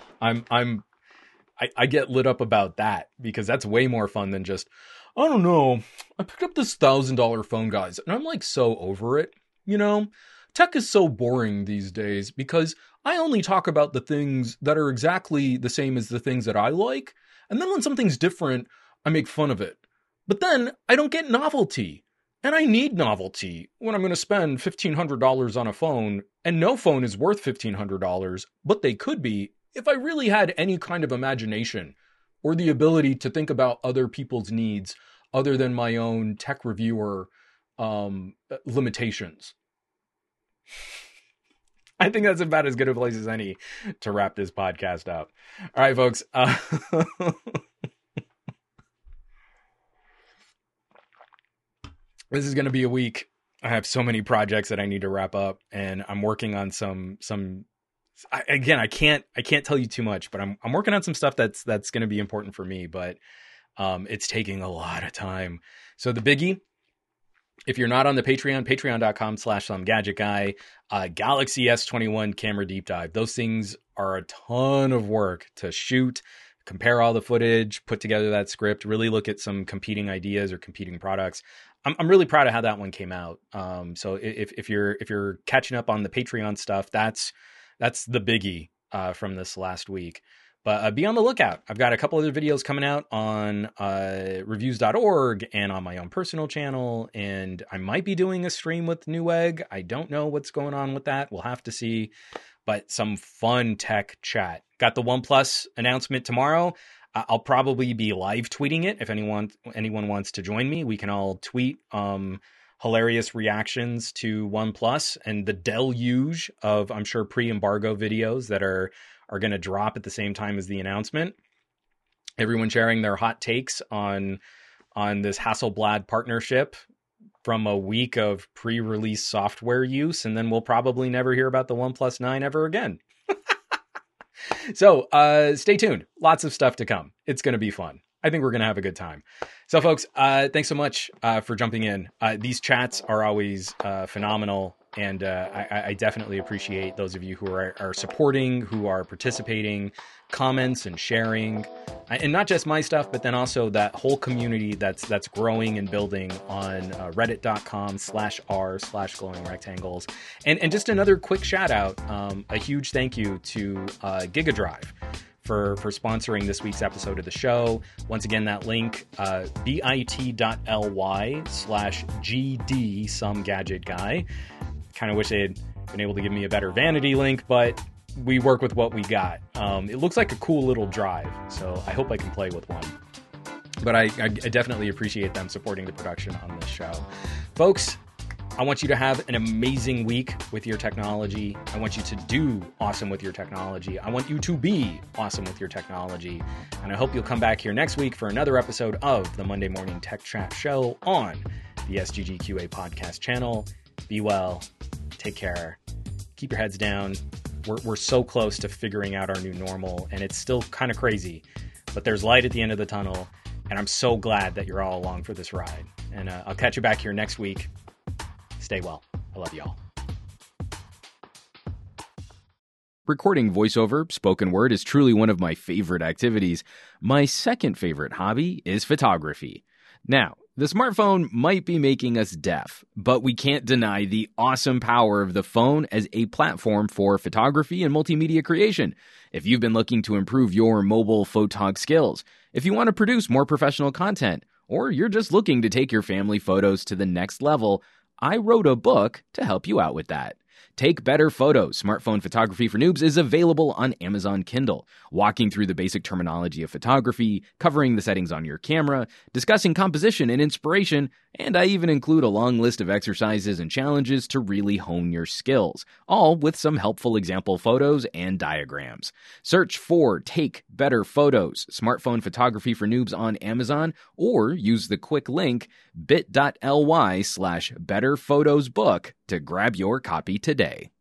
I get lit up about that because that's way more fun than just, I don't know, I picked up this $1,000 phone, guys, and I'm like so over it. You know, tech is so boring these days because I only talk about the things that are exactly the same as the things that I like. And then when something's different, I make fun of it. But then I don't get novelty. And I need novelty when I'm going to spend $1,500 on a phone. And no phone is worth $1,500, but they could be if I really had any kind of imagination or the ability to think about other people's needs other than my own tech reviewer limitations. I think that's about as good a place as any to wrap this podcast up. All right, folks. This is going to be a week. I have so many projects that I need to wrap up, and I'm working on some. Again, I can't tell you too much, but I'm working on some stuff that's going to be important for me. But it's taking a lot of time. So the biggie, if you're not on the Patreon, patreon.com/somegadgetguy, Galaxy S21 camera deep dive. Those things are a ton of work to shoot, compare all the footage, put together that script, really look at some competing ideas or competing products. I'm really proud of how that one came out. So if you're catching up on the Patreon stuff, that's the biggie from this last week. But be on the lookout. I've got a couple other videos coming out on reviews.org and on my own personal channel. And I might be doing a stream with Newegg. I don't know what's going on with that. We'll have to see. But some fun tech chat. Got the OnePlus announcement tomorrow. I'll probably be live tweeting it. If anyone wants to join me, we can all tweet hilarious reactions to OnePlus and the deluge of, I'm sure, pre-embargo videos that are are going to drop at the same time as the announcement. Everyone sharing their hot takes on this Hasselblad partnership from a week of pre-release software use, and then we'll probably never hear about the OnePlus 9 ever again. So stay tuned. Lots of stuff to come. It's going to be fun. I think we're going to have a good time. So folks, thanks so much for jumping in. These chats are always phenomenal. And I definitely appreciate those of you who are supporting, who are participating, comments and sharing, and not just my stuff, but then also that whole community that's growing and building on reddit.com/r/glowingrectangles. And just another quick shout out, a huge thank you to GigaDrive for sponsoring this week's episode of the show. Once again, that link, bit.ly/GD some gadget guy. Kind of wish they had been able to give me a better vanity link, but we work with what we got. It looks like a cool little drive, so I hope I can play with one. But I definitely appreciate them supporting the production on this show. Folks, I want you to have an amazing week with your technology. I want you to do awesome with your technology. I want you to be awesome with your technology. And I hope you'll come back here next week for another episode of the Monday Morning Tech Chat Show on the SGGQA podcast channel. Be well. Take care. Keep your heads down. We're so close to figuring out our new normal, and it's still kind of crazy, but there's light at the end of the tunnel, and I'm so glad that you're all along for this ride. And I'll catch you back here next week. Stay well. I love y'all. Recording voiceover, spoken word, is truly one of my favorite activities. My second favorite hobby is photography. Now, the smartphone might be making us deaf, but we can't deny the awesome power of the phone as a platform for photography and multimedia creation. If you've been looking to improve your mobile photog skills, if you want to produce more professional content, or you're just looking to take your family photos to the next level, I wrote a book to help you out with that. Take Better Photos, Smartphone Photography for Noobs is available on Amazon Kindle, walking through the basic terminology of photography, covering the settings on your camera, discussing composition and inspiration, and I even include a long list of exercises and challenges to really hone your skills, all with some helpful example photos and diagrams. Search for Take Better Photos, Smartphone Photography for Noobs on Amazon, or use the quick link bit.ly/betterphotosbook to grab your copy today.